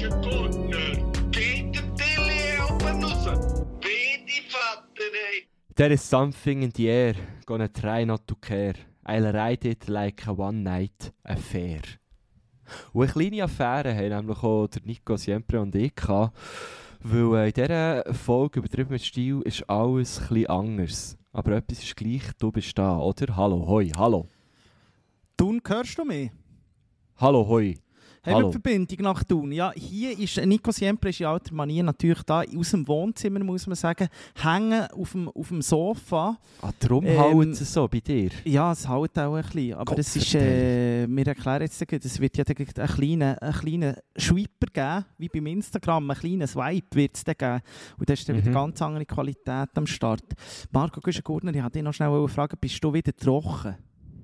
Gurtner, geht der Tilly oben raus? Beide Vater, ey. There is something in the air, gonna try not to care. I'll ride it like a one-night affair. Und eine kleine Affäre haben nämlich auch der Nico Siempre und ich gehabt, weil in dieser Folge «Übertrieben mit Stil» ist alles ein bisschen anders. Aber etwas ist gleich, du bist da, oder? Hallo, hoi, hallo. Thun, hörst du mich? Hallo, hoi. Haben wir Hallo. die Verbindung nach Thun? Ja, hier ist Nico Siempre in alter Manier natürlich da, aus dem Wohnzimmer, muss man sagen, hängen auf dem Sofa. Ah, darum haut es so bei dir? Ja, es haut auch ein bisschen. Aber es ist, wir erklären jetzt, es wird ja einen kleinen Swiper geben, wie beim Instagram, einen kleinen Swipe wird es dann geben. Und da ist dann wieder ganz andere Qualität am Start. Marco Güschen-Gurtner, ich wollte dich noch schnell fragen, bist du wieder trocken?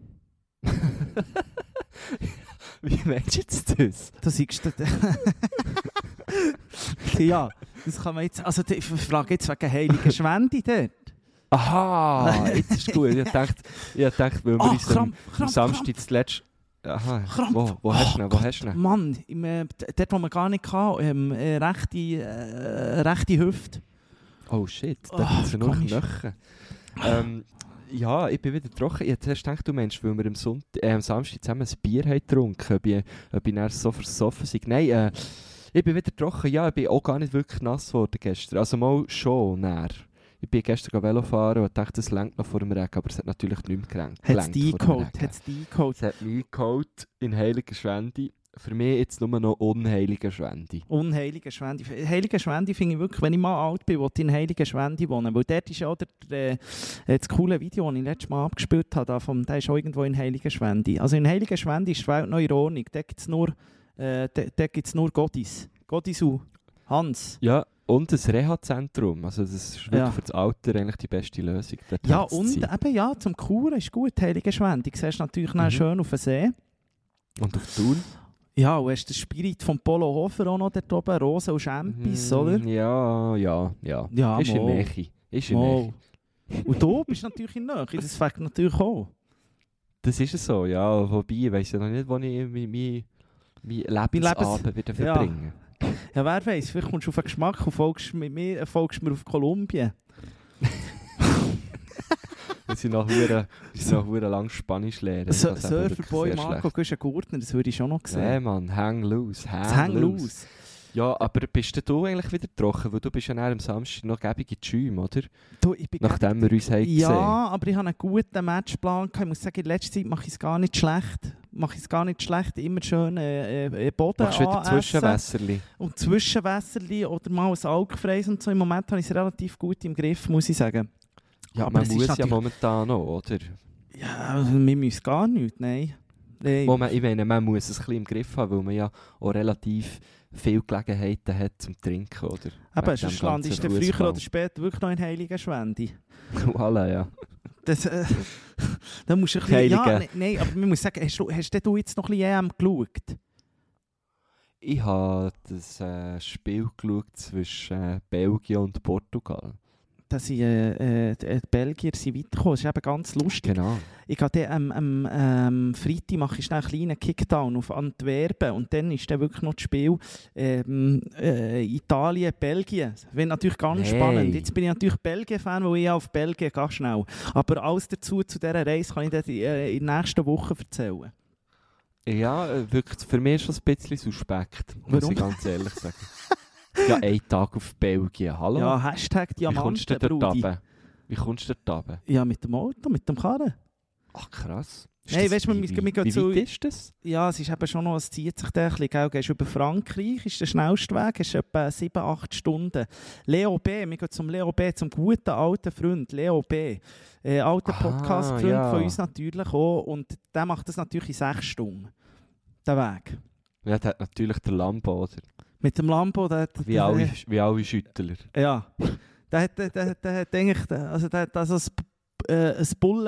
Wie meinst du jetzt das? Da siehst du ja, das kann man jetzt... Also ich frage jetzt wegen heiligen Schwände dort. Aha, jetzt ist gut. Ich dachte, weil wir uns am Samstag das letzte... Aha, Krampf. Wo hast du ihn? Wo hast du ihn? Mann, dort wo man gar nicht kann, rechte Hüfte. Oh shit, da gibt es ja nur komisch. Knochen. Ja, ich bin wieder trocken. Ich hätte gedacht, du meinst, weil wir am Samstag zusammen ein Bier haben getrunken, ob ich dann so versoffen sei. Nein, ich bin wieder trocken. Ja, ich bin auch gar nicht wirklich nass geworden gestern. Also mal schon näher. Ich bin gestern Velo fahren und dachte, das lenkt noch vor dem Regen, aber es hat natürlich nicht mehr gelenkt. Hat es dich eingeholt? Es hat mich eingeholt in heiliger Schwende. Für mich jetzt nur noch unheiliger Schwende. Unheilige Schwende. Heilige Schwende finde ich wirklich, wenn ich mal alt bin, will ich in Heilige Schwende wohnen. Weil dort ist ja auch das coole Video, das ich letztes Mal abgespielt habe, der ist auch irgendwo in Heilige Schwende. Also in Heilige Schwende ist die Welt noch in Ordnung. Da gibt es nur Gottes. Gottes und Hans. Ja, und ein Reha-Zentrum. Also das ist wirklich Ja. für das Alter eigentlich die beste Lösung. Dort Ja, hat's und zu sein. eben ja, zum Kuren ist gut, Heilige Schwende. Du siehst natürlich noch schön auf den See. Und auf Thun? Ja, und hast den Spirit von Polo Hofer auch noch dort oben, Rosa und Champis, oder? Ja. Ja, Ist in mal. Nähe. Ist in Mal. Nähe. Und du bist natürlich in Nähe, das fängt natürlich auch. Das ist es so, ja. Wobei, ich weiss ja noch nicht, wo ich meinen Lebensabend wieder Ja. verbringe. Ja, wer weiß, vielleicht kommst du auf den Geschmack und folgst mir auf Kolumbien. Wir sind noch hure lang Spanisch lernen. Surferboy Marco Güschen-Gurtner, das würde ich schon noch sehen. Nee, Mann, hang loose. Hang loose. Ja, aber bist du eigentlich wieder trocken? Weil du bist ja dann am Samstag noch gäbig in die Schäume, oder? Du, ich bin Nachdem wir uns haben gesehen. Ja, aber ich habe einen guten Matchplan gehabt. Ich muss sagen, in letzter Zeit mache ich es gar nicht schlecht. Immer schön Boden Machst du wieder anessen. Zwischenwässerli? Und Zwischenwässerli oder mal ein Alkfreies und so. Im Moment habe ich es relativ gut im Griff, muss ich sagen. Ja, aber man es ist muss ja natürlich- momentan noch, oder? Ja, wir müssen gar nichts, nein. Moment, ich meine, man muss es ein bisschen im Griff haben, weil man ja auch relativ viele Gelegenheiten hat zum Trinken, oder? Aber Wegen sonst dem landest du ganzen früher Fußball. oder später wirklich noch in Heiligen Schwende. Voilà, ja. Das, da musst du ein bisschen... Heilige. Nein, aber man muss sagen, hast du jetzt noch ein bisschen EM geschaut? Ich habe das Spiel geschaut zwischen Belgien und Portugal. Dass die Belgier sind weitergekommen. Das ist eben ganz lustig. Genau. Ich gehe dann am Freitag mache ich schnell einen kleinen Kickdown auf Antwerpen und dann ist dann wirklich noch das Spiel Italien, Belgien. Das wäre natürlich ganz spannend. Jetzt bin ich natürlich Belgien-Fan, weil ich ja auf Belgien gehe schnell. Aber alles dazu zu dieser Reise kann ich dann in der nächsten Woche erzählen. Ja, wirklich, für mich ist das ein bisschen suspekt, muss Warum? ich ganz ehrlich sagen. Ja, ein Tag auf Belgien, hallo? Ja, Hashtag Wie kommst du Diamanten, dort Brudi. runter? Wie kommst du dort runter? Ja, mit dem Auto, mit dem Karren. Ach krass. Nein, weißt du, wir gehen wie zu- weit ist das? Ja, es ist eben schon noch, es zieht sich da ein bisschen, gell? Gehst über Frankreich, ist der schnellste Weg, ist etwa 7-8 Stunden. Leo B, wir gehen zum Leo B, zum guten alten Freund, Leo B. Alter Aha, Podcast-Freund ja. von uns natürlich auch und der macht das natürlich in 6 Stunden, den Weg. Ja, der hat natürlich der Lambo, oder? Mit dem Lambo, Wie alle Schüttler. ja, der hat eigentlich, also der hat also ein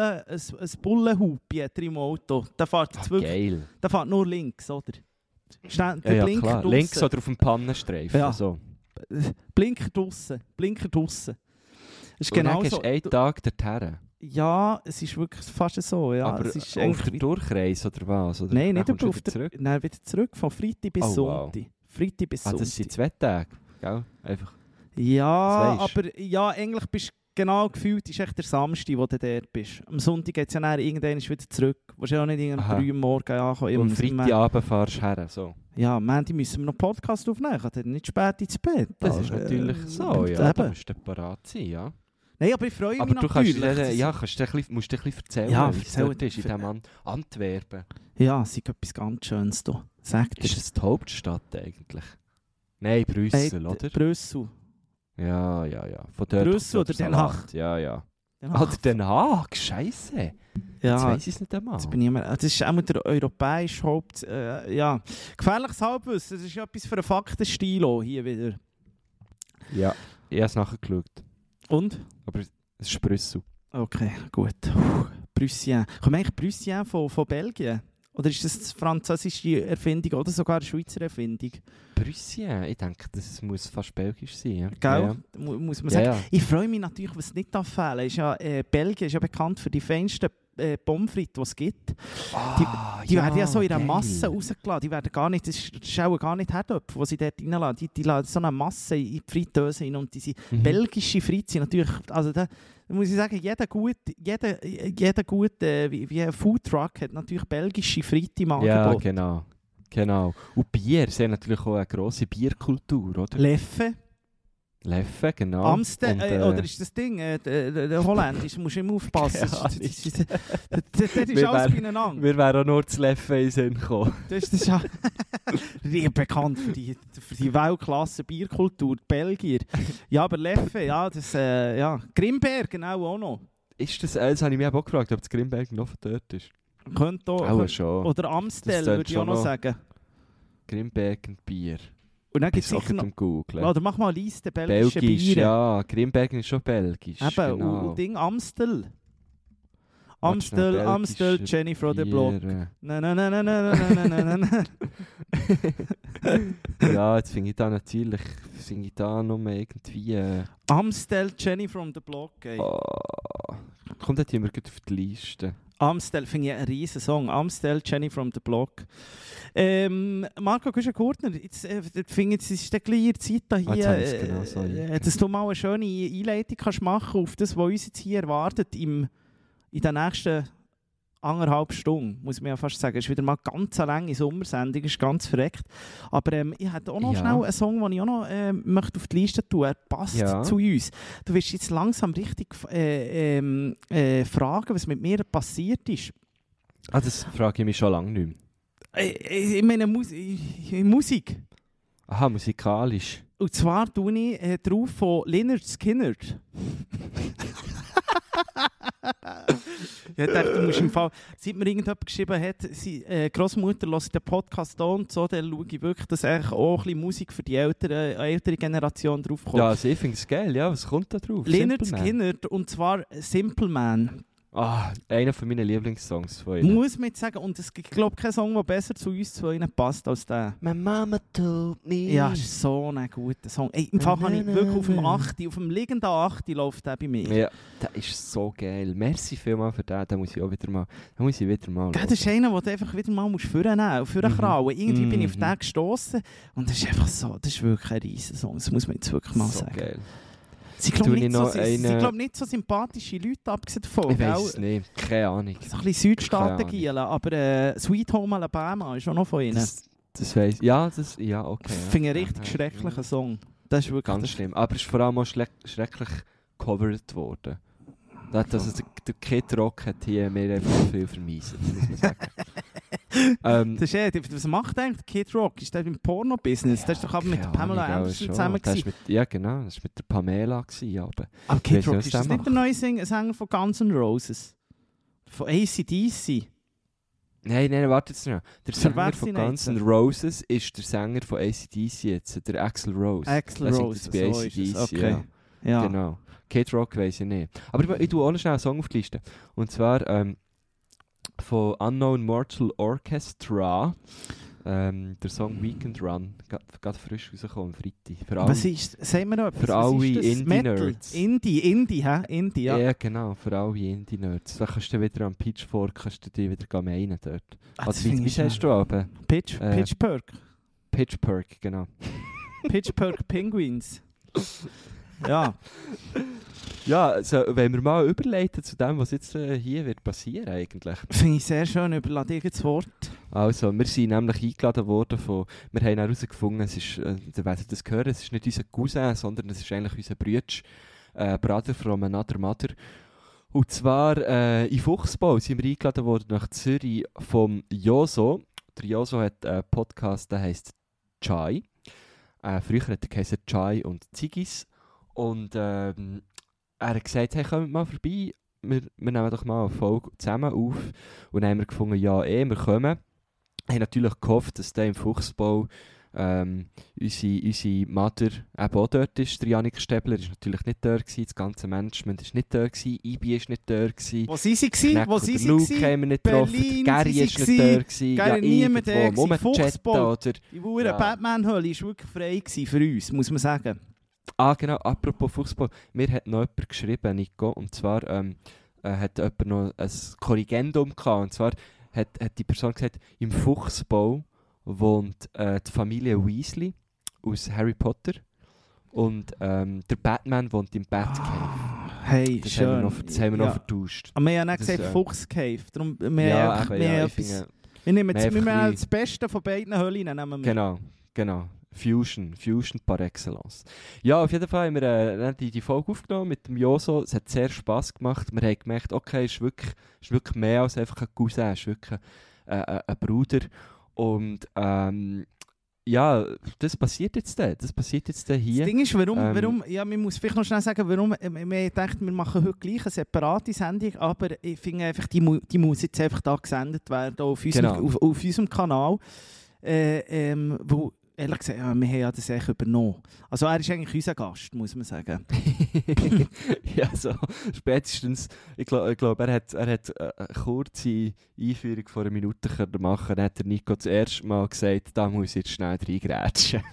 Bullenhupi im Auto. Der fährt, Ach, wirklich, geil. der fährt nur links, oder? Der Ja, Blinker klar. draussen. Links oder auf dem Pannenstreifen. Ja. So. Blinker draussen. Das ist Und dann genau gehst so. du einen Tag dorthin. Ja, es ist wirklich fast so. Ja. Aber es ist auf der Durchreise oder was? Oder Nein, dann nicht kommst du auf wieder der... Nein, wieder zurück, von Freitag bis Oh, wow. Sonntag. Freitag bis Sonntag. Das sind 2 Tage, gell? Einfach. Ja, Das weisst. aber ja, eigentlich bist du genau gefühlt, ist echt der Samstag, wo du dort bist. Am Sonntag geht es ja dann irgendwann wieder zurück. Du willst ja auch nicht um Aha. 3 Uhr morgens ankommen. Und Freitagabend fahrst du her, so. Ja, am Montag müssen wir noch Podcast aufnehmen. Ich kann dann nicht spät ins Bett. Das ist natürlich so, ja. Da Eben. musst du parat sein, ja. Nein, aber ich freue mich Aber du natürlich. musst dir ein bisschen erzählen, Ja, wie es erzähl- dort ist, in diesem Antwerpen. Ja, es ist etwas ganz Schönes hier. Sag dir. Ist das die Hauptstadt eigentlich? Nein, Brüssel, oder? Brüssel. Ja. Von dort Brüssel kommt oder der Den Haag? Salat. Ja. Ja, Oder Den Haag, Scheisse. Jetzt ja, weiss ich es nicht einmal. jetzt bin ich immer, das ist auch der europäische Haupt... ja. Gefährliches Halbwissen, das ist etwas für einen Faktenstil auch hier wieder. Ja, ich habe es nachher geschaut. Und? Aber es ist Brüssel. Okay, gut. Prussien. Kommt eigentlich Prussien von Belgien? Oder ist das eine französische Erfindung oder sogar eine Schweizer Erfindung? Brüssel, ich denke, das muss fast belgisch sein. Ja? Gell? Muss man sagen. Ja. Ich freue mich natürlich, was nicht fehlen darf. Ist ja, Belgien ist ja bekannt für die feinsten Pommes frites, die es gibt. Die werden ja so in einer Masse rausgeladen. Die werden gar nicht, das ist auch gar nicht Herdöpfel, die sie dort reinladen. Die laden so eine Masse in die Fritteuse rein. Und diese belgische Frites sind natürlich, also da muss ich sagen, jeder gute wie ein Foodtruck hat natürlich belgische Fritte im Angebot. Ja, genau. Und Bier, sie haben natürlich auch eine grosse Bierkultur, oder? Leffe, genau. Amstel, Und, oder ist das Ding, der Holländisch, musst du immer aufpassen. Das ist Wir alles wären- beieinander. Wir wären auch nur zu Leffe in den Sinn gekommen. Das ist ja bekannt für die Weltklasse Bierkultur, die Belgier. Ja, aber Leffe, ja, das, ja. Grimberg, genau, auch noch. Ist das habe ich mich auch gefragt, ob das Grimberg noch von dort ist. Könnte auch. Auch schon. Oder Amstel, Das würde tönt ich auch schon noch noch. sagen. Grimberg und Bier. Und dann gibt Ich es sage sicher noch... am Googlen. Oder mach mal eine Liste belgische Belgisch, Biere. ja. Grimbergen ist schon belgisch. Eben, genau. und Ding Amstel. Warte schnell, Amstel, belgische Jenny from the Block. Biere. Na. Ja, jetzt finde ich da natürlich nur irgendwie... Amstel, Jenny from the Block. Ey. Kommt jetzt immer auf die Liste. Amstel finde ich einen riesen Song. Amstel, Jenny from the Block. Marco Güschen-Gurtner, jetzt finde ich, es ist gleich in der Zeit da hier, jetzt habe ich es genau so dass du mal eine schöne Einleitung kannst machen auf das, was uns jetzt hier erwartet in den nächsten 1,5 Stunden, muss man ja fast sagen. Es ist wieder mal ganz eine lange Sommersendung, ist ganz verreckt. Aber ich hätte auch noch schnell einen Song, den ich auch noch möchte auf die Liste tun. Er passt zu uns. Du wirst jetzt langsam richtig fragen, was mit mir passiert ist. Das frage ich mich schon lange nicht mehr. Ich meine Musik. Aha, musikalisch. Und zwar tue ich drauf von Lynyrd Skynyrd. Ich dachte, du musst im Fall, seit mir irgendjemand geschrieben hat, seine Großmutter hört den Podcast an und so, dann schaue ich wirklich, dass eigentlich auch ein bisschen Musik für die ältere Generation draufkommt. Ja, also ich finde es geil, ja. Was kommt da drauf? Lynyrd Simple Man. Skynyrd, und zwar Simple Man. Einer von meinen Lieblingssongs von ihnen. Muss man jetzt sagen, und es gibt, glaube ich, keinen Song, der besser zu uns zu ihnen passt als der. My mama told me. Ja, ist so ein guter Song. Ey, im Fall habe ich wirklich auf dem liegenden 8. läuft der bei mir. Ja, der ist so geil. Merci vielmals für den. Den muss ich auch wieder mal Das ist einer, den du einfach wieder mal vornehmen musst, vorkrauen. Irgendwie bin ich auf den gestossen und das ist einfach so, das ist wirklich ein riesen Song. Das muss man jetzt wirklich mal sagen. Geil. Sie glauben nicht so sympathische Leute, abgesehen davon. Ich weiß es nicht, keine Ahnung. So ein bisschen Südstaaten-Gielen, aber Sweet Home Alabama ist auch noch von ihnen. Das weiss ich. Ja, okay. Ich finde einen richtig schrecklichen Song. Das ist wirklich ganz schlimm. Aber es ist vor allem auch schrecklich gecovert worden. Der Kid Rock hat hier mir einfach viel vermiesen, muss man sagen. Das ist, was macht eigentlich Kid Rock? Ist der im Porno-Business? Ja, das ist doch aber mit der Pamela Anderson zusammen. Ja, genau. Das war mit der Pamela. Aber Kid Rock, ist das nicht der neue Sänger von Guns N' Roses? Von AC/DC? Nein, warte jetzt noch. Der Sänger von Guns N' Roses ist der Sänger von AC/DC jetzt, der Axl Rose. Axl Rose, bei AC/DC, okay. Ja. Genau. Kid Rock weiss ich nicht. Aber ich tue auch noch schnell einen Song auf die Liste. Und zwar von Unknown Mortal Orchestra. Der Song Weekend Run. Gerade frisch rausgekommen am Freitag. Was ist, sagen wir noch etwas? Für alle Indie-Nerds. Indie, ja. Ja, genau, für alle Indie-Nerds. Da kannst du wieder am Pitchfork dich wieder meinen dort. Wie sagst du aber? Pitchfork. Pittsburgh, genau. Pittsburgh Penguins. Ja. Ja, also, wenn wir mal überleiten zu dem, was jetzt hier wird passieren eigentlich. Finde ich sehr schön. Überlasse dir das Wort. Also, wir sind nämlich eingeladen worden von... Wir haben herausgefunden, es ist, ihr werdet das hören, es ist nicht unser Cousin, sondern es ist eigentlich unser Brother from another mother. Und zwar in Fuchsbau sind wir eingeladen worden nach Zürich vom Joso. Der Joso hat einen Podcast, der heisst Chai. Früher hat er geheißen Chai und Ziggis. Und er hat gesagt, hey, kommt mal vorbei, wir nehmen doch mal eine Folge zusammen auf. Und dann haben wir gefunden, ja, wir kommen. Wir haben natürlich gehofft, dass der im Fuchsbau unsere Mutter eben auch dort ist. Der Janik Stäbler war natürlich nicht dort, das ganze Management war nicht dort, Ibi war nicht dort. Wo sind sie gewesen? Wo sind sie Luke haben wir nicht getroffen, Berlin, Gary ist nicht dort. Gary niemand irgendwo, da. Fuchsbau. oder... Die Batman-Hölle war wirklich frei gewesen für uns, muss man sagen. Ah, genau, apropos Fußball. Mir hat noch jemand geschrieben, Nico, und zwar hat jemand noch ein Korrigendum gehabt. Und zwar hat die Person gesagt, im Fuchsbau wohnt die Familie Weasley aus Harry Potter und der Batman wohnt im Batcave. Hey, das schön. Das haben wir noch vertauscht. Aber wir haben ja nicht gesagt Fuchscave. Darum, wir nehmen das Beste von beiden Höllen. Genau. Fusion par excellence. Ja, auf jeden Fall haben wir die Folge aufgenommen mit dem Joso. Es hat sehr Spass gemacht. Wir haben gemerkt, okay, es ist wirklich mehr als einfach ein Cousin, es ist wirklich ein Bruder. Und ja, das passiert jetzt hier. Das Ding ist, warum ja, man muss vielleicht noch schnell sagen, warum wir dachten, wir machen heute gleich eine separate Sendung, aber ich finde einfach, die muss jetzt einfach da gesendet werden, auf unserem Kanal. Wo ehrlich gesagt, wir haben ja das echt übernommen. Also er ist eigentlich unser Gast, muss man sagen. Ja, so spätestens, ich glaube, er hat eine kurze Einführung vor einer Minute machen. Dann hat der Nico das erste Mal gesagt, da muss ich jetzt schnell reingrätschen.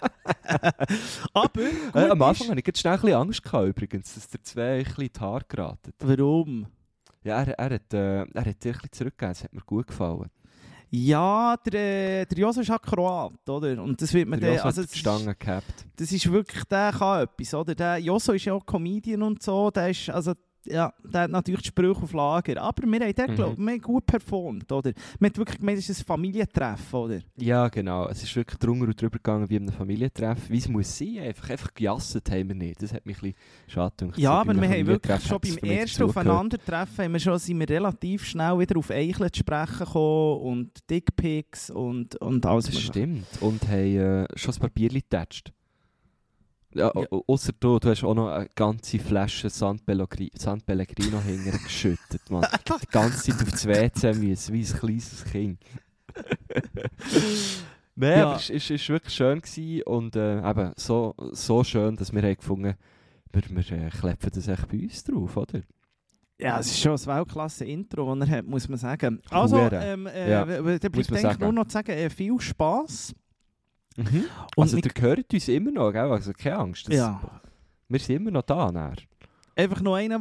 Aber am Anfang hatte ich jetzt schnell ein bisschen Angst gehabt, übrigens, dass der zwei ein bisschen in die Haare geraten. Warum? Ja, er hat dir ein bisschen zurückgegeben, das hat mir gut gefallen. Ja, der Joso ist halt Kroat, oder? Und das wird man der also hat die Stange gehabt. Das ist wirklich, der kann etwas, oder? Der Joso ist ja auch Comedian und so, der ist, also, ja, der hat natürlich die Sprüche auf Lager. Aber wir haben dort, glaube ich, gut performt, oder? Man hat wirklich gemeint, es ist ein Familientreffen, oder? Ja, genau. Es ist wirklich drunter und drüber gegangen wie in einem Familientreffen. Wie es muss sein, einfach gejasset haben wir nicht. Das hat mich ein bisschen schade gedacht. Ja, aber wir haben wirklich schon beim ersten Aufeinandertreffen sind wir relativ schnell wieder auf Eicheln zu sprechen gekommen und Dickpics und alles. Das stimmt. Und haben schon ein paar Bierchen getatscht. Ja, ausser du hast auch noch eine ganze Flasche San Pellegrino hinterher geschüttet, Mann. Die ganze Zeit auf das WC müssen, wie ein kleines Kind. Nein, aber es war wirklich schön gewesen und eben so schön, dass wir gefunden haben, wir klepfen das echt bei uns drauf, oder? Ja, es ist schon ein Weltklasse-Intro, das er hat, muss man sagen. Also, da bleibt eigentlich nur noch zu sagen, viel Spass. Mhm. Also ihr hört uns immer noch, gell? Also keine Angst. Ja. Wir sind immer noch da. Einfach noch einer,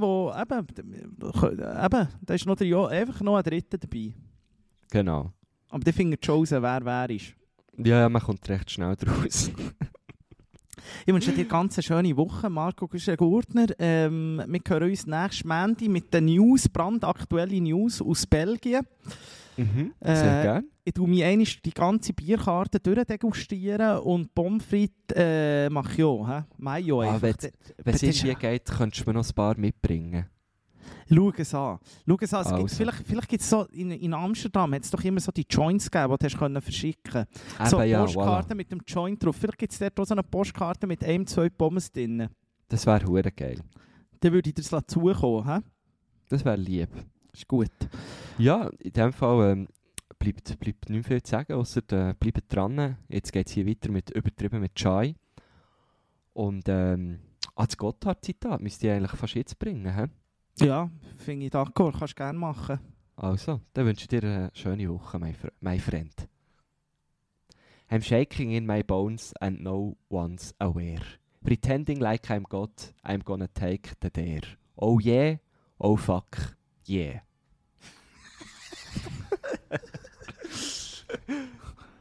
da ist noch einfach noch ein Dritter dabei. Genau. Aber der findet schon raus, wer ist. Ja, man kommt recht schnell draus. Ich wünsche dir eine ganz schöne Woche, Marco Gurtner. Wir hören uns nächstes Montag mit den News, brandaktuellen News aus Belgien. Sehr gerne. Ich tue mir einmal die ganze Bierkarte durchdegustieren und Pommes frites mache ich auch. Mayo einfach. Wenn es irgendwie geht, könntest du mir noch ein paar mitbringen. Schau es an. Vielleicht gibt es so, in Amsterdam hat es doch immer so die Joints gegeben, die du verschicken konntest. So eine Postkarte mit dem Joint drauf. Vielleicht gibt es dort auch so eine Postkarte mit 1-2 Pommes drin. Das wäre hure geil. Dann würde ich dir das zukommen. Das wäre lieb. Ist gut. Ja, in dem Fall bleibt nicht mehr viel zu sagen, außer bleibt dran. Jetzt geht es hier weiter mit übertrieben mit Chai. Und das Gotthard-Zitat müsst ihr eigentlich fast jetzt bringen, hä? Ja, finde ich d'accord. Kannst du gerne machen. Also, dann wünsche ich dir eine schöne Woche, my friend. I'm shaking in my bones and no one's aware. Pretending like I'm God, I'm gonna take the dare. Oh yeah, oh fuck, yeah.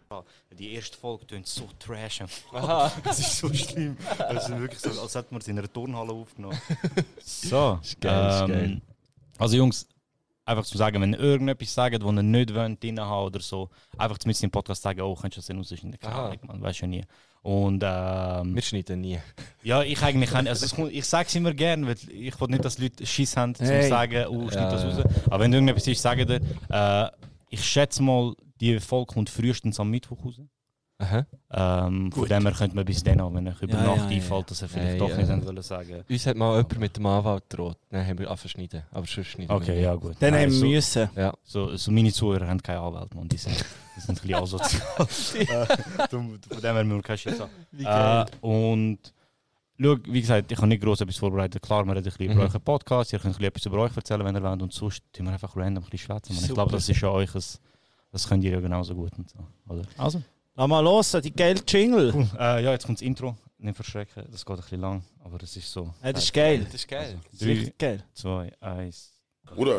Die erste Folge klingt so trash. Aha. Das ist so schlimm. Das ist wirklich so, als hätten wir es in einer Turnhalle aufgenommen. So. Ist geil. Also Jungs, einfach zu sagen, wenn ihr irgendetwas sagt, das ihr nicht wollt, drin haben oder so, einfach mit dem Podcast sagen, oh, könntest du das denn rausschneiden? Keine Ahnung, man weiß ja nie. Und, wir schneiden nie. Ja, ich eigentlich also ich sage es immer gerne, weil ich will nicht, dass Leute Schiss haben, um zu sagen, oh, schneid das raus. Aber wenn irgendetwas ist, sagt ihr, ich schätze mal, die Folge kommt frühestens am Mittwoch raus. Aha. Von dem her könnte man bis dann auch, wenn euch über Nacht einfällt, dass er vielleicht doch nicht wollen sagen. Uns hat mal jemand mit dem Anwalt gedroht. Dann haben wir angeschnitten, aber sonst schneiden wir Okay, nicht. ja gut. Dann haben wir so, müssen. Ja. so meine Zuhörer haben keine Anwälte, man. Die sind ein bisschen asozial. Von dem her müssen wir keinen Schiss haben. Und schau, wie gesagt, ich habe nicht gross etwas vorbereitet. Klar, wir reden ein bisschen über euren Podcast, ihr könnt ein bisschen etwas über euch erzählen, wenn ihr wollt. Und sonst tun wir einfach random ein bisschen schwätzen. Ich glaube, das ist ja euch, das könnt ihr ja genauso gut. Und so, oder? Also. Lass mal los, die geile Jingle. Cool. Ja, jetzt kommt das Intro. Nicht verschrecken, das geht ein bisschen lang, aber das ist so. Das ist geil. Das ist geil. Das ist richtig geil. 2, 1. Bruder,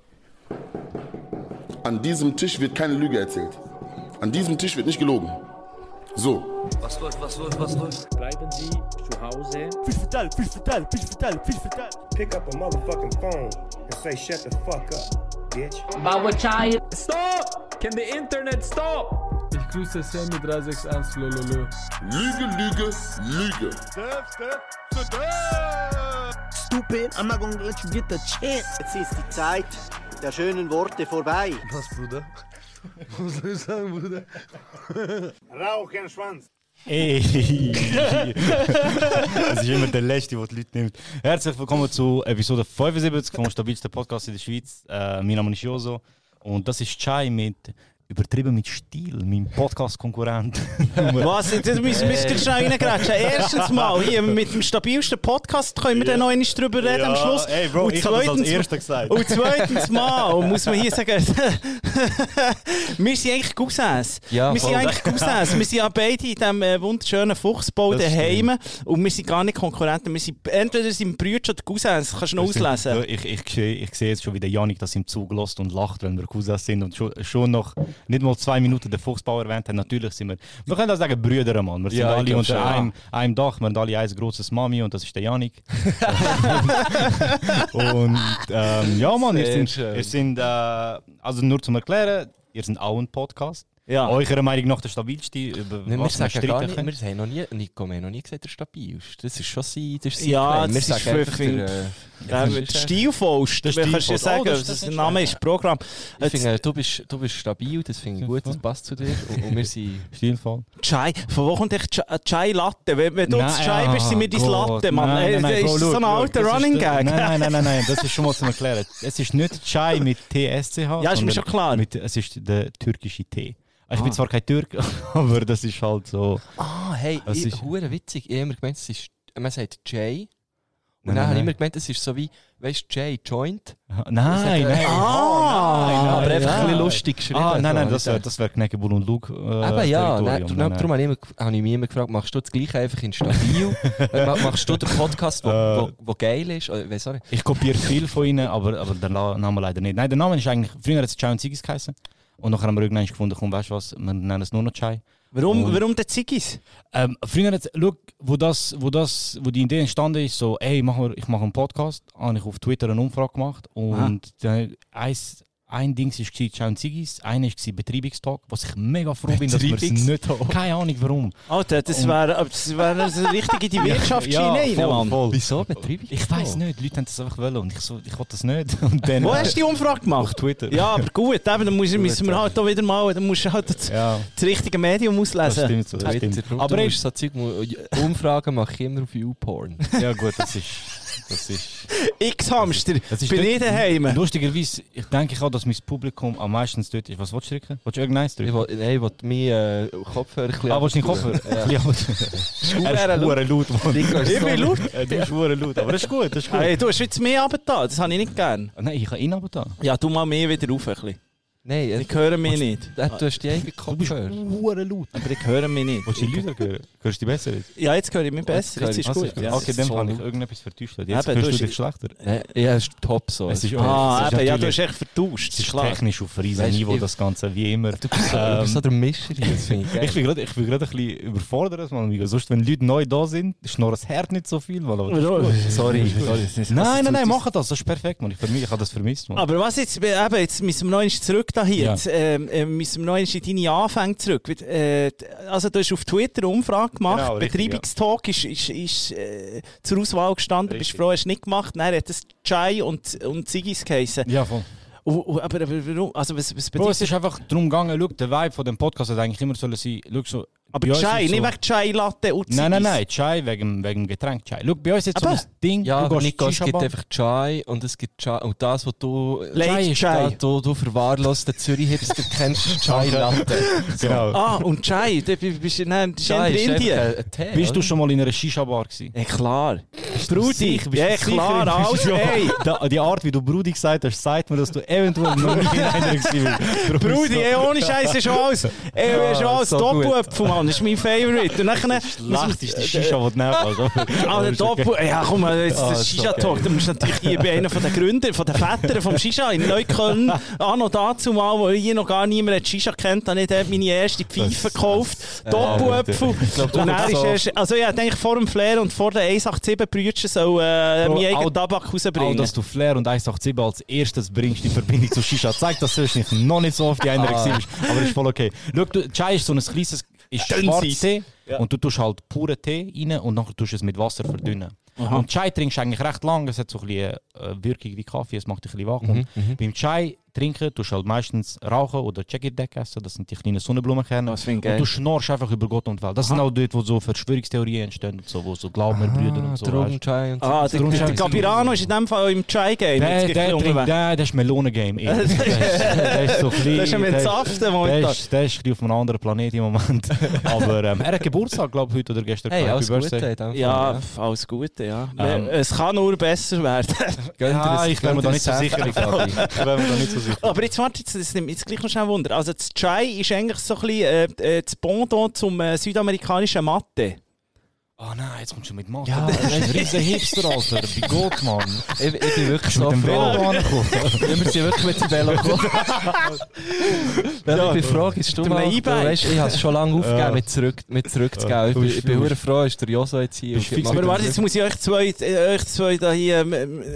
an diesem Tisch wird keine Lüge erzählt. An diesem Tisch wird nicht gelogen. So. Was läuft? Bleiben Sie zu Hause. Pick up a motherfucking phone and say shut the fuck up, bitch. Bauerchai. Stop! Can the internet stop? Ich grüße Sammy 361 Lololo. Lüge, Lüge, Lüge. Stupid, I'm not gonna let you get the chance. Jetzt ist die Zeit der schönen Worte vorbei. Was, Bruder? Was soll ich sagen, Bruder? Rauch und Schwanz. Ey! Das ist immer der Letzte, der die Leute nimmt. Herzlich willkommen zu Episode 75 vom stabilsten Podcast in der Schweiz. Mein Name ist Joso und das ist Chai mit übertrieben mit Stil, mein Podcast-Konkurrent. Was? Das müssen wir schnell reingrätschen. Erstens mal, hier mit dem stabilsten Podcast können wir dann noch einmal drüber reden am Schluss. Ey Bro, ich habe das als Erster gesagt. Und zweitens mal muss man hier sagen, wir sind eigentlich Cousins. Ja, wir sind voll. eigentlich Cousins. Wir sind ja beide in diesem wunderschönen Fuchsbau Das daheim und wir sind gar nicht Konkurrenten. Wir sind, entweder sind wir Brüder oder Cousins, das kannst du noch auslesen. Ich sehe jetzt schon, wie der Janik das im Zug lässt und lacht, wenn wir Cousins sind und schon noch nicht mal 2 Minuten den Fuchsbau erwähnt haben. Natürlich sind wir können auch sagen Brüder, Mann. Wir sind Ja, alle ich glaub unter schon. einem Dach, wir haben alle ein grosses Mami und das ist der Janik. Und ja, Mann, ihr sind also nur zum Erklären, ihr seid auch ein Podcast. Ja. Eurer Meinung nach der stabilste, über Wir was wir sagen gar streiten nicht, können. Nico, wir haben noch nie gesagt, der stabilste. Das ist schon sein Ja, Claim. Wir das ist sagen einfach, der Stilfaust, Der wie kannst du Stilfaust. sagen, Oh, das der ist Name ist Programm. Ich finde, du bist stabil, das finde ich gut, das passt zu dir. Und wir sind... Stilvoll. Chai, von wo kommt echt Chai Latte? Wenn du Nein, Chai bist, sind wir dein Latte, Mann. Nein, Ist Bro, das so ein schau, alter das ist Running der- Gag? Nein, das ist schon mal zum Erklären. Es ist nicht Chai mit TSCH. Ja, ist mir sondern schon klar. Es ist der türkische Tee. Ich bin zwar kein Türk, aber das ist halt so. Ah, hey, Das ist- hure witzig. Ich habe immer gemeint, man sagt J. Und Nein, dann habe ich nein. immer gemeint, es ist so wie, weißt du, J, Joint. Nein. Ah, aber einfach ja. ein bisschen lustig geschrieben. Nein, so. das wäre Kneckebull und Luke. Aber ja, Territorium. darum habe ich mich immer gefragt, machst du das Gleiche einfach in stabil? Machst du den Podcast, der geil ist? Oder, weiss auch nicht. Ich kopiere viel von ihnen, aber der Name leider nicht. Nein, der Name ist eigentlich, früher hat es Chai und Ziggis geheißen. Und nachher haben wir irgendwann gefunden, komm, weißt du was, wir nennen es nur noch Chai. Warum der Ziggis? Früher hat wo die Idee entstanden ist, so, ey, ich mache einen Podcast, habe ich auf Twitter eine Umfrage gemacht und ein Ding war Chai und Ziggis, eine war Betreibungstalk, was ich mega froh bin, dass wir es nicht haben. Keine Ahnung warum. Alter, das wäre eine richtige die Wirtschaftsschiene rein, Mann. voll. Wieso Betreibung? Ich weiß nicht, die Leute haben das einfach wollen und ich will das nicht. Und dann, Wo hast du die Umfrage auf gemacht? Twitter. Ja, aber gut, eben, dann müssen wir halt auch wieder mal, dann musst du halt das richtige Medium das auslesen. stimmt. So, das stimmt. Aber Aber du musst so Zeug, Umfragen mache ich immer auf YouPorn. ja gut, das ist X-Hamster, Das ist bin dort- ich daheim. lustigerweise, ich denke auch, dass mein Publikum am meisten dort ist. Was willst du drücken? Willst du irgendeins drücken? Ich will meinen Kopfhörer ein bisschen... Willst du nicht Kopfhörer? Ja. Er ist verdammt laut, Mann. Nico ist Ich bin laut. Du bist verdammt laut, aber das ist gut, das ist gut. Hey, du hast jetzt mehr runtergetan, das habe ich nicht gern. Nein, ich habe ihn aber da. Ja, tu mal mehr wieder rauf ein bisschen. Nein, Ich höre mich nicht. Du hast die eigenen Kopfhörer. Laut. Aber ich höre mich nicht. Willst du die Leute hören? Hörst du die besser jetzt? Ja, jetzt höre ich mich besser. Jetzt ist gut. Ja. Okay, dann so kann ich laut. irgendetwas vertäuscht. Jetzt Eben, hörst du du dich schlechter. Ja, es ist top so. Es ist Ja, natürlich- du hast echt vertauscht. Es ist klar. technisch auf riesen Weißt du, Niveau, ich- das Ganze, wie immer. Du bist so der Mischer hier, das finde ich geil. Ich bin gerade ein bisschen überfordert, man. Amigo. Sonst, wenn Leute neu da sind, ist noch das Herz nicht so viel. Weil, aber das ist gut. Sorry. Nein, mach das ist perfekt, man. Ich habe das vermisst, man. Aber was jetzt, eben, jetzt müssen wir noch einmal zurück da hier. Ja. Jetzt, müssen wir noch einmal in deine Anfänge zurück. Also du hast auf Twitter eine Umfrage gemacht. Genau, richtig, Betreibungstalk ist zur Auswahl gestanden. Richtig. Bist froh, hast du nicht gemacht. Dann hat es Chai und Ziggis geheißen. Ja, voll. Aber warum? Also was Bro, es bedeutet ist einfach darum gegangen, schau, der Vibe von dem Podcast hat eigentlich immer sollen sein, schau so... aber bei uns Chai, ist nicht so- wegen Chai Latte und Ziggis. Nein, Chai wegen dem Getränk Chai. Schau, bei uns jetzt so Aber- ein Ding, Ja, du aber gehst Nico, es gibt Shisha-Bar. einfach Chai und es gibt Chai. Und das, was du... Late Chai. Du verwahrlost den Zürich-Hipster kennst, Chai Latte. Genau. Ah, und Chai, du bist in Chai ist Indien. einfach ein Tee, Bist du oder? schon mal in einer Shisha-Bar gewesen? Ja, klar. Brudi, sicher? Bist du ja sicher? klar, alles, ey. Die Art, wie du Brudi gesagt hast, sagt mir, dass du eventuell noch nicht in einer gewesen bist. Brudi, ey, ohne Scheiße schon alles. Ey, schon alles so Doppelöpfel, Mann. Das ist mein Favorite. Und dann Schlechteste Shisha, die du nehmen Ah, der Doppel. Ja, komm mal, jetzt Ah, das ist Shisha-Talk. Du musst natürlich hier bei einer von den Gründern, von den Vätern vom Shisha in Neukölln, noch dazu mal, wo hier noch gar niemand hat Shisha kennt, habe ich dort meine erste Pfeife gekauft. Doppelöpfel. glaub, Und dann ist so- erst, also ja, denke ich, vor dem Flair und vor den 187-Brütchen soll meinen eigenen Tabak Auch, rausbringen. dass du Flair und 187 als erstes bringst in Verbindung zu Shisha, zeigt, dass du wahrscheinlich noch nicht so oft die einer gewesen bist. Aber das ist voll okay. Schau, Chai ist so ein kleines, ist Schwarztee und du tust halt puren Tee rein und dann tust du es mit Wasser verdünnen. Und Chai trinkst du eigentlich recht lang, es hat so ein bisschen Wirkung wie Kaffee, es macht dich ein bisschen wach. Und beim Chai trinken tust du halt meistens rauchen oder Checkir-Deck essen, das sind die kleinen Sonnenblumenkerne. Das finde ich Und geil. du schnorchst einfach über Gott und Welt. Das sind auch dort, wo so Verschwörungstheorien entstehen, und so, wo so Glaubenbrüder und so. weißt du. Drogenchai und so. Ah, der Gabirano ist in dem Fall im Chai-Game. Der ist Melonengame. Der ist so klein. Das ist ein Entzaften momentan. Der ist ein bisschen auf einem anderen Planeten im Moment. Aber er hat Geburtstag, glaube ich, heute oder gestern. Hey, Happy alles Birthday. Gute in dem Fall, Ja, alles Gute, ja. Ähm, Es kann nur besser werden. Ja, ich wäre mir da nicht so sicher. Ich wäre mir da nicht so sicher. Aber jetzt warte, das nimmt mich jetzt gleich noch schnell Wunder. Also das Chai ist eigentlich so ein bisschen das Pendant zum südamerikanischen Matte. Oh nein, jetzt kommst du mit Mathe. Ja, das ist ein riesen Hipster, Alter. Bei Gott, Mann. Ich bin wirklich Bist du so mit dem Velo froh. angekommen? Wir sind wirklich mit dem Velo gekommen. Ja, ich bin froh, ist du Mit mal... einem Du E-Bike. weißt, ich habe es schon lange aufgegeben, mit zurückzugeben. Ja, Ich du bin bist- verdammt froh, ist der Joso jetzt hier. Bist und fix gibt Aber mal- warte, jetzt muss ich euch zwei da hier...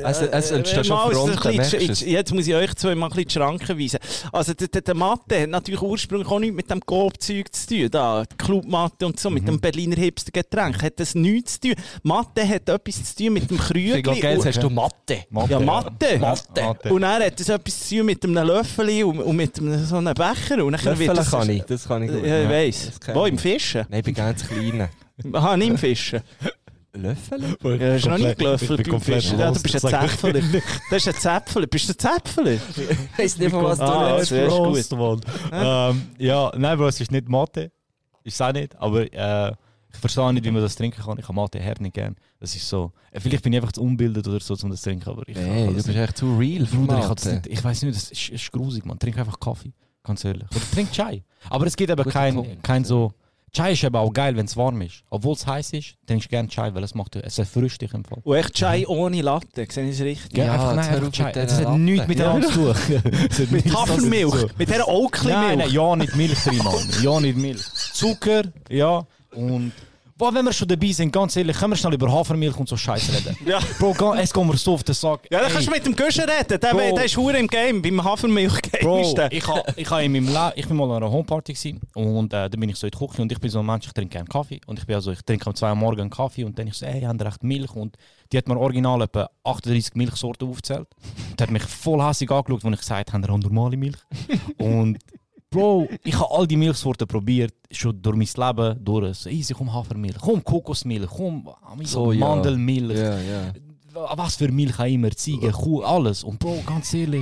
Es entstehen schon mal Fronten, ein merkst du bisschen- es? Jetzt muss ich euch zwei mal ein bisschen die Schranken weisen. Also der Matte hat natürlich ursprünglich auch nichts mit dem Coop-Zeug zu tun. Da, die Clubmatte und so, mit dem Berliner Hipster-Getränk hat das nichts zu tun. Matte hat etwas zu tun mit dem Ich finde Krügli. geil, hast du Mathe. Ja, Matte. Mathe. Und dann hat das etwas zu tun mit einem Löffel und mit einem, so einem Becher. Und dann Löffeln das, kann ich, das kann ich gut. Ja, ich Das weiss. kann Wo, ich. im Fischen? Nein, ich bin ganz klein. Aha, nicht im Fischen. Löffel? Ja, hast du noch nie gelöffelt beim komplett Fischen? Ja, du lost. bist ein Sag Zäpfler. Das ist ein Zäpfler. Bist du ein Zäpfler? Ich weiss nicht, von was du Ah, redest. das ist gut. Prost, Mann. Ja, nein, Bro, es ist nicht Mathe. Ist es auch nicht, aber ich verstehe nicht, wie man das trinken kann. Ich habe Mathe her nicht gern. Das ist so... Vielleicht bin ich einfach zu unbildet oder so, um das zu trinken, aber ich Nee, kann du das bist nicht. echt zu real für Bruder, Mathe. ich weiß nicht, das ist grusig, man. Trink einfach Kaffee, ganz ehrlich. Oder trink Chai. Aber es gibt eben Guter kein Punkt. so... Chai ist eben auch geil, wenn es warm ist. Obwohl es heiß ist, trinkst du gerne Chai, weil es erfrischt dich im Fall. Und echt Chai ohne Latte. Sehe ich es richtig? Ja, einfach, jetzt nein, hör einfach auf Chai. mit Das dieser hat nichts mit Latte. dem zu tun. Das hat Mit nichts Hafermilch. damit zu tun. Mit dieser Nein, Oakley-Milch. ja, nicht Milch drin, Mann. Ja, nicht Milch. Zucker, ja. Und... Boah, wenn wir schon dabei sind, ganz ehrlich, können wir schnell über Hafermilch und so Scheiß reden. Ja. Bro, es geht mir so auf den Sack. Ja, dann Ey, kannst du mit dem Guschen reden. Der Bro. ist hure im Game. Beim Hafermilch-Game Bro, ist der. ich bin mal an einer Homeparty gewesen, und da bin ich so in der Küche und ich bin so ein Mensch, ich trinke gerne Kaffee und ich trinke am 2 Uhr morgens einen Kaffee und dann ich so, hey, haben recht Milch, und die hat mir original etwa 38 Milchsorten aufgezählt. Die hat mich voll hässlich angeschaut, als ich gesagt habe, haben ihr auch normale Milch? Und Bro, ich habe all die Milchsorten probiert, schon durch mein Leben durch. So, easy, komm Hafermilch, komm Kokosmilch, komm Soja. Mandelmilch. Ja, ja. Was für Milch auch immer, Ziege, Kuh, alles. Und Bro, ganz ehrlich,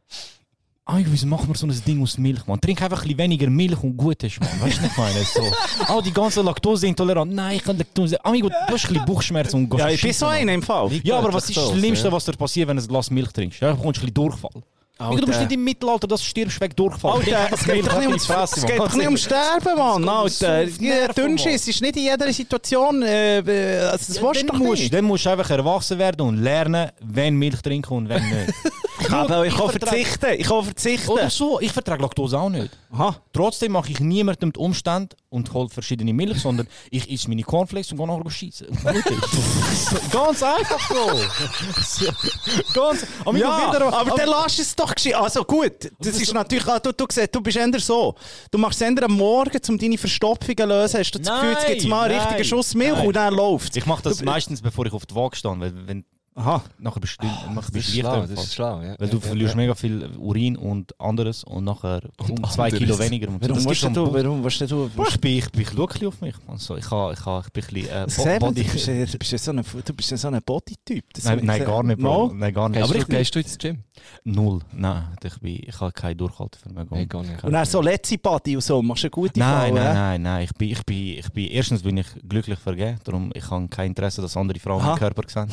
wieso machen wir so ein Ding aus Milch, man? Trink einfach ein bisschen weniger Milch und gut ist, man. Weißt du, was ich meine? So. Die ganzen Laktoseintolerant. Nein, ich kann Laktose. Amigo, du hast ein bisschen Bauchschmerzen und gehst Ja, ich bin schiessen, so Mann. einer im Fall. Ja, aber was ist das so, Schlimmste, ja. was dir passiert, wenn du ein Glas Milch trinkst? Ja, du bekommst ein bisschen Durchfall. Du bist nicht im Mittelalter, dass du stirbst wegen Durchfall. Es geht doch nicht um Sterben, Mann. Alter. Dünnschiss ist nicht in jeder Situation. Das willst du doch nicht. Dann musst du einfach erwachsen werden und lernen, wenn Milch trinken und wenn nicht. Ich kann verzichten. Oder so, ich vertrage Laktose auch nicht. Aha. Trotzdem mache ich niemandem die Umstände und hole verschiedene Milch, sondern ich esse meine Cornflakes und gehe nachher schießen. Ganz einfach, Bro. Aber dann lass es doch geschehen. Also gut, das ist natürlich, du siehst, du bist eher so. Du machst es eher am Morgen, um deine Verstopfungen zu lösen. Hast du das Gefühl, jetzt gibt es mal einen richtigen Schuss Milch und dann läuft es. Ich mache das meistens, bevor ich auf die Waage stehe, weil wenn nachher bist du leichter. Das ist schlau, ja. Weil du verlierst mega viel Urin und anderes und nachher 2 Kilo weniger. Warum willst du? Ich bin glücklich auf mich. Also, ich bin ein bisschen Body. Du bist ja so ein Body-Typ. Nein, gar nicht, Bro. Nein, gar nicht. Aber gehst du ins Gym? Null. Nein, ich habe kein Durchhaltevermögen. Nein, gar nicht. Und dann so Letzi-Body und so, machst du eine gute Frau? Nein. Erstens bin ich glücklich vergeben, darum ich habe kein Interesse, dass andere Frauen meinen Körper sehen.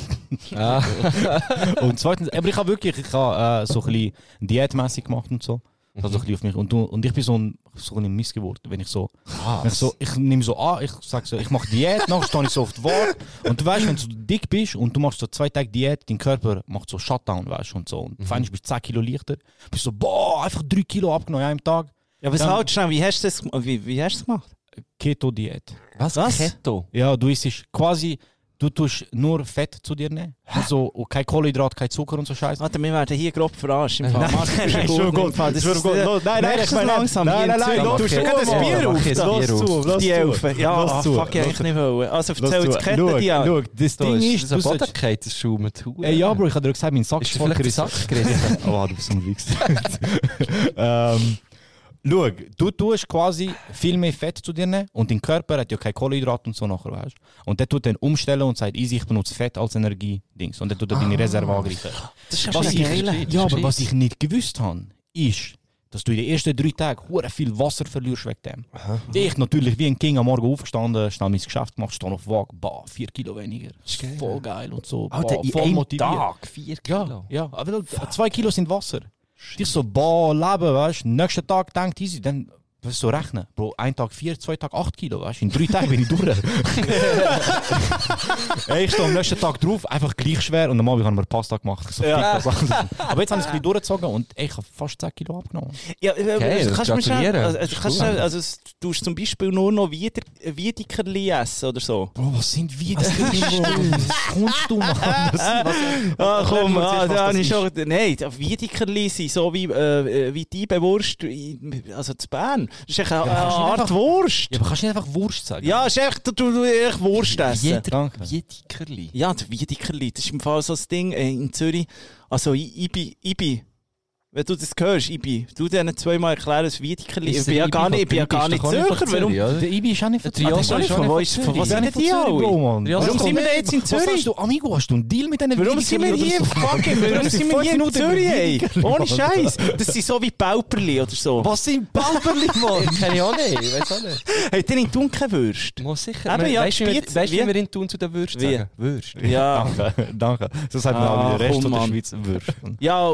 Und zweitens, aber ich habe so ein bisschen diätmäßig gemacht und so. Also auf mich. Und ich bin so ein Missgeburt, wenn ich so, ich nehme so an, ich sage so, ich mache Diät, nachher stehe ich so auf die Waage und du weißt, wenn du so dick bist und du machst so 2 Tage Diät, dein Körper macht so Shutdown, weißt du, und so. Und du bist 10 Kilo leichter, bist so, einfach 3 Kilo abgenommen an einem Tag. Ja, was halt schnell, wie hast du das gemacht? Keto-Diät. Was? Keto? Ja, du isst quasi... Du tust nur Fett zu dir nehmen. Also kein Kohlenhydrat, kein Zucker und so Scheiße. Warte, wir werden hier grob verarscht. Im Fall. Nein, schon gut. Nein, ich meine langsam. Nein, du hast gerade ein Bier auf. Die Elfen. Ja, fuck, ich nicht wollen. Also erzähl jetzt Kette die an. Schau, das Ding ist... Das Bodenkeit, das schaumt. Ja, Bro, ich habe dir gesagt, mein Sack ist voll Sack gerissen. Oh, du bist so ein Wichser. Schau, du tust quasi viel mehr Fett zu dir nehmen und dein Körper hat ja kein Kohlenhydrat und so nachher, weißt du? Und der tut dann umstellen und sagt, easy, ich benutze Fett als Energie-Dings. Und der tut deine Reserve angreifen. Das ist geil. Ja, aber was ich nicht gewusst habe, ist, dass du in den ersten 3 Tagen hure viel Wasser verlierst wegen dem. Ich natürlich wie ein King am Morgen aufgestanden, schnell mein Geschäft gemacht, stehe auf die Waage, 4 Kilo weniger. Das ist voll geil und so. Alter, in voll motiviert. Tag 4 Kilo? Ja, aber 2 Kilo sind Wasser. Ich so, leben, weißt du, nächsten Tag denkt easy, dann wirst du so rechnen. Bro, 1 Tag 4, 2 Tage 8 Kilo, weißt du, in 3 Tagen bin ich durch. Ich stehe am nächsten Tag drauf, einfach gleich schwer und normal haben wir Pasta gemacht. So aber jetzt habe ich es ein bisschen durchgezogen und ich habe fast 10 Kilo abgenommen. Ja, okay, kannst du mir schnell, also du hast zum Beispiel nur noch Wiedekerli essen oder so? Bro, was sind Wiedekerli? Was kommst du, Mann? Komm, da habe ich schon... Nein, Wiedekerli sind so wie die Wurst, also zu Bern. Das ist eine Art Wurst. Ja, aber kannst du nicht einfach Wurst sagen? Ja, es ist echt, du echt Wurst essen. Wiedekerli. Ja, das Wiedekerli. Das ist im Fall so ein Ding in Zürich. Also Ibi. Wenn du das hörst, Ibi, du denen 2-mal erklären, was Wiedekerli ist. Ich bin ja gar nicht Zürcher. Warum? Der Ibi ist auch nicht von Zürich. Von wo sind die alle? Warum sind wir denn jetzt in Zürich? Hast du, Amigo, hast du einen Deal mit diesen Warum sind wir hier in Zürich, ey? Ohne Scheiß. Das sind so wie Pauperli oder so. Was sind Pauperli, Mann? Kenn ich auch nicht, ich weiß auch nicht. Habt ihr in Thun keine Würst? Muss sicher. Weißt du, wie wir in Thun zu den Würsten sagen? Würst. Ja. Danke. So sagt man auch der Rest von der Schweiz Würst. Ja,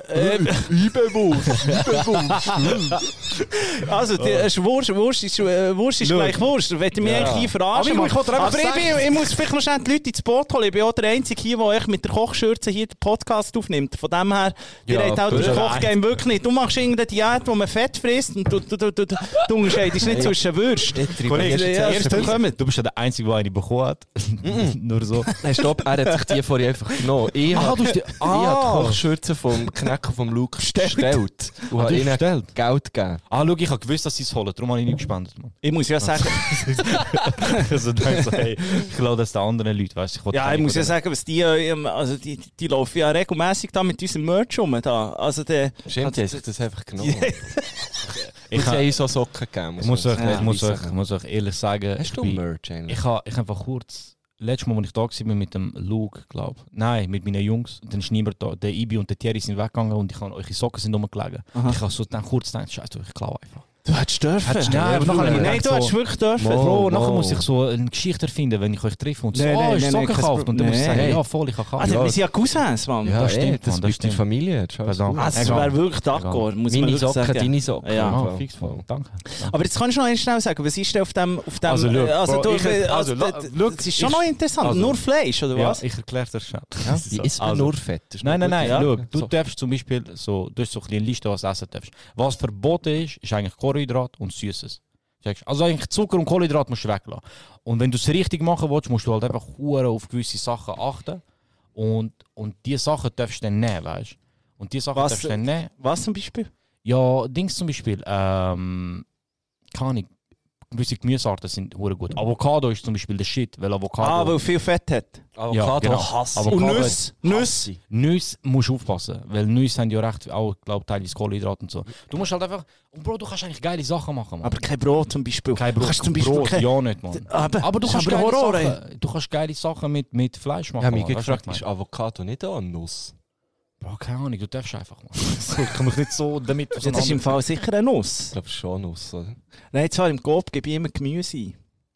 also, Wurst ist gleich Wurst. Wollt ihr mich eigentlich hier verarschen? Aber ich muss vielleicht noch schnell die Leute ins Boot holen. Ich bin auch der Einzige hier, der mit der Kochschürze hier den Podcast aufnimmt. Von dem her, ihr habt auch das Kochgame wirklich nicht. Du machst irgendeine Diät, wo man Fett frisst und du unterscheidest nicht zwischen Würst. Du bist ja der Einzige, der eine bekommen hat. Nur so. Stopp, er hat sich die vorher einfach genommen. Ich habe die Kochschürze vom Knecker vom Luke bestellt und habe ihnen Geld gegeben. Schau, ich habe gewusst, dass sie es holen, darum habe ich nicht gespendet. Ich muss ja sagen... Also denke so, hey, ich glaube, das den anderen Leuten, weißt du. Ja, ich muss ja sagen, was die laufen ja regelmässig da mit unserem Merch rum. Also stimmt, die haben sich das einfach genommen. Ich habe so Socken gegeben. Ich muss euch ehrlich sagen... Hast du Merch eigentlich? Ich habe einfach kurz... Letztes Mal, als ich da war mit dem Luke, glaube ich. Nein, mit meinen Jungs. Dann ist niemand da. Der Ibi und der Thierry sind weggegangen und eure Socken sind rumgelegen. Ich habe so dann kurz gedacht, Scheiße, ich klaue einfach. Du hättest dürfen. Nein, aber nachher habe ich Nein, gedacht, du hättest so, wirklich dürfen. Bro, nachher muss ich so eine Geschichte erfinden, wenn ich euch treffe und so, ist so gekauft. Und dann muss ich sagen, ja voll, ich habe gekauft. Also, wir sind ja Cousins, Mann. Ja, das stimmt, das Mann, das ist die stimmt. Familie. Also, das wäre wirklich d'accord, muss man Meine wirklich Socken, sagen. deine Socken. Ja. Fix voll, danke. Aber jetzt kannst du noch schnell sagen, was ist denn auf dem Also, look, Bro, das ist schon noch interessant, nur Fleisch, oder was? Ja, ich erkläre dir schnell. Wie isst man nur Fett? Nein, Ja. schau, du darfst zum Beispiel so, du hast so eine Liste, was du essen darfst. Was verboten ist eigentlich Kohlenhydrat und Süßes. Also eigentlich Zucker und Kohlenhydrat musst du weglassen. Und wenn du es richtig machen willst, musst du halt einfach auf gewisse Sachen achten. Und diese Sachen darfst du dann nehmen, weißt du? Und diese Sachen darfst du dann nehmen. Was zum Beispiel? Ja, Dings zum Beispiel, keine Ahnung, gewisse Gemüsearten sind hure gut. Avocado ist zum Beispiel der Shit, weil Avocado... weil viel Fett hat. Avocado genau. hasse ich. Und Avocado Nüsse. Nüsse musst du aufpassen, weil Nüsse haben ja recht, auch glaube teilweise Kohlenhydrate und so. Du musst halt einfach... Und Bro, du kannst eigentlich geile Sachen machen, Mann. Aber kein Brot zum Beispiel. Kein Brot, Kannst zum Beispiel Brot ja nicht, Mann. Aber du kannst geile Sachen, du kannst geile Sachen mit Fleisch machen. Ich habe mich Mann. gefragt, Weißt ist du, Avocado nicht auch eine Nuss? Bro, keine Ahnung, du darfst einfach, Mann. So, ich kann mich nicht so damit Das ist im Fall sicher eine Nuss. Ich glaube schon Nuss, oder? Nein, zwar im Coop gebe ich immer Gemüse ein.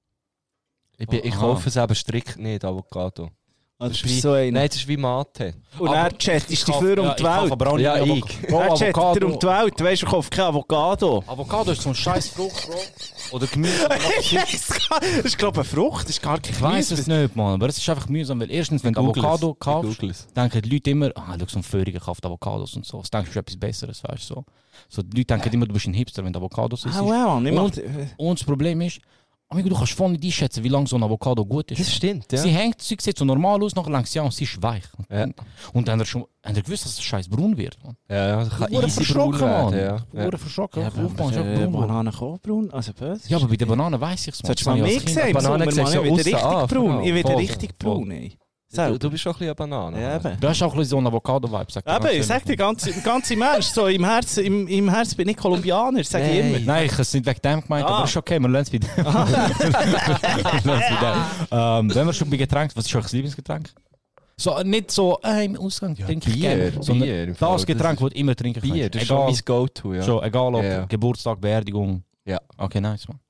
Ich kaufe es eben strikt nicht, Avocado. Also Das bist ist wie, so einer. nein, das ist wie Mate. Und er chattest dich für um die Welt. Aber auch nicht Ja, Avocado. ich. Bro, Er chattet Avocado. dir um die Welt. Weißt du, ich kaufe kein Avocado. Avocado ist so ein scheiß Frucht, Bro. Oder Gemüse. Das ist, glaube ich, eine Frucht. Das ist gar kein Ich weiss Gemüse. es nicht, Mann. Aber es ist einfach mühsam, weil erstens, wenn du Avocado kaufst, denken die Leute immer, schau, so ein Föhriger kauft Avocados und so. Das denkst du etwas Besseres, weißt du, so. So, die Leute denken immer, du bist ein Hipster, wenn du Avocados isst. Ah, wow. Und das Problem ist, amigo, du kannst voll nicht einschätzen, wie lange so ein Avocado gut ist. Das stimmt, ja. Sie hängt, sie sieht so normal aus, nachher längst ja und sie ist weich. Ja. Und dann haben wir gewusst, dass es scheiß braun wird, Mann. Ja, das kann Wurde easy braun verschrocken, werden. Mann. Ja. Wurde verschrocken. Ja, Aufbau ist einfach braun. Bananen auch braun? Also böse. Ja, aber bei den Bananen weiss ich es, Solltest du mal mehr sehen? Bananen siehst du ich werde aussen richtig an, braun. voll. Ich werde Voll. richtig braun, ey. Du bist schon ein bisschen eine Banane. Ja, eben. Du hast auch ein bisschen so einen Avocado-Vibe, sag Eben, ich sag dir, ganze Mensch, so im Herz bin ich Kolumbianer, sag ich immer. Nein, ich habe es nicht wegen dem gemeint, aber ist okay, wir lernen es bei dem. Wenn wir schon bei Getränken, was ist euer Lieblingsgetränk? So, nicht so, im Ausgang trinke ich Bier, gerne, sondern Bier im Fall. das Getränk, das du immer trinken Bier, kannst. das ist schon mein Go-To, ja. Schon, egal ob Ja. Geburtstag, Beerdigung. Ja. Okay, nice, man.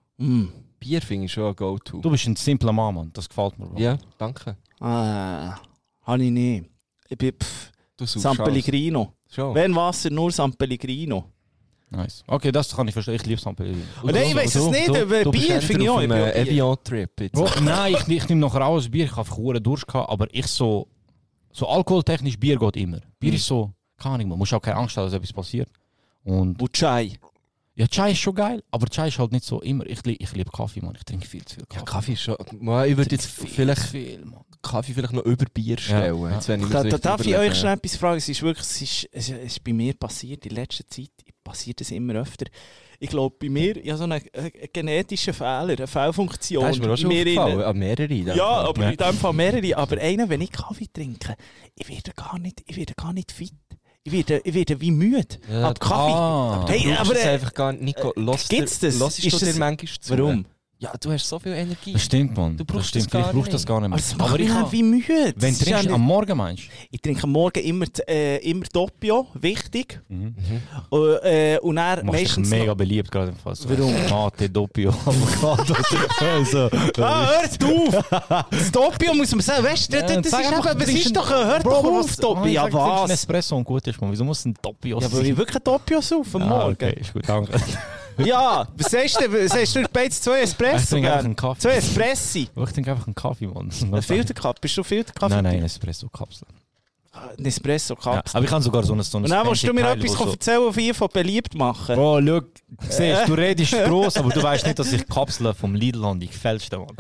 Bier finde ich schon ein Go-To. Du bist ein simpler Mann, Mann. Das gefällt mir. Bro. Ja, danke. Habe ich nicht. Ich bin Du suchst San alles. Pellegrino. Schon. Wenn Wasser, nur San Pellegrino. Nice. Okay, das kann ich verstehen. Ich liebe San Pellegrino. Nein, ich weiss es nicht, aber Bier finde ich auch. Evian-Trip jetzt. Bro, nein, ich nehme nachher auch ein Bier. Ich habe einfach einen Durst gehabt, aber ich so alkoholtechnisch, Bier geht immer. Bier ist so, keine Ahnung, man muss auch keine Angst haben, dass etwas passiert. Und Chai. ja, Chai ist schon geil, aber Chai ist halt nicht so immer. Ich liebe Kaffee, Mann. Ich trinke viel zu viel Kaffee. Ja, Kaffee ist schon... Mal, ich würde jetzt vielleicht Kaffee vielleicht noch über Bier stellen. Ja. Jetzt, wenn ich mir das Darf ich überlege. euch schnell etwas fragen? Es ist wirklich, es ist bei mir passiert, in letzter Zeit passiert es immer öfter. Ich glaube, bei mir, ich habe so einen genetischen Fehler, eine Fehlfunktion. Da ist mir auch schon in mir aufgefallen. innen. An mehrere. Ja, aber in dem Fall mehrere. Aber einer, wenn ich Kaffee trinke, ich werde gar nicht fit. Ich werde wie müde. Ja, Ab Kaffee. Hey, aber aber einfach gar nicht... Nico, gibt's das? Hörst Ist du dir das- manchmal zu? Warum? Ja, du hast so viel Energie. Das stimmt, Mann. Du brauchst das das gar Ich brauche das nicht. gar nicht mehr. Aber das macht mich halt wie müde. Wenn Das ist trinkst du ja am nicht- Morgen, meinst du? Ich trinke am Morgen immer Doppio, wichtig. Und dann Du machst dich meistens... mega beliebt gerade im Fall. So. Warum? Mate, Doppio, Avocado. Also, hört auf! Das Doppio muss man sagen, weißt du, Ja, das ist sag einfach, eben, was trinkst ist doch, ein- hört Bro, doch aber auf, was- Doppio, ja Ich sag, trinkst ein was? Espresso und gut ist, man. Wieso muss ein Doppio Ja, aber ich wirklich ein Doppio saufen am Morgen. Okay, ist gut, danke. Ja, was sagst du beides 2 Ich Espresso trinke einfach gern? einen Kaffee. 2 Espressi. Ich trinke einfach einen Kaffee, Mann. Ein Filterkaffee, bist du Filterkaffee? Nein, eine Espresso-Kapsel. Ein Espresso-Kapsel. Ja, aber ich kann sogar so ein Und dann willst du mir fancy etwas Teil, wo erzählen, wie von beliebt machen. Bro, schau, siehst, du redest gross, aber du weißt nicht, dass ich Kapseln vom Lidl habe, die gefälschte, Mann.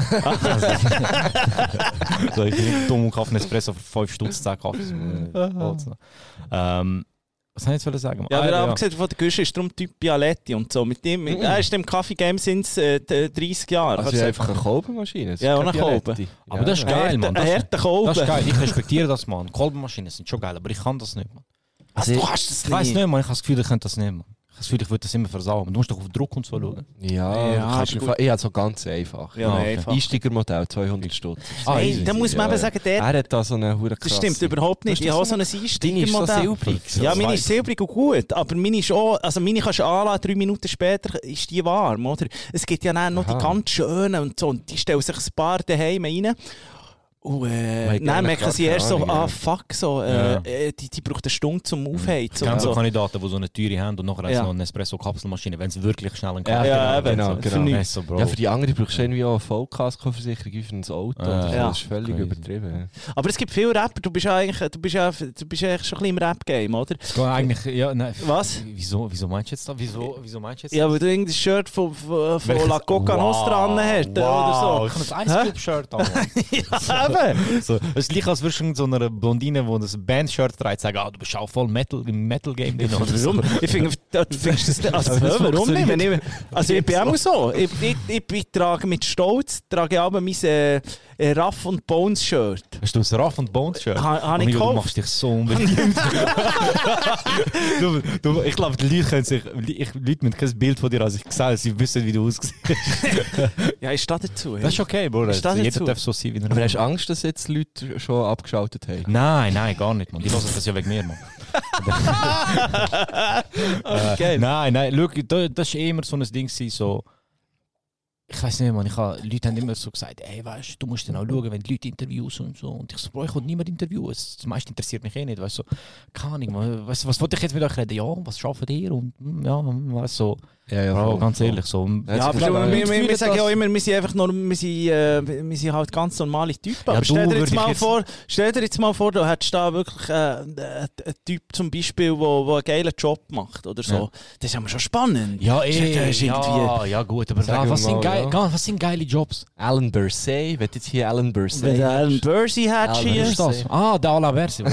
So, ich trinke dumm und kaufe einen Espresso für 5 Stutz, 10 Kaffees. Was soll ich jetzt sagen? Ja, aber abgesehen von der Küche ist darum Typ Bialetti und so. Mit dem, er ist im Kaffee-Game sind es 30 Jahre. Also ja, einfach eine Kolbenmaschine. Ja, auch eine Kolbe. Aber das ist geil, Mann. Ein harter Kolben. Das ist geil, ich respektiere das, Mann. Kolbenmaschinen sind schon geil, aber ich kann das nicht, Mann. Also, du kannst das Ich weiss nicht, Mann, ich habe das Gefühl, ich könnte das nicht, Mann. Das Gefühl, ich würde das immer versauen. Du musst doch auf Druck und so schauen. Ja, ich habe so ganz einfach. Ja, einfach. Einsteigermodell, 200 Stutz. Nein, da muss man eben sagen, er hat da so eine hure das stimmt überhaupt nicht. Ich habe so ein Einsteigermodell. Deine ist so silbrig. Ja, meine ist silbrig und gut, aber meine ist auch, also meine kannst du anladen, 3 Minuten später ist die warm, oder? Es gibt ja dann noch die ganz schönen und so, und die stellen sich ein paar daheim rein. Nein, merken sie erst so, fuck, so, die braucht eine Stunde zum Aufheizen. Ich kenne so Kandidaten, die so eine Türe haben und nachher noch eine Espresso-Kapselmaschine, wenn sie wirklich schnell einen Kaffee haben. Genau. Ja, für die anderen brauchst du irgendwie auch eine Vollkaskoversicherung für ein Auto. Das ist völlig übertrieben. Aber es gibt viele Rapper, du bist ja eigentlich schon ein bisschen im Rap-Game, oder? Eigentlich, ja, nein. Was? Wieso meinst du jetzt da? Wieso meinst du jetzt? Ja, weil du irgendein Shirt von La Coca Nostra dran hast, oder so. Ich habe ein Ice-Cube-Shirt an. So, es ist gleich, als würdest du so einer Blondine, die ein Band-Shirt trägt, sagen, du bist auch voll im Metal-Game drin. Warum? Ich finde, du findest das... warum nicht? Also ich bin auch so. Ich trage mit Stolz aber mein Ruff und Bones Shirt. Hast du ein Ruff und Bones Shirt? Habe ich gekauft. Du machst dich so unbedingt. Ich glaube, die Leute können sich... Leute mit kein Bild von dir als ich gesagt, sie wissen, wie du aussiehst. Ja, ich stehe dazu. Das ist okay, Bruder. Jeder darf so sein, wie er will. Aber hast du Angst, dass jetzt die Leute schon abgeschaltet haben? Nein, gar nicht, man. Die hören das ja wegen mir, man. Nein, schau, das war immer so ein Ding, so... Ich weiß nicht, man. Leute haben immer so gesagt, ey, weißt du, musst dann auch schauen, wenn die Leute Interviews und so. Und ich so, Bro, ich will niemand interviewen. Das meiste interessiert mich nicht, weißt du. So, keine Ahnung, was wollte ich jetzt mit euch reden? Ja, was schaffen ihr? Und weißt du, so. Ja, Bro, ganz ehrlich, so. Ja, aber wir sagen ja auch immer, wir sind einfach nur, wir sind halt ganz normale Typen. Ja, aber stell dir jetzt mal vor, du hättest da wirklich einen Typ zum Beispiel, der einen geilen Job macht oder so. Ja. Das ist ja schon spannend. Ja, gut, aber was sind geile Jobs? Alan Bursey, wenn jetzt hier Alan Bursey. Wenn Alan Bursey hat hier. Der Alan Bursey.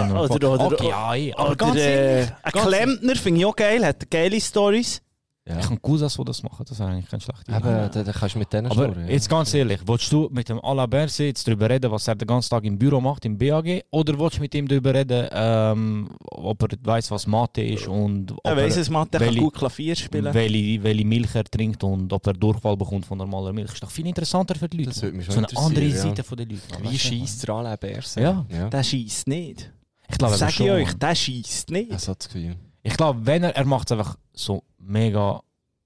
Aber ganz ehrlich, ein Klempner finde ich auch geil, hat geile Storys. Ja. Ich kann Cousins, die das machen, das ist eigentlich keine schlechte Idee. Aber da kannst du mit denen aber schnurren, jetzt ganz ehrlich, willst du mit dem Alain Berset jetzt darüber reden, was er den ganzen Tag im Büro macht, im BAG? Oder willst du mit ihm darüber reden, ob er weiss, was Mathe ist und ob er weiss, Mathe kann gut Klavier spielen, welche Milch er trinkt und ob er Durchfall bekommt von normaler Milch? Das ist doch viel interessanter für die Leute. Das würde mich so eine andere Seite von den Leuten. Wie scheisst der Alain Berset? Ja, der scheisst nicht. Ich glaube, sag ich euch, der scheisst nicht. Das hat das Gefühl. Ich glaube, wenn er macht es einfach so mega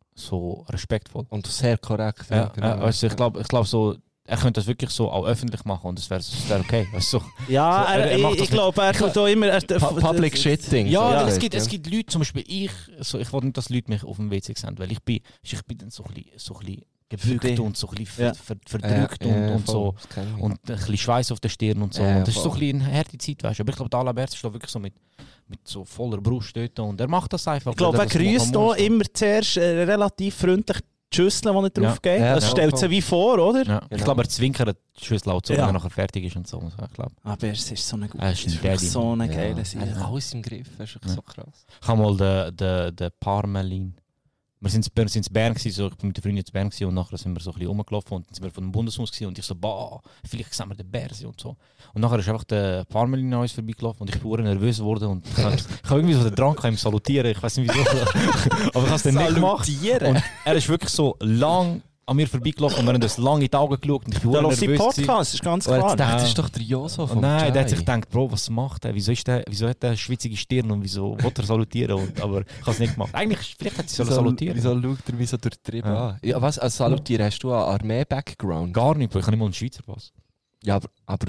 so respektvoll. Und sehr korrekt. Ja, genau. Also ich glaube so, er könnte das wirklich so auch öffentlich machen und das wäre okay. Weißt du? Ja, so, ich glaube, er tut auch immer... Public Shitting. Ja, so es gibt Leute, zum Beispiel ich will nicht, dass Leute mich auf dem WC sehen, weil ich bin dann so ein bisschen gebückt und so ein bisschen verdrückt und so. Und ein bisschen Schweiß auf der Stirn und so. Und das ist so ein bisschen eine harte Zeit, weißt du. Aber ich glaube, Alain Berset ist da wirklich so mit so voller Brust dort und er macht das einfach. Ich glaube, er grüßt hier immer zuerst relativ freundlich die Schüssel, die er drauf geht. Das stellt sie wie vor, oder? Ja. Ich glaube, er zwinkert die Schüssel auch zu, wenn er nachher fertig ist und so. Aber es ist so eine gute, so eine geile Seite. Alles im Griff, das ist so krass. Ich habe mal den Parmelin. Wir sind in Bern gewesen, so, ich bin mit der Freundin in Bern gewesen, und nachher sind wir so ein bisschen rumgelaufen und dann sind wir von dem Bundeshaus gewesen, und ich so, vielleicht sehen wir den Berse und so. Und nachher ist einfach der Parmelin an uns vorbeigelaufen und ich bin nervös geworden und ich habe irgendwie so den Drang ihm salutieren, ich weiß nicht wieso, aber ich habe es dann nicht gemacht. Und er ist wirklich so lang an mir vorbeigelaufen und wir haben das lange in die Augen geschaut und ich bin nervös. Der Podcast, ist ganz klar. Das ist doch der Joso von Nein, der hat sich gedacht, Bro, was macht er? Wieso hat er eine schwitzige Stirn und wieso will er salutieren? Aber ich habe es nicht gemacht. Eigentlich, vielleicht hätte er salutieren. Wieso schaut er mich so durchtrieben an? Ja, was, als Salutieren, hast du einen Armee-Background? Gar nicht, Bro. Ich habe nicht mal einen Schweizer Pass. Ja, aber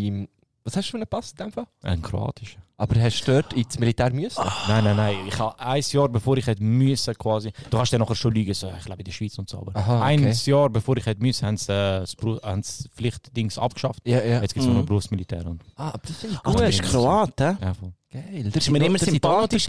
was hast du für einen Pass in dem Fall? Einen kroatischen. Aber hast du dort ins Militär müssen? Nein. Ich habe ein Jahr, bevor ich hätte müssen, quasi. Du kannst ja nachher schon liegen, so, ich glaube in der Schweiz und so. Aber ein Jahr, bevor ich hätte müssen, haben sie das Pflichtdings abgeschafft. Ja. Jetzt gibt es nur noch Berufsmilitär. Aber das finde ich gut. Du bist Kroat, hä? Ja, voll. Geil. Das war mir immer sympathisch.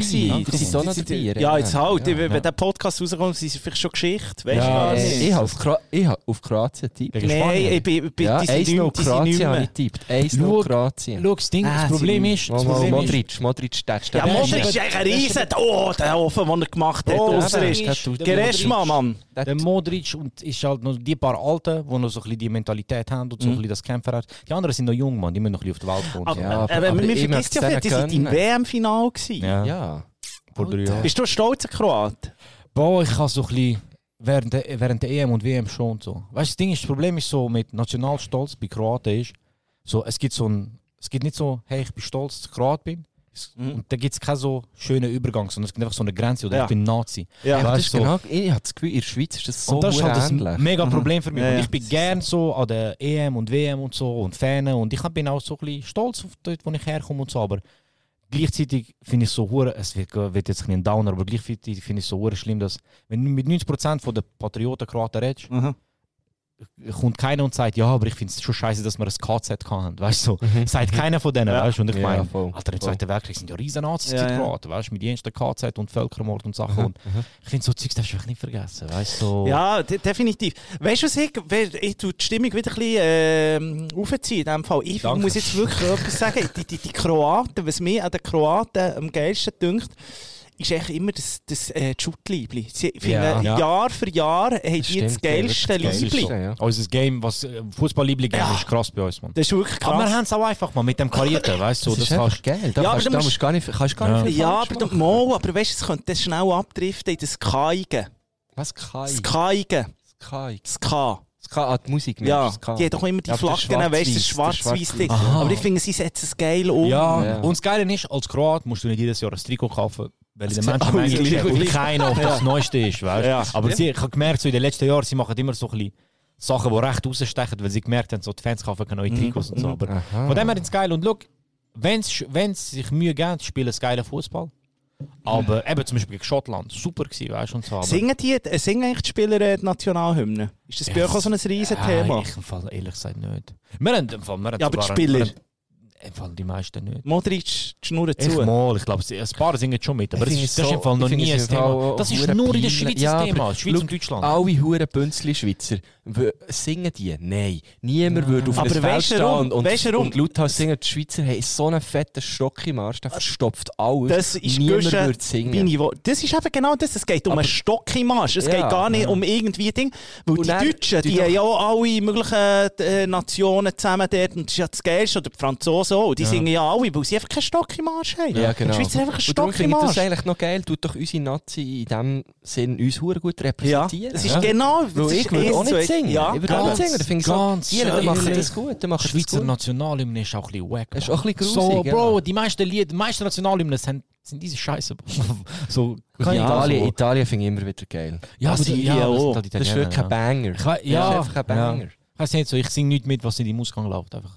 Ja, jetzt halt. Wenn der Podcast rauskommt, sind sie vielleicht schon Geschichte. Weißt du gar nicht? Ich habe auf Kroatien getippt. Nein, ich bin die Kroatien habe ich getippt. Kroatien. Schau, das Problem ist... Modric stärkst. Ja, Modric ist eigentlich ein Riesen. Oh, der Ofen, den er gemacht hat. Gereshma, Mann. Der Modric ist halt noch die paar Alten, die noch so ein bisschen die Mentalität haben und so ein bisschen das Kämpfer hat. Die anderen sind noch jung, Mann. Die müssen noch ein bisschen auf der Welt kommen. Aber man vergisst ja, die sind im WM-Final gewesen. Ja. Vor 3 Jahren. Bist du ein stolzer Kroat? Boah, ich habe so ein bisschen während der EM und WM schon und so. Weißt du, das Problem ist so mit Nationalstolz bei Kroaten ist, so, es gibt nicht so, hey, ich bin stolz, dass ich Kroat bin. Und da gibt es keinen so schönen Übergang, sondern es gibt einfach so eine Grenze, oder ich bin Nazi. Ja, das ist so. genau, ich habe das Gefühl, in der Schweiz ist das so und das ist halt ähnlich. ein mega Problem für mich. Ja, und ja. ich bin gern so an der EM und WM und so und Fan und ich bin auch so ein bisschen stolz auf dort, wo ich herkomme und so, aber gleichzeitig finde ich so hure, es wird jetzt ein Downer, aber gleichzeitig finde ich so hure schlimm, dass wenn du mit 90% der Patrioten Kroaten redest, kommt keiner und sagt, ja, aber ich finde es schon scheiße, dass wir ein KZ haben. Weißt du, sagt keiner von denen, weißt du? Und ich meine, Alter, im Zweiten Weltkrieg sind ja riesen Nazis, die Kroaten, weißt du, mit jensten KZ und Völkermord und Sachen. Und ich finde, so Zeugs darfst du nicht vergessen, weißt du? So. Ja, definitiv. Weißt du, was ich tue die Stimmung wieder ein bisschen aufziehen in diesem Fall. Ich muss jetzt wirklich etwas sagen. Die Kroaten, was mir an den Kroaten am geilsten dünkt, ist eigentlich immer das Schuttliebli. Sie finden, Jahr für Jahr haben die das geilste Liebli. So. Unser Game, was Fußball-Liebli-Game ist krass bei uns, man. Das ist wirklich krass. Aber wir haben es auch einfach mal mit dem Karierten, weißt du? Das ist einfach geil. Da kannst du gar nicht viel ja, aber weißt du, es könnte schnell abdriften in das Kaigen. Was Kai? Das Kaigen. Das K. Die Musik. Ja, die hat doch immer die Flaggen, weißt du, das Schwarz-Weiß-Ding. Aber ich finde, sie setzen es geil um. Ja, und das Geile ist, als Kroat musst du nicht jedes Jahr ein Trikot kaufen, weil in der Menschenmenge und keiner auf das Neueste ist, weißt du. Ja. Aber ich habe gemerkt, so in den letzten Jahren, sie machen immer so ein bisschen Sachen, die recht rausstechen, weil sie gemerkt haben, so die Fans kaufen keine neuen Trikots und so. Aber von dem her ist es geil. Und schau, wenn sie sich Mühe geben, spielen sie geilen Fußball. Aber eben zum Beispiel gegen Schottland, super gewesen, weißt du, und so. Aber singen eigentlich die Spieler die Nationalhymne? Ist das bei euch auch so ein riesen Thema? Ich im Fall ehrlich gesagt nicht. Wir haben ja, aber die Spieler? Im Fall die meisten nicht. Modric schnurren zu. Ich glaube, ein paar singen schon mit, aber das ist im Fall noch nie ein Thema. Das ist nur in der Schweiz ein Thema, Schweiz und Deutschland. Alle huren Bünzli-Schweizer singen die? Nein. Niemand würde auf das Feld stehen und lauthals singen. Die Schweizer haben so einen fetten Stock im Arsch, der verstopft alles. Das ist niemand würde singen. Das ist eben genau das. Es geht um einen Stock im Arsch. Es geht gar nicht um irgendwie Ding. Weil die Deutschen, die haben ja auch alle möglichen Nationen zusammen dort. Und das ist ja das Geilste. Oder die Franzosen auch. Die singen ja alle, weil sie einfach keinen Stock im Arsch haben. Ja, genau. Die Schweizer haben einfach einen Stock im Arsch. Das ist eigentlich noch geil. Tut doch unsere Nazi in dem Sinn uns hure gut repräsentieren. Ja, das ist genau. Weil ich würde auch nicht singen. Ja, ich würde auch nicht singen. Da finde ich so, die machen das gut. Die Schweizer Nationalhymne ist auch ein bisschen wack. Das ist auch ein bisschen grusig. So, Bro, die meisten Nationalhymnen sind diese Scheiße. So, Italien finde ich immer wieder geil. Ja, das ist wirklich ein Banger. Das ist einfach ein Banger. Ich singe nicht mit, was in die Ausgang läuft. Einfach.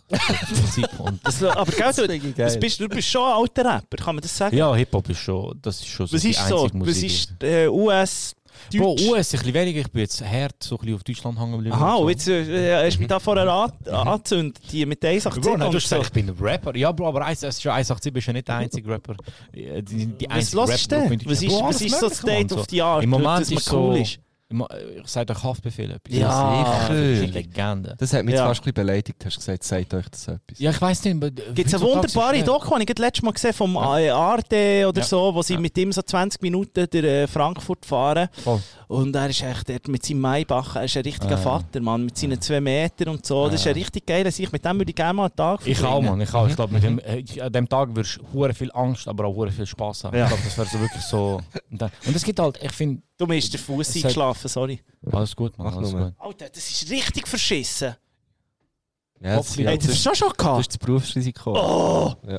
Aber du bist schon ein alter Rapper, kann man das sagen? Ja, Hip-Hop ist schon, das ist schon so die einzige Musik. Was ist US? Bro, US ein bisschen weniger. Ich bin jetzt hart so ein bisschen auf Deutschland hängen geblieben. Aha, und jetzt hast du mich da vorher angezündet, die mit 187. Bro, nein, du hast gesagt, ich bin ein Rapper. Ja, Bro, aber 187 bist ja nicht der einzige Rapper. Die einzige Rapper. Was ist so State of the Art, im Moment dass man ist cool so, ist? Ich sage euch Haftbefehl. Ja, sicher. Das ist eine Legende. Das hat mich fast ein bisschen beleidigt. Hast du gesagt, sagt euch das etwas? Ja, ich weiss nicht. Gibt es eine wunderbare Doku, die ich letztes Mal gesehen vom Arte oder so, wo sie mit ihm so 20 Minuten durch Frankfurt fahren. Voll. Und er ist echt dort mit seinem Maybach, er ist ein richtiger Vater, Mann, mit seinen 2 Metern und so. Das ist ein richtig geiler Sicht. Mit dem würde ich gerne mal einen Tag verbringen. Ich auch, Mann. Ich glaube, an dem Tag wirst du hure viel Angst, aber auch hure viel Spaß haben. Ja. Ich glaube, das wäre so wirklich so. Und es gibt halt, ich finde. Du mir ist der Fuß eingeschlafen, sorry. Alles gut, Mann. Alles gut. Alter, das ist richtig verschissen. Ja, das ist schon gehabt. Das ist das Berufsrisiko. Oh! Ja.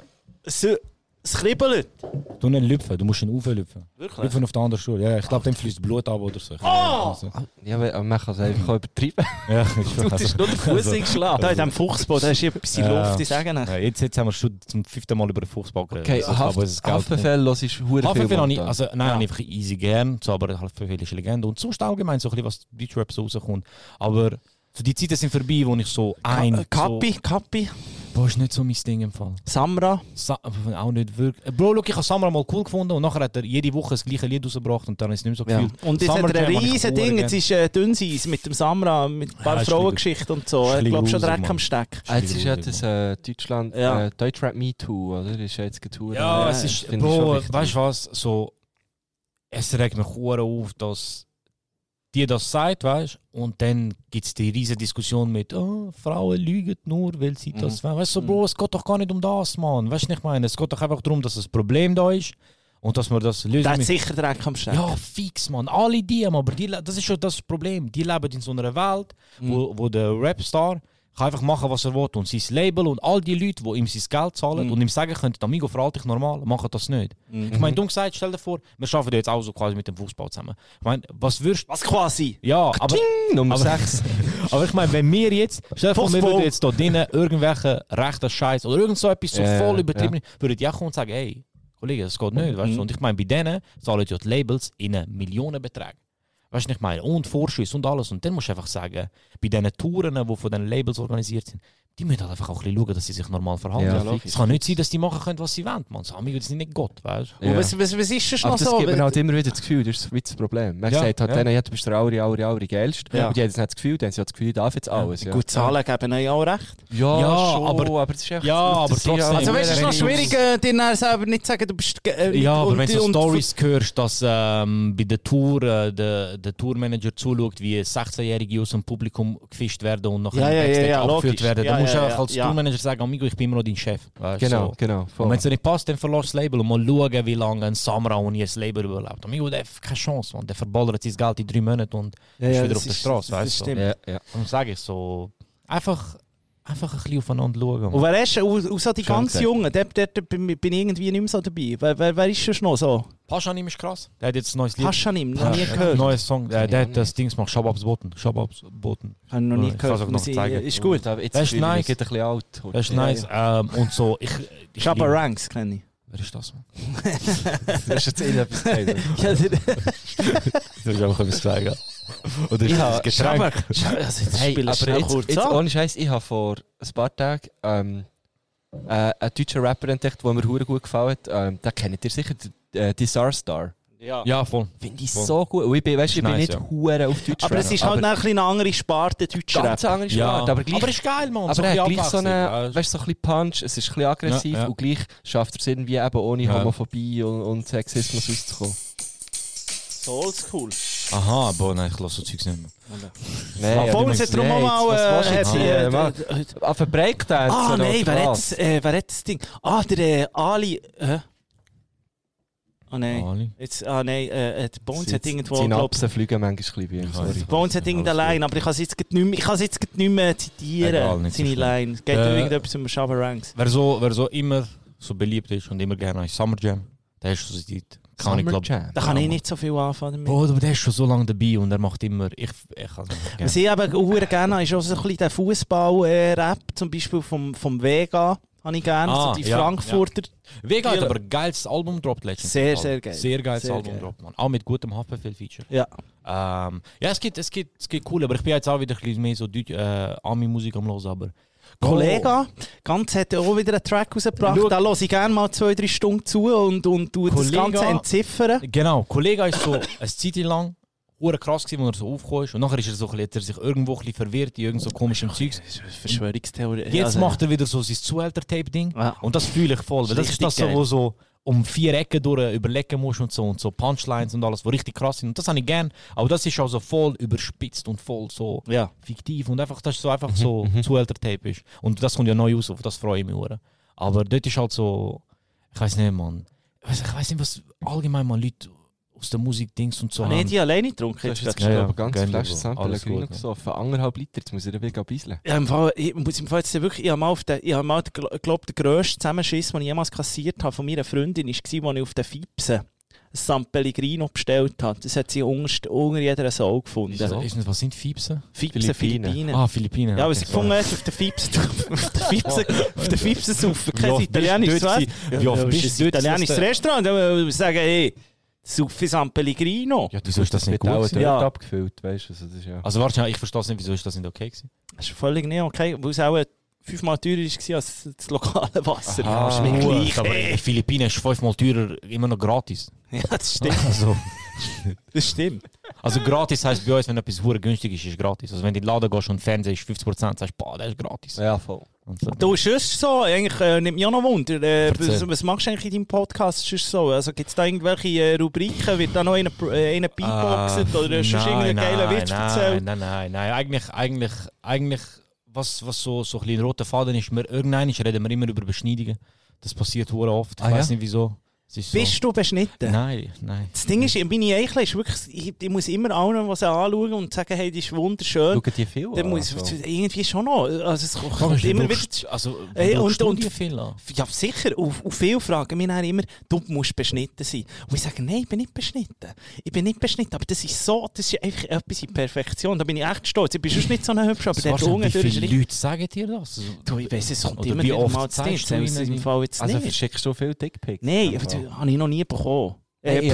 Es kribbelt. Du nicht lüpfen, du musst ihn auflüpfen. Wirklich? Lüpfen auf der anderen Schule. Ja, ich glaube, dem fließt Blut ab oder so. Oh! Ja, aber man kann es einfach auch übertreiben. Ja, du hast nur den Fuß eingeschlafen. Da in diesem Fuchsbau, da ist etwas in Luft, ich sage nicht. Ja, jetzt haben wir schon zum 5. Mal über den Fuchsbau geredet. Okay, Haftbefehl los ist verdammt viel. Haftbefehl habe ich, also nein, habe ich einfach easy gern, so, aber Haftbefehl ist eine Legende. Und sonst allgemein so ein bisschen, was Deutschrap so rauskommt. Aber so die Zeiten sind vorbei, wo ich so Kappi. Boah, ist nicht so mein Ding im Fall. Samra? Auch nicht wirklich. Bro, look, ich habe Samra mal cool gefunden und nachher hat er jede Woche das gleiche Lied rausgebracht und dann ist es nicht mehr so gefühlt. Ja. Und jetzt hat er ein riesen Ding, jetzt ist Dünnseiss mit dem Samra, mit ein paar Frauengeschichten und so. Ich glaube schon Dreck am Steck. Jetzt ist ja das Deutschland, Deutschrap Me Too, oder? Ist ja jetzt getourt. Ja, es ist, Bro, weißt du was, so, es regt mich hure auf, dass die das sagt, weißt du, und dann gibt es die riesige Diskussion mit Frauen lügen nur, weil sie das weißt du, Bro, es geht doch gar nicht um das, Mann. Weißt du, ich meine, es geht doch einfach darum, dass das Problem da ist Und dass wir das lösen Der hat müssen. sicher Dreck am Stecken. Ja, fix, Mann. Alle die, aber das ist schon das Problem. Die leben in so einer Welt, wo der Rapstar kann einfach machen, was er will. Und sein Label und all die Leute, die ihm sein Geld zahlen und ihm sagen können, Amigo, verhalte dich normal, machen das nicht. Ich meine, dumm gesagt, stell dir vor, wir arbeiten jetzt auch so quasi mit dem Fußball zusammen. Ich meine, was quasi? Ja, aber... Nummer aber, 6. aber ich meine, wenn wir jetzt... Stell dir vor, wir Fußball. würden jetzt da drinnen irgendwelche rechten Scheiß oder irgend so etwas so voll übertrieben, würden die auch kommen und sagen, hey, Kollege, das geht nicht, weißt du? Und ich meine, bei denen zahlen ja die Labels in Millionenbeträgen. Weißt du, ich meine, und Vorschüsse und alles. Und dann musst du einfach sagen, bei diesen Touren, die von den Labels organisiert sind, die müssen halt einfach auch ein bisschen schauen, dass sie sich normal verhalten. Ja, es kann nicht sein, dass die machen können, was sie wollen. Man, Amigo, die sind nicht Gott, weißt du? Und was ist das Aber noch das so? gibt mir halt immer wieder das Gefühl, das ist wie das Problem. Man sagt halt denen, ja, du bist der aller Geilste. Ja. Und die haben das Gefühl, dann haben sie das Gefühl, darf jetzt alles. Ja. Gut, Zahlen geben euch auch recht. Ja, Ja, schon, aber das ist echt... ja, aber das sind trotzdem. Also weißt du, es ist noch wenn schwierig, dir dann selber nicht zu sagen, du bist... Ja, aber wenn du so und- Stories hörst, dass bei der Tour der Tourmanager zuschaut, wie 16-Jährige aus dem Publikum gefischt werden und nachher Ja, Backstage abgeführt logisch. werden, Ja, dann musst du ja, einfach als ja. Tourmanager sagen, Amigo, ich bin immer noch dein Chef. Weißt du, Genau, so. genau. Und Voll. wenn es dir nicht passt, dann verlässt das Label und mal schauen, wie lange ein Samra und ihr Label überlebt. Amigo, der hat keine Chance, man. Der verballert sein Geld in 3 Monaten und ist wieder das auf der ist- Straße. das Weißt du? stimmt. Ja, ja. Und sage ich so, einfach ein bisschen aufeinander schauen. Und wer ist außer die Schön ganz gesagt. Jungen? Dort bin ich irgendwie nicht mehr so dabei. Wer ist schon noch so? Paschanim ist krass. Der hat jetzt ein neues Lied. Paschanim, noch nie Ein gehört. neues Song. Der hat das Ding gemacht, Shababs Boten. Shababs Boten. Habe ich noch nie Ich kann's gehört. auch noch zeigen. Ist gut. Da jetzt Das ist fühle ich mich nice. ein bisschen alt. Das ist Ja, nice. Und so, ich Shabba liebe- Ranks kenne ich. Wer ist das, Mann? Das ist jetzt etwas gesagt. Das ist einfach etwas zeigen. Oder Ich habe Also jetzt Hey, spiele ich aber schnell jetzt, kurz jetzt an. ohne Scheiß, ich habe vor ein paar Tagen einen deutschen Rapper entdeckt, der mir verdammt gut gefällt. Den kennt ihr sicher, Disarstar. Ja, voll. Finde ich Voll. so gut. Und ich bin, weißt, ich bin Nice, nicht ja. hure auf Deutsch Aber es ist halt ein bisschen eine andere Sparte, Deutscher Rap. ganz andere Ja, Sparte, aber gleich... aber ist geil, Mann. aber so er hat ein gleich so bisschen einen, Abwechslung, weißt, so ein bisschen Punch, es ist ein bisschen aggressiv Ja, ja. und gleich schafft er es irgendwie eben ohne Ja. Homophobie und Sexismus auszukommen. So oldschool. Aha, aber nein, ich lasse so Zeugs nicht mehr. Nein, Obwohl es jetzt drum mal... Auf einen Breakdance. Ah oder nein, was? wer hat das Ding? Ah, der Ali... Ah nein. Ali. Jetzt, der Bones hat irgendwo... glaub- Synapsen fliegen manchmal ein bisschen bei ihm, sorry. Bones hat irgendeine Alles gut. Line, aber ich kann es jetzt gerade nicht mehr zitieren. Egal, nicht so seine schlimm. Line. Es geht irgendetwas um Shabba Ranks. Wer so immer so beliebt ist und immer gerne ist Summer Jam, der ist schon seit... Kann ich, glaub, Jam. Da kann ich nicht so viel anfangen damit. Boah, aber der ist schon so lange dabei und er macht immer... Ich kann es nicht Was ich eben auch gerne habe, ist auch so ein bisschen der Fußball-Rap, zum Beispiel vom Vega, habe ich gerne. Ah, so die ja, Frankfurter. Vega hat aber ein geiles Album gedroppt letztens. Sehr, sehr geil. Sehr geiles Sehr Album geil. gedroppt, Mann. Auch mit gutem Haftbefehl-Feature. Ja. Ja, es geht cool, aber ich bin jetzt auch wieder ein bisschen mehr so Ami-Musik am Hören, aber... Kollega, ganz hat auch wieder einen Track rausgebracht. Schau. Da höre ich gerne mal 2-3 Stunden zu und tue das Kollega- Ganze entziffern. Genau, Kollege ist so eine Zeit lang hure krass gewesen, als er so aufgekommen ist. Und nachher ist er so ein bisschen, hat er sich irgendwo ein bisschen verwirrt in irgend so komischen Zeugs. Verschwörungstheorie. Jetzt macht er wieder so sein Zuhälter-Tape-Ding. Ja. Und das fühle ich voll. Weil das ist Richtig das so, geil. wo so um 4 Ecken durch überlegen musst und so Punchlines und alles, wo richtig krass sind. Und das habe ich gern. Aber das ist auch so voll überspitzt und voll so Ja. fiktiv. Und einfach, das ist so einfach so Zuhälter-Tape ist. Und das kommt ja neu raus, auf das freue ich mich hure. Aber dort ist halt so, ich weiß nicht, Mann. Ich weiß nicht, was allgemein mal Leute aus der Musik-Dings und so Habe ich die alleine getrunken? Du hast jetzt Ja, ja. glaube ganz Gerne, Flasche aber San alles Pellegrino gut, ja. gesoffen. 1,5 Liter, jetzt muss ich wieder ein bisschen. Ja, im Fall, ich muss im Fall jetzt wirklich, ich habe mal glaub, der grösste Zusammenschiss, den ich jemals kassiert habe von meiner Freundin, war, als ich auf den Fipsen ein San Pellegrino bestellt habe. Das hat sie unter jeder Sau gefunden. Was sind Fipsen? Fipsen, Philippinen. Ah, Philippinen. Ja, was ich gefunden habe, auf den Fipsen saufen. Kein italienisches Wie oft das bist ist du ein dort? italienisches Restaurant. Da muss ich sagen, hey, saufe San Pellegrino. Ja, wieso ist das nicht wird auch gut? dort Ja. abgefüllt, weißt du? Also, das ist ja... Also warte, ich verstehe es nicht, wieso ist das nicht okay gewesen? Das ist völlig nicht okay, weil es auch 5-mal teurer war als das lokale Wasser. Aha. Das ist mir gleich. Aber in den Philippinen ist 5-mal teurer immer noch gratis. Ja, das stimmt. Also, Das stimmt. also gratis heisst bei uns, wenn etwas hure günstig ist, ist gratis. Also wenn du in den Laden gehst und Fernseher ist 50%, sagst du, boah, das ist gratis. Ja, voll. Und so. Du, ist es so? Eigentlich nimmt mich auch noch Wunder. Erzähl. Was machst du eigentlich in deinem Podcast? Ist so? Also, gibt es da irgendwelche Rubriken? Wird da noch einer beatboxet? Oder hast du schon irgendeinen geilen Witz erzählt? Nein. Eigentlich was so ein bisschen roter Faden ist, irgendwann reden wir immer über Beschneidungen. Das passiert hure oft. Ich Ah, weiß ja? nicht wieso. Bist du beschnitten? Nein. Das Ding ist, meine Eichel ist wirklich, ich muss immer allen was anschauen und sagen, hey, die ist wunderschön. Schauen die viel an? Muss irgendwie schon noch. Also es kommt immer wieder... Also, und die viel an? Ja, sicher. Und viele fragen mich dann immer, du musst beschnitten sein. Und ich sage, nein, ich bin nicht beschnitten. Ich bin nicht beschnitten, aber das ist einfach etwas in Perfektion. Da bin ich echt stolz. Ich bin schon nicht so eine hübsche, aber der Junge... Wie viele Leute sagen dir das? Du, ich weiss, es kommt immer wie wieder oft mal zu dir. zeigst du ihnen? Im Fall jetzt Also nicht. verschickst du viele Dickpics? Nein, habe ich noch nie bekommen. Dann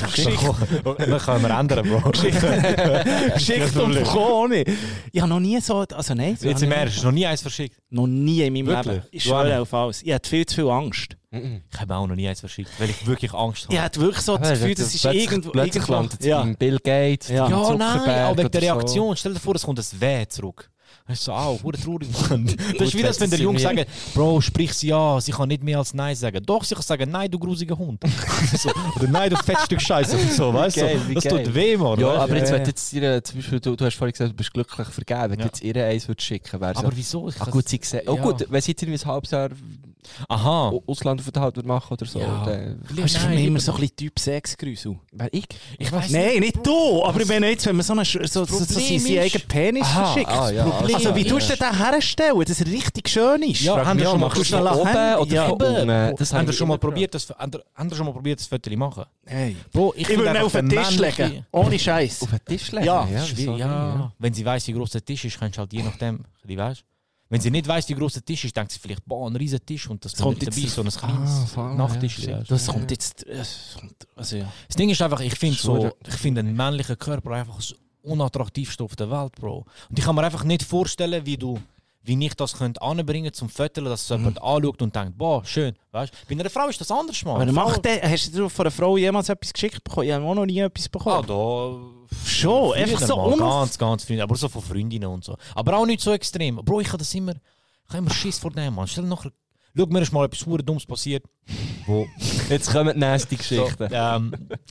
können wir ändern, Bro. Geschickt und bekommen. Ich habe noch nie so... Also nein. Jetzt im Ernst, hast du noch nie eins verschickt? Noch nie in meinem Wirklich? Leben. Ich schwöre auf alles. Ich hatte viel zu viel Angst. Ich habe auch noch nie eins verschickt, weil ich wirklich Angst habe. Ich hatte wirklich so das Gefühl, das ist irgendwo... Plötzlich landet es Ja. beim Bill Gates, Ja. Ja, nein, Zuckerberg auch wegen der oder so. Reaktion. Stell dir vor, es kommt ein Weh zurück. Weißt du, so, hure traurig, Mann. Das ist wie das, wenn der Junge sagt, Bro, sprich sie an, sie kann nicht mehr als Nein sagen. Doch, sie kann sagen, nein, du grusiger Hund. So. Oder nein, du Fettstück Scheiße. So, weißt du? Das tut weh, Mann. Ja, weißt? aber jetzt, wenn jetzt ihr, zum Beispiel, du hast vorhin gesagt, du bist glücklich vergeben, wenn Ja. jetzt ihr eins würdest schicken, wäre Aber wieso? gut, sie gesehen. Oh gut, wenn sie jetzt irgendwie ein halbes Jahr Aha. Auslandaufenthalt machen oder so. Ja. Dann, Das ist für mich immer so ein bisschen Typ 6 Grüßel. wer ich? Ich weiß Nein, nicht du! Aber ich meine jetzt, wenn man so Problem seinen eigenen Penis Aha, verschickt. ja. Problem Also wie ist- tust du den herstellen, dass er richtig schön ist? Ja, haben wir schon mal Tust du ihn von oben hängen? oder Ja. von unten? Das haben wir schon mal probiert, das Foto machen. Hey. Bro, Ich würde ihn auf den Tisch legen. Ohne Scheiß. Auf den Tisch legen? Ja, wieso Ja, nicht, wenn sie weiss, wie groß der Tisch ist, kannst du halt je nachdem, weißt. Wenn sie nicht weiss, wie groß der Tisch ist, denkt sie vielleicht, boah, ein riesen Tisch und das kommt kommt dabei, jetzt- so ein kleines voll, Nachttisch. ja, Das kommt jetzt... Also ja. Das Ding ist einfach, ich finde einen männlichen Körper einfach das unattraktivste auf der Welt, Bro. Und ich kann mir einfach nicht vorstellen, wie ich das könnte anbringen zum Föteln, dass es jemand anschaut und denkt, boah, schön, weißt. Bei einer Frau ist das anders, Mann. Aber hast du von einer Frau jemals etwas geschickt bekommen? Ich habe auch noch nie etwas bekommen. da... Schon, einfach so ganz früh, aber so von Freundinnen und so. Aber auch nicht so extrem. Bro, ich habe immer Schiss vor dem, Mann. Stell dir nachher... Schau, mir ist mal etwas verdammt Dummes passiert. Wo... Jetzt kommen die nasty Geschichten.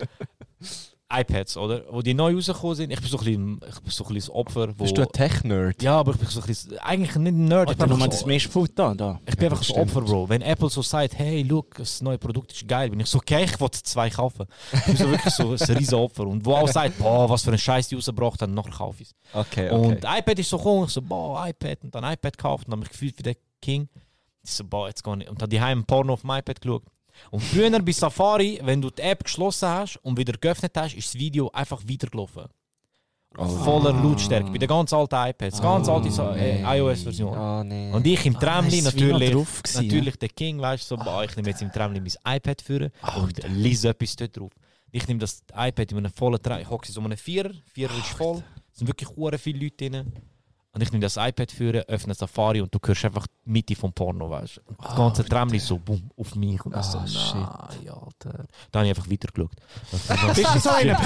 iPads, oder? Wo die neu rausgekommen sind. Ich bin so ein bisschen das Opfer. Wo... Bist du ein Tech-Nerd? Ja, aber ich bin so ein bisschen... Eigentlich nicht ein Nerd. Ich bin einfach das Mischpult da. Ich bin einfach das Opfer, Bro. Wenn Apple so sagt, hey, look, das neue Produkt ist geil, bin ich so, okay, ich will 2 kaufen. Ich bin so wirklich so ein riesen Opfer. Und wo auch sagt, boah, was für einen Scheiß die rausgebracht haben, nachher kaufe ich es. Okay. Und iPad ist so gekommen, ich so, boah, iPad. Und dann iPad gekauft und dann habe mich gefühlt wie der King. Ich so, boah, jetzt gar nicht. Und dann die Heim Porno auf dem iPad geschaut. Und früher bei Safari, wenn du die App geschlossen hast und wieder geöffnet hast, ist das Video einfach weitergelaufen. Voller Lautstärke. Bei den ganz alten iPads. Ganz alte iOS-Version. Oh, nee. Und ich im Tramli natürlich gewesen, natürlich der King, weißt du, so, boah, ich nehme jetzt im Tramli mein iPad führen und lese etwas dort drauf. Ich nehme das iPad in einem vollen Tramli, ich hocke so um einen Vierer ist voll, es sind wirklich hure viele Leute drin. Und ich nehme das iPad führen, öffne Safari und du hörst einfach die Mitte vom Porno, weißt du. Und das ganze Tramli so, boom, auf mich. Und so, shit. nein, Alter. Da habe ich einfach weitergeschaut. Bist du so einer?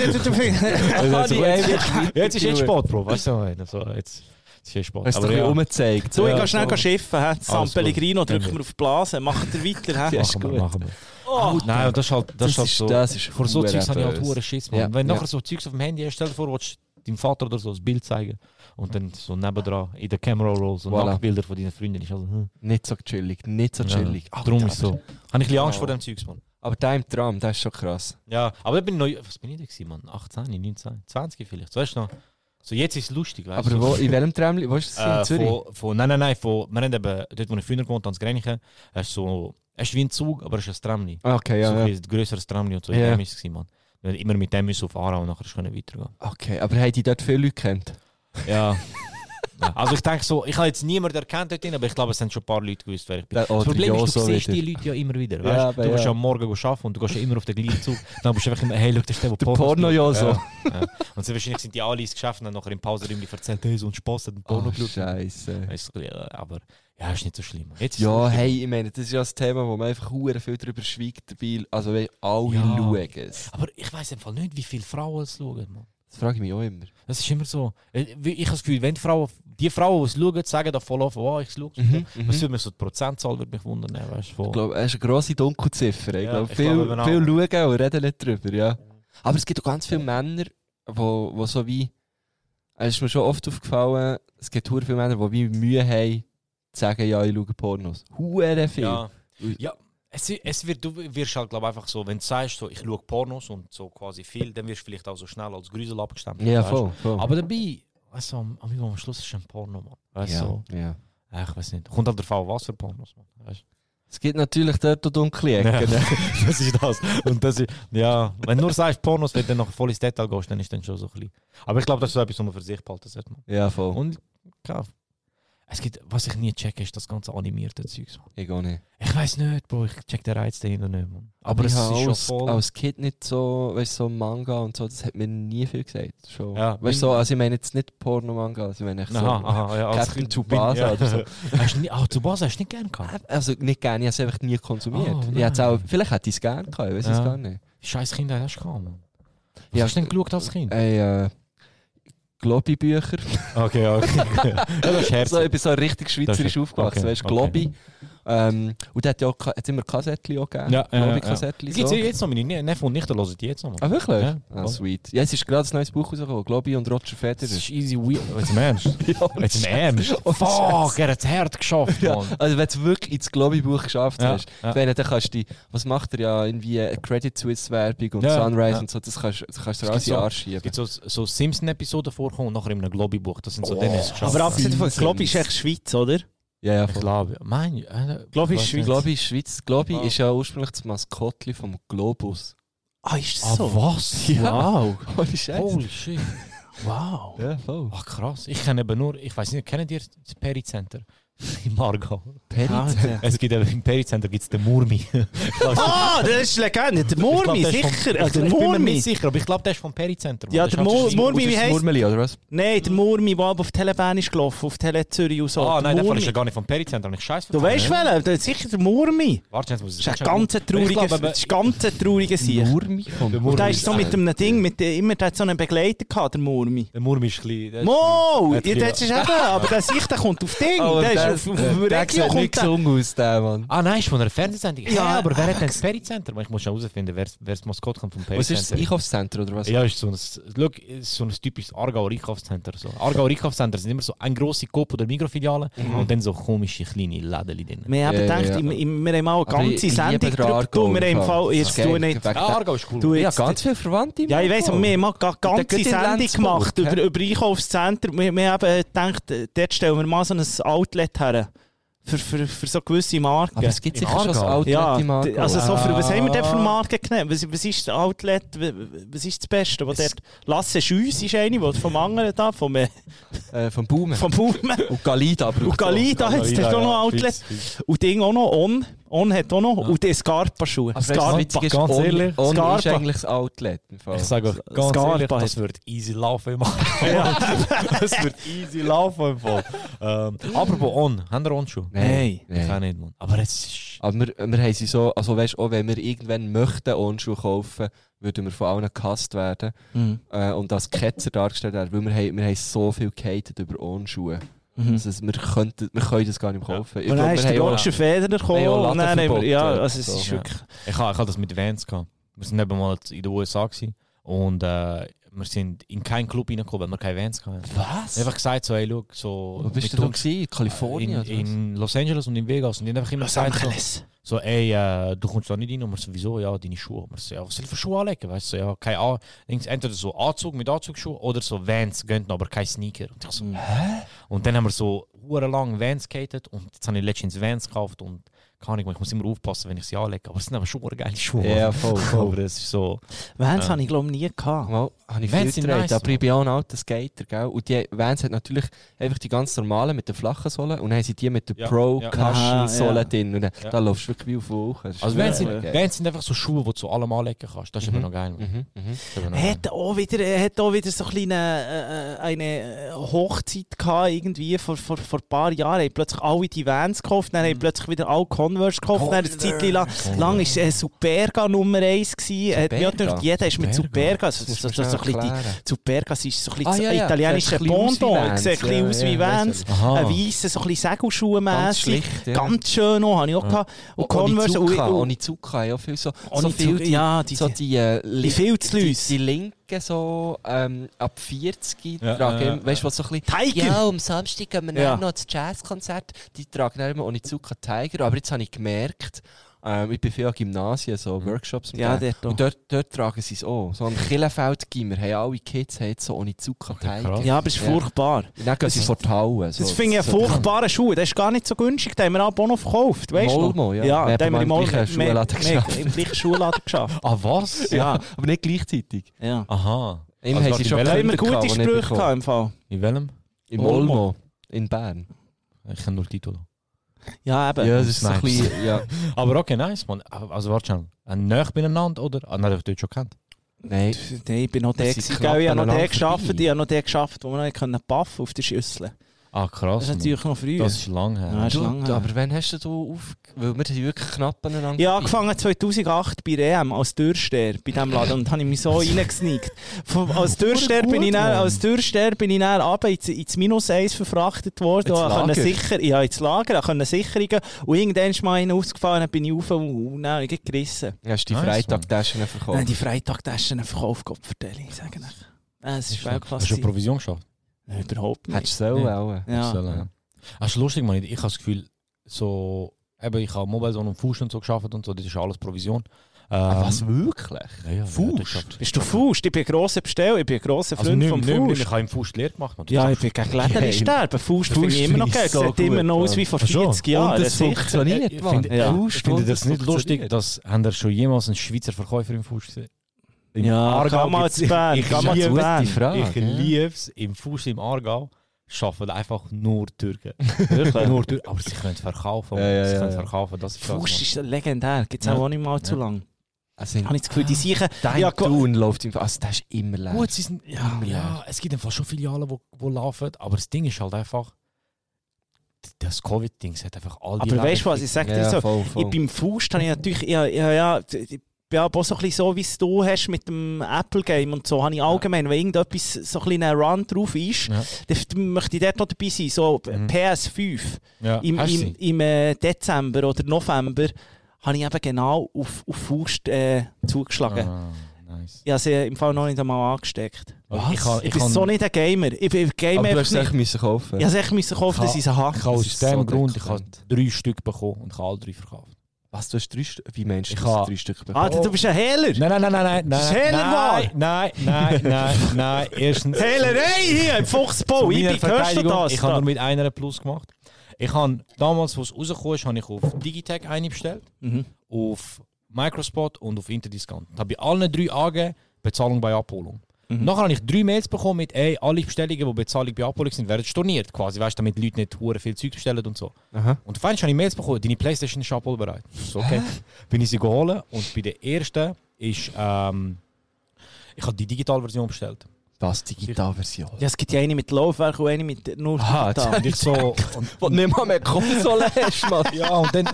Jetzt ist jetzt Sport, Bro, weißt du, so, jetzt ist jetzt Sport. Hast du ein bisschen umgezeigt? So, ich Ja, gehe schnell so. schiffen. San Alles Pellegrino, gut. drücken wir auf die Blase. Macht ihr weiter? Ja, ist gut. Machen wir. Oh, Nein, und das ist halt, Das ist- so. das ist vor so hure Zeugs habe ich halt böse. hure Schiss, Mann. Ja, Wenn ja. nachher so Zeugs auf dem Handy hast, stell dir vor, willst du deinem Vater oder so ein Bild zeigen und dann so nebendran in der Camera Roll so Voilà. Nacktbilder von deinen Freunden. Ist also, Nicht so chillig, nicht so chillig. Ja, darum ist so. Habe ich ein bisschen Angst Oh. vor dem Zeugs, Mann. Aber der im Tram, das ist schon krass. Ja, aber da bin ich noch, was bin ich da gewesen, Mann? 18, 19, 20 vielleicht. So, weißt du noch? So, jetzt ist es lustig, weißt Aber du? wo, in welchem Tram? Wo ist das? In Zürich? Nein, wir haben eben, dort wo ich früher gewohnt habe, ans Grenichen, es ist wie ein Zug, aber es ist ein Tramli. Okay, So ja. ein grösseres Tramli und so. Ja. In dem ist es, Mann. Wir haben immer mit dem müssen auf Aarau und nachher können weitergehen. Okay, aber haben die dort viele Leute kennt? Ja. Ja. Also ich denke so, ich habe jetzt niemanden erkannt dort drin, aber ich glaube, es haben schon ein paar Leute gewusst, wer ich bin. Ja, Das oder Problem ist, du Joso siehst wieder. die Leute ja immer wieder. Weißt? Ja, Du aber gehst ja. am Morgen arbeiten und du gehst ja immer auf den gleichen Zug. Dann bist du einfach immer, hey, schau, der ist der Der Porno-Joso. Ja. Ja. Und so wahrscheinlich sind die alle ins Geschäft und haben nachher im Pausenraum erzählt, hey, so ein Spaß hat ein Porno Oh, geschaut. Scheiße. Weißt du, ja, aber ja, ist nicht so schlimm. Jetzt ist Ja, es hey, ich meine, das ist ja ein Thema, wo man einfach hure viel darüber schweigt dabei. Also wenn alle Ja. schauen es. Aber ich weiss einfach nicht, wie viele Frauen es schauen. Man. Das frage ich mich auch immer. Das ist immer so. Ich habe das Gefühl, wenn die Frauen, die es schauen, sagen da voll offen, oh, ich schaue es. Was würde mir so die Prozentzahl würde mich wundern, weißt du? Ich glaube, es ist eine grosse Dunkelziffer. Ich Ja, glaube, ich viel glaube eben auch. schauen und reden nicht drüber, ja. Aber es gibt auch ganz viele Männer, wo so wie... Es ist mir schon oft aufgefallen, es gibt hure viele Männer, die wie Mühe haben, zu sagen, ja, ich schaue Pornos. Hure viel. Ja. Ja, Du wirst halt, glaube einfach so, wenn du sagst, so, ich schaue Pornos und so quasi viel, dann wirst du vielleicht auch so schnell als Grusel abgestempelt. Ja, voll. Aber dabei, weißt du, am Schluss ist es ein Porno, Mann. Weißt du? Ja. Ich weiß nicht. Kommt halt der Fall, was für Pornos, Mann. Weißt? Es gibt natürlich dort auch dunkle Ecken. Ja, das ist das. Und das ist, ja, wenn du nur sagst Pornos, wenn du noch voll ins Detail gehst, dann ist dann schon so ein bisschen. Aber ich glaube, das ist so etwas, was man für sich behalten sollte. Ja, voll. Und klar, es gibt, was ich nie checke, ist das ganze animierte Zeugs. Ich auch nicht. Ich weiß nicht, Bro, ich check den Reiz dahinter nicht, Mann. Aber es ich ist habe schon voll. als Kind nicht so, weißt, so Manga und so, das hat mir nie viel gesagt. Schon. Ja, weißt, so, also ich meine jetzt nicht Porno-Manga, also ich meine echt so ja, Captain Tsubasa oder so. Tsubasa hast du nicht gerne gehabt? Also nicht gerne, ich habe es einfach nie konsumiert. Vielleicht hätte ich es gerne gehabt, ich weiß es gar nicht. Scheiß Kind hast du gehabt, Mann. Was Ja, hast du denn geschaut als Kind? Globi-Bücher. Okay. Ja, das ist herzig. So, ich bin so richtig schweizerisch aufgewachsen, weißt du, Globi. Und der hat ja auch, hat's immer Kassettchen auch gegeben. Ja, Globi-Kassettchen. Gibt es jetzt noch? Meine Neffen und Nichten hören die jetzt noch. Ah, wirklich? Ja, ah, sweet. Ja, es ist gerade ein neues Buch rausgekommen, Globi und Roger Federer. Das ist easy weird. Jetzt im Ernst? Jetzt im Ernst? Oh, Fuck, er hat das Herd geschafft, ja. Mann. Also wenn du wirklich ins Globi-Buch geschafft hast, ja. dann kannst du was macht er ja, irgendwie Credit Suisse-Werbung und Sunrise und so, das kannst du alles in den Arsch schieben. Es gibt so Simpson-Episoden vorkommen und nachher in einem Globi-Buch. Das sind so denen es geschafft. Aber abgesehen von Globi ist echt Schweiz, oder? Ja, ich glaube. Globi ist Schweiz. Globi ist Schweiz. Globi ist ja ursprünglich das Maskottli vom Globus. Ah, ist das so? Was? Ja. Wow. Holy Scheiße. Holy shit. Wow. Ja, voll. Ach krass. Ich kenne eben nur, ich weiß nicht, kennt ihr das Pericenter? In Margau. Es gibt im Pericenter gibt es den Murmi. Ah, das ist Legende. Der Murmi, sicher. Ich bin mir nicht sicher, aber ich glaube, der ist vom Pericenter. Ja, der Murmi, wie heisst Murmeli, oder was? Nein, der Murmi, der auf Telebahn ist gelaufen, auf Tele Zürich und so. Ah, nein, der ist ja gar nicht vom Pericenter. Ich scheiße. Du weißt welchen? Das ist sicher der Murmi. Warte, jetzt muss ich das ist ein ganz trauriger Sieg. Murmi vom Und der ist so mit einem Ding, immer der hat so einen Begleiter gehabt, der Murmi. Der Murmi ist klein. Mo! Das ist eben, aber der Sicht, der kommt auf Ding. Der ist auf Regio kommt der. Aus, der Mann. Ah nein, ist von einer Fernsehsendung. Ja, aber wer hat denn das Pericenter? Ich muss schon herausfinden, wer das Maskott kommt vom Pericenter. Was ist das Einkaufszentrum oder was? Ja, ist so ein typisches Aargauer Einkaufszentrum. So. Aargauer Einkaufszentren sind immer so eine grosse Coop- oder Mikrofiliale und dann so komische kleine Läden drin. Wir haben gedacht, wir haben auch eine ganze Sendung drüber. Wir haben im Fall, jetzt du nicht... Aargau ist cool. Ja, ganz viele Verwandte. Ja, ich weiss, wir haben mal eine ganze Sendung gemacht über Einkaufszentren. Wir haben gedacht, dort stellen wir mal so ein Outlet her. Für so gewisse Marken. Aber es gibt sicher schon ein Outlet im Aargau. Also so was haben wir denn für Marken genommen? Was ist das Outlet, was ist das Beste? Wo dort Lasse Schüss ist eine, die vom anderen da, vom Baumen. Vom Baumen. Und Galida. Und Galida hat auch noch ein Outlet. Und Ding auch noch, On hat auch noch. Und die Scarpa-Schuhe. Also Scarpa, ganz ehrlich. On ist eigentlich das Outlet. Ich sage euch ganz ehrlich, das wird easy laufen im Das wird easy laufen im Fall. Apropos On, haben wir On-Schuhe? Nein. Ich kann nicht, Mann. Aber es ist... Aber wir haben sie so, also weißt, auch wenn wir irgendwann möchten On-Schuhe kaufen, würden wir von allen gehasst werden. Und als Ketzer dargestellt werden, weil wir haben so viel gehatet über On-Schuhe. Also wir können das gar nicht kaufen. Und dann ist der Roger Federer gekommen und dann haben wir... Ja, also es ist so, wirklich... Ich habe das mit Vans gehabt. Wir sind eben mal in den USA gewesen und wir sind in keinen Club reingekommen, weil wir keine Vans hatten. Was? Einfach gesagt so, hey, schau, so... Wo bist du da gewesen? Kalifornien? In Los Angeles und in Vegas. Und die haben einfach immer gesagt so, ey, du kommst da nicht rein. Und wir so, wieso? Ja, deine Schuhe. Und wir so, ja, was soll ich für Schuhe anlegen? Weißt du, ja, keine entweder so Anzug mit Anzugsschuhen oder so Vans, gehen aber keine Sneaker. Und ich so, hä? Und dann haben wir so lang Vans gehatet und jetzt habe ich letztens Vans gekauft und keine Ahnung, ich muss immer aufpassen, wenn ich sie anlege. Aber es sind aber schon geile Schuhe. Ja, voll. Aber es ist so... Vans habe ich glaube nie gehabt. Mal, habe ich Vans viel sind getragen, nice, aber ich bin auch ein alter Skater, gell? Und die Vans hat natürlich einfach die ganz normalen mit den flachen Sohlen und dann haben sie die mit den Pro-Cushion-Sohlen drin. Und da laufst du wirklich wie auf Woche. Also Vans sind einfach so Schuhe, die du zu allem anlegen kannst. Das ist immer noch geil. Hat auch wieder so eine Hochzeit gehabt, irgendwie vor ein paar Jahren. Haben plötzlich alle die Vans gekauft, dann haben plötzlich wieder alle Converse gekauft. Dann eine Zeit lang war Superga Nummer 1 gewesen. Jeder ist mit Superga. Superga ist so ein bisschen das italienische Pendant. Sieht ein bisschen aus wie Vans. Ein weisser, so ein bisschen Segelschuhe-mässig. Ganz schön auch, habe ich auch gehabt. Und Converse. Onizuka, ja, viel so die Filzlüsse. Die Linken so ab 40 tragen, weißt du, was so ein bisschen... Tiger! Ja, am Samstag gehen wir noch das Jazzkonzert. Die tragen immer Onizuka Tiger. Aber jetzt habe ich gemerkt, Ich bin viel an Gymnasien, so Workshops mit Ja, denen. dort Und dort tragen sie es auch. So am Killenfeld-Gimmer haben alle Kids so Onizuka-Teige. Ja, aber es ist furchtbar. Und dann gehen sie vor die Halle. So. Das finde ich einen furchtbaren Schuh. Das ist gar nicht so günstig. Den haben wir auch noch verkauft. Weißt du? Molmo, ja. Ja, Wir den haben wir haben im im gleichen Schuhladen geschafft. Im gleichen Schuhladen geschafft. Ah, was? Ja. Aber nicht gleichzeitig. Ja. Aha. Ihm Also haben sie in schon welchem- Da haben wir Kinder gute gehabt, die nicht Sprüche bekommen. gehabt im Fall. In welchem? Im Olmo. Olmo. In Bern. Ich kenne nur Titel. Ja, eben. Ja, das ist so ein Nice. bisschen... Ja. Aber okay, nice, man. Also warte schon. Ein Nähe beieinander oder? Ah, nein, ich dort schon kennt. Nein. Nein, ich bin noch der Das sind gewesen. knapp Gell, ich habe noch aneinander den geschafft. vorbei. Ich habe noch den geschafft, wo wir noch können puffen auf der Schüssel. Ah, krass. Das ist Mann. natürlich noch früher. Das ist lang her. Ja, das ist lang her. Aber wann hast du auf... Weil wir sind wirklich knapp aneinander. Ich habe angefangen 2008 bei EM als Türsteher bei diesem Laden und habe mich so reingesneakt. Als Türsteher bin ich dann runter ins Minus 1 verfrachtet worden. Ins Ich konnte Lager? Ja, ins Lager. Ich konnte Sicherungen. Und irgendwann ist mal einer ausgefallen, dann bin ich rauf und dann habe ich gerissen. Hast du die Nice, Freitagtaschen Dann verkauft? die Freitagtaschen verkauft, Gott vertelle ich. Sage euch. Es ist Hast du Weltklasse. schon Provision geschafft? Nein, überhaupt nicht. Hättest du sollen auch. Ja. Ja. Das ist lustig, man. Ich habe das Gefühl, so, eben, ich habe Mobile Zone und Fuß und so geschafft und so, das ist alles Provision. Was, wirklich? Ja, Fuß? Bist du Faust? Ich bin ein grosser Freund Also vom nicht, Faust. ich habe im Fuß die Lehre gemacht. Man. Ja, ich bin gegen Läden sterben. Faust finde ich immer noch geil. so Sieht immer gut, noch aus Mann. wie vor Ach so. 40 Jahren. Und das sicher. funktioniert, Ich Mann. finde Ja. Fuß, Ich finde das nicht lustig, funktioniert. dass haben ihr schon jemals einen Schweizer Verkäufer im Fuß gesehen? Im Ja, Aargau geh mal gibt's- zu Bern. Ich Geh mal zu liebe- Bern. Frage. Ich liebe es, im Fuß im Aargau arbeiten einfach nur Türken. Wirklich? Nur Türken. Aber sie können verkaufen. Ja, sie ja, können ja. verkaufen. Das ist Faust krass, ist legendär. Gibt es Ja. auch nicht mal zu lang. Also in Habe ich das Gefühl, die Sicher... dein Ja, Tun läuft im Fall. Also das ist immer leer. Gut, sie sind, ja, es gibt einfach schon Filialen, die laufen, aber das Ding ist halt einfach, das Covid-Ding hat einfach all die Aber weißt du was, ich sage dir so, voll. ich beim Faust habe ich natürlich... Ich bin auch so ein bisschen so, wie es du hast mit dem Apple-Game und so, habe ich allgemein, wenn irgendetwas so ein bisschen ein Run drauf ist, Ja. dann möchte ich dort noch dabei sein. So PS5 Ja, hast du sie? im Dezember oder November habe ich eben genau auf Faust zugeschlagen. Ah, nice. Ich habe sie im Fall noch nicht einmal angesteckt. Was? Ich bin so nicht ein Gamer. Ich bin Gamer Aber du einfach hast es echt nicht. müssen kaufen. Ich musste es echt kaufen, dass ich sie habe. Ich habe aus ist dem so Grund, ich habe dekadent. 3 Stück bekommen und ich habe alle 3 verkauft. Was, du hast 3 Stück? Wie meinst du, Ich du hast habe- 3 Stück Ah, bekommen? du bist ein Hehler. Nein. Das ist Hehlerwahl. Nein. Erstens. Hehlerei hier im Fuchsbau. Zu Ich meiner bin, hörst du Verteidigung, das? ich habe nur mit einer Plus gemacht. Ich habe damals, als es rausgekommen ist, habe ich auf Digitech eine bestellt, auf Microspot und auf Interdiscount. Da habe ich allen 3 angegeben, Bezahlung bei Abholung. Nachher habe ich 3 Mails bekommen mit alle Bestellungen, die Bezahlung bei Abholung sind, werden storniert. Quasi, weißt du, damit die Leute nicht hure viel Zeug bestellen und so. Aha. Und auf einmal habe ich Mails bekommen, deine Playstation ist abholbereit. So, okay. Bin ich sie geholt und bei der ersten ist, ich habe die Digitalversion bestellt. Das Digitalversion. Ja, es gibt ja eine mit Laufwerk und eine mit nur Aha, digital. Und ich so, Wo du nicht mal mehr Konsole hast, Mann. ja, und dann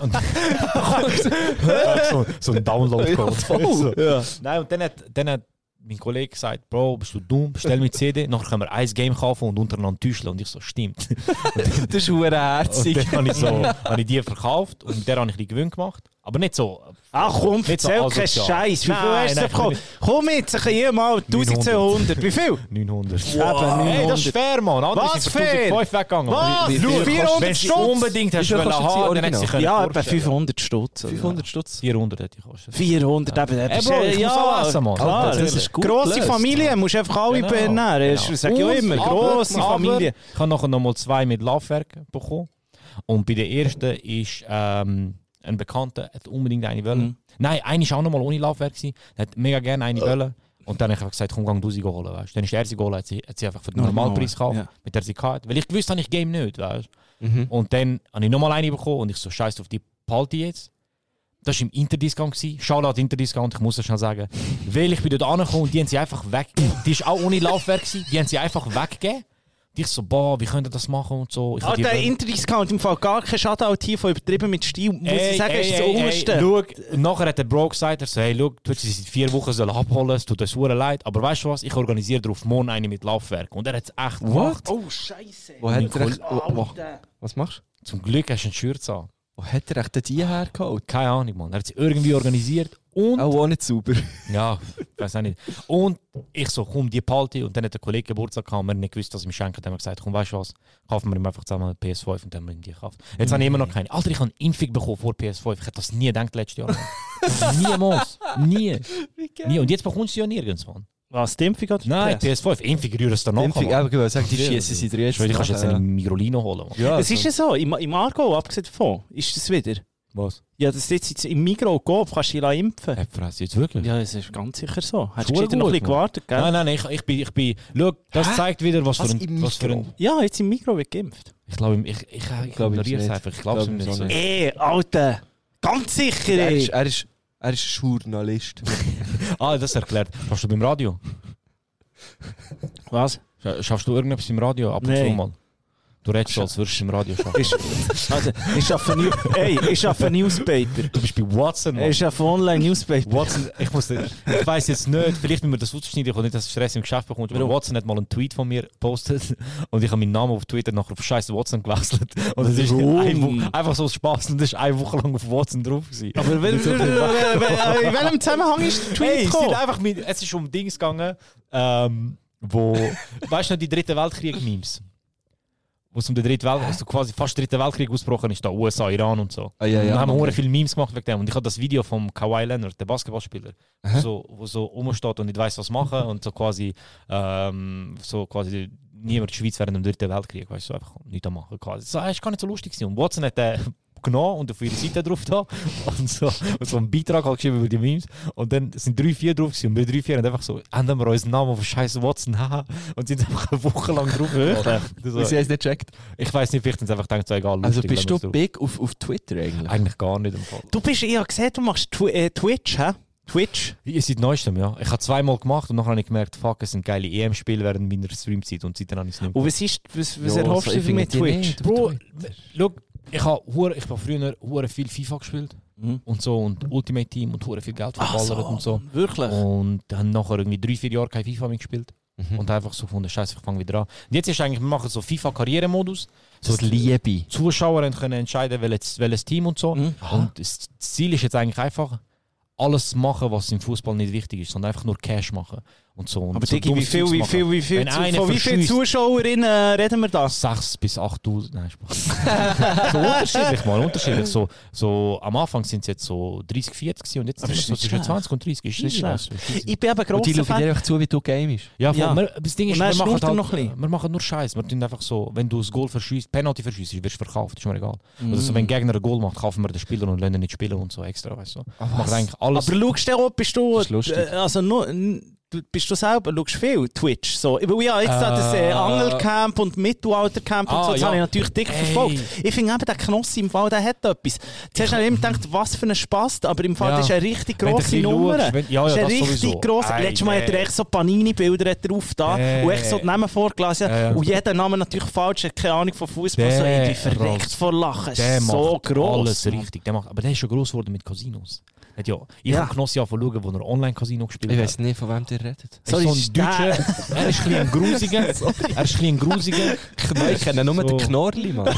so ein Download-Code. So. Ja. Nein, und dann hat mein Kollege gesagt, Bro, bist du dumm, bestell mir die CD, nachher können wir ein Game kaufen und untereinander täuschen. Und ich so, stimmt. Das ist verdammt Und herzig. dann habe ich die verkauft und mit der habe ich die Gewinn gemacht. Aber nicht so. Ach komm, Nicht so erzähl keinen asozial. Scheiß. Wie viel Nein, hast du nein, bekommen? Komm jetzt, ich hier mal 1200. Wie viel? 900. Eben, Hey, das ist 900. fair, Mann. Andere Was sind für fair? 1005 weggegangen. Was? Wie viel Du, kostet- 400 Wenn du Stutz? unbedingt hast Wie viel wollen kostet sie haben, dann hätte original? sie können Ja, etwa vorstellen. 500 Stutz. 500 Stutz. 400 hätte ich gekostet. 400, eben. Ey, Bro, ich muss auch essen, Mann. Klar, Alter, das ist gut. Grosse gelöst. Familie, musst einfach alle Genau, ernähren. genau. Das sage ich auch immer. Grosse Familie. Ich habe nachher nochmal 2 mit Laufwerk bekommen. Und bei der ersten ist ein Bekannter hat unbedingt eine wollen. Nein, eine war auch nochmal ohne Laufwerk. Er hat mega gerne eine wollen. Und dann habe ich gesagt, komm, gang du sie holen. Weißt? Dann ist er sie geholt, hat sie einfach für den Normalpreis gekauft, ja. mit der sie hatte. Weil ich gewusst habe, ich game nicht. Weißt? Und dann habe ich nochmal eine bekommen und ich so, scheiß auf die behalte ich jetzt. Das war im Interdiscount. Shoutout Interdiscount, ich muss das schnell sagen. Weil ich bin dort angekommen und die haben sie einfach weggegeben. Die war auch ohne Laufwerk, die haben sie einfach weggegeben. Und ich so, boah, wie könnt ihr das machen und so. Ich hab die Der Interdiscount im Fall gar kein Shoutout hier von übertrieben mit Stil. Muss ich sagen, ist das Unterste. Schau, nachher hat der Bro gesagt, er so, hey, schau, du hättest sie seit 4 Wochen sollen abholen, es tut uns sehr leid, aber weißt du was, ich organisiere drauf morgen eine mit Laufwerk. Und er hat es echt gemacht. Oh, Scheiße. Wo hat er echt... Was machst du? Zum Glück hast du einen Schürz an. Wo hat er echt die hergeholt? Keine Ahnung, Mann. Er hat sie irgendwie organisiert und... Auch nicht sauber. Ja, Ich weiß auch nicht. Und ich so, komm, die behalte ich. Und dann hat der Kollege Geburtstag gehabt und wir nicht gewusst, dass ich ihm schenken. Dann haben wir gesagt, komm, weißt du was, kaufen wir ihm einfach zusammen eine PS5 und dann haben wir ihm die gekauft. Jetzt habe ich immer noch keine. Alter, ich habe eine Impfung bekommen vor PS5. Ich hätte das nie gedacht letztes Jahr. Niemals. Nie. Und jetzt bekommst du sie ja nirgends, Mann. Was, die Impfung oder Nein, PS5. Impfung rühren es danach. Impfung, aber ich würde sagen, die schießen sie dir jetzt. Ich kannst jetzt einen Migrolino holen. Ja, es ist ja so, im Aargau, abgesehen davon, ist das wieder. Was? Ja, das ist jetzt im Migros Coop, kannst du dich impfen. Fresse, jetzt wirklich? Ja, das ist ganz sicher so. Hast du Schon noch ein bisschen gut, gewartet, gell? Nein, ich bin... Schau, das zeigt wieder, was für ein... Ja, jetzt im Migros wird geimpft. Ich glaube, ich ignoriere es einfach. Ich glaube es nicht so. Alter! Ganz sicher, ey! Er ist Journalist. Das erklärt. Schaffst du beim Radio? Was? Schaffst du irgendetwas im Radio? Ab und zu mal? Du redest so, als würdest du im Radio schaffen. Ich arbeite Newspaper. Du bist bei Watson, Mann. Ich arbeite Online-Newspaper. Watson, ich weiss jetzt nicht, vielleicht müssen wir das ausschneiden, ich will nicht, dass Stress im Geschäft bekommt, aber Watson hat mal einen Tweet von mir gepostet und ich habe meinen Namen auf Twitter nachher auf scheiße Watson gewechselt. Und es ist einfach so Spaß und das war eine Woche lang auf Watson drauf gewesen. Aber in welchem Zusammenhang ist der Tweet gekommen? Es ist um Dings gegangen, wo, weißt du noch, die Dritte Weltkrieg-Memes? Wo es um den Dritten Weltkrieg, also quasi fast Dritten Weltkrieg ausgebrochen ist, da USA, Iran und so. Und da haben wir viele Memes gemacht wegen dem. Und ich habe das Video vom Kawhi Leonard, der Basketballspieler, wo so rumsteht und nicht weiss, was machen und so quasi niemand in der Schweiz während dem Dritten Weltkrieg, weißt du, so einfach nichts machen quasi. Das war gar nicht so lustig gewesen. Und Watson hat genommen und auf ihre Seite drauf da und so einen Beitrag halt geschrieben über die Memes und dann sind 3-4 drauf gewesen und bei 3-4 haben einfach so, ändern wir unseren Namen auf scheiße Watson, haha, und sind einfach eine Woche lang drauf. So. Sie haben es nicht gecheckt? Ich weiss nicht, vielleicht haben sie einfach gedacht, so egal. Also bist du big auf Twitter eigentlich? Eigentlich gar nicht im Fall. Du bist, ich habe gesehen, du machst Twitch, hä? Twitch? Seit neuestem, ja. Ich habe 2-mal gemacht und nachher habe ich gemerkt, fuck, es sind geile EM-Spiele während meiner Streamzeit und seitdem habe ich es nicht mehr. Und was erhoffst du mit Twitch? Bro, schau, ich habe früher viel FIFA gespielt und so und Ultimate Team und viel Geld verballert und so. Wirklich? Und dann nachher irgendwie 3-4 Jahre kein FIFA mehr gespielt. Und einfach so gefunden, scheiße, ich fange wieder an. Und jetzt ist eigentlich, wir machen so FIFA-Karrieremodus. So das Liebe. Zuschauer können entscheiden, welches Team und so. Und das Ziel ist jetzt eigentlich einfach, alles machen, was im Fußball nicht wichtig ist, sondern einfach nur Cash machen. Und so. Aber Digi, wie viele Zuschauerinnen reden wir da? 6.000 bis 8.000. Nein, Spaß. So unterschiedlich. So, am Anfang sind es jetzt so 30, 40 und jetzt sind es zwischen 20 und 30. Ich bin aber grosser Fan. Und die schauen dir einfach zu, wie du gamest. Ja, das Ding ist, wir machen nur Scheiß. Wir tun einfach so, wenn du das Goal verschießt, Penalty verschießt, wirst du verkauft, ist mir egal. Also so, wenn ein Gegner ein Goal macht, kaufen wir den Spieler und lassen ihn nicht spielen und so extra, weißt du. Eigentlich alles. Aber schaust du, bist du, bist du selber, schaust viel Twitch? So. Ja, jetzt das Angelcamp und Mittelaltercamp und so, das habe ich natürlich dick verfolgt. Ich finde eben, der Knossi im Fall, der hat etwas. Zuerst habe ich immer gedacht, was für ein Spaß, aber im Fall das ist eine richtig grosse Nummer. Das ist eine richtig grosse. Letztes Mal hat er echt so Panini-Bilder drauf da und echt so die Namen vorgelesen. Und jeder Name natürlich falsch, hat keine Ahnung von Fußball, so irgendwie verreckt vor Lachen. Der so macht gross. Alles richtig. Aber der ist schon gross geworden mit Casinos. Ich habe Knossi anfangen, wo er Online-Casino gespielt hat. Ich weiss nicht, von wem der redet. So ein Deutscher, er ist ein bisschen grusiger. Ich kenne nur den Knorrli, Mann.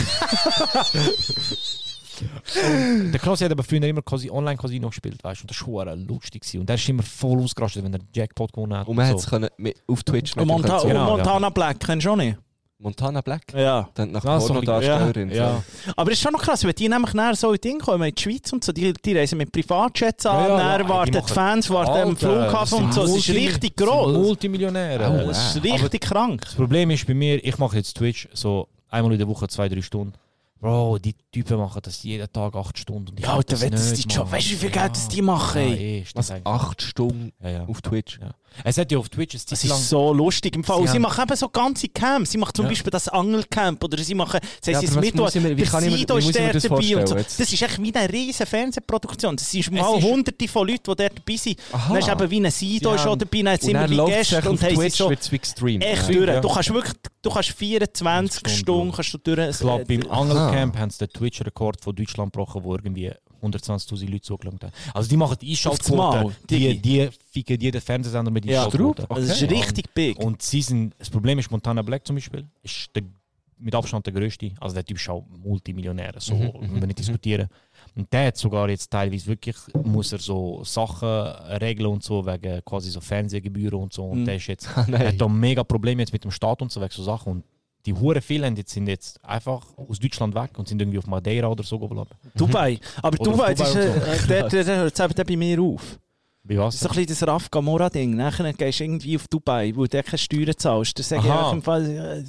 Der Knossi hat aber früher immer Online-Casino gespielt, weißt du, und das war schon lustig. Und der ist immer voll ausgerastet, wenn er Jackpot gewonnen hat. Und man hat es auf Twitch und Montana Black, kennst du auch nicht? Montana Black? Ja. Dann nach Pornodarstellerin. Ja. Aber es ist schon noch krass, wenn die nämlich nachher so ein Ding kommen in die Schweiz und so, die reisen mit Privatjets an, dann warten die Fans, warten am Flughafen und so. Es ist richtig gross. Multimillionäre. Das ist richtig krank. Das Problem ist bei mir, ich mache jetzt Twitch so einmal in der Woche 2-3 Stunden. Bro, die Typen machen das jeden Tag 8 Stunden. Ja, Alter, weißt du, wie viel Geld das die machen? Ja, was, 8 Stunden auf Twitch? Ja. Es hat ja auf Twitch ein Das ist so lustig im Fall. Sie machen eben so ganze Camps. Sie machen zum Beispiel das Angelcamp oder sie machen das Mittwoch. Wie kann ich mir das vorstellen? Das ist echt wie eine riesige Fernsehproduktion. Das sind mal hunderte von Leuten, die dort dabei sind. Dann ist eben wie ein Sido schon dabei, dann immer wie Gäste. Und Twitch wird es wie gestreamt. Echt durch. Du kannst 24 Stunden durch. Ich glaube, beim Angelcamp haben sie den Twitch-Rekord von Deutschland gebrochen, wo irgendwie 120'000 Leute zugeschaut haben. Also die machen die Einschaltquote, die ficken jeden Fernsehsender mit Einschaltquote. Also das ist richtig big. Und das Problem ist, Montana Black zum Beispiel, ist mit Abstand der grösste. Also der Typ ist auch Multimillionär, so wenn wir nicht diskutieren. Und der hat sogar jetzt teilweise wirklich, muss er so Sachen regeln und so, wegen quasi so Fernsehgebühren und so. Und der ist jetzt, er hat da mega Probleme jetzt mit dem Staat und so, wegen so Sachen. Und die hure vielen sind jetzt einfach aus Deutschland weg und sind irgendwie auf Madeira oder so geblieben. Dubai. Aber Oder Dubai, Dubai der hört es eben bei mir auf. Wie was? Das ist so ein bisschen das Raf Gamora-Ding. Nachher gehst du irgendwie auf Dubai, wo du keine Steuern zahlst. Das sage ich Aha. auch im Fall.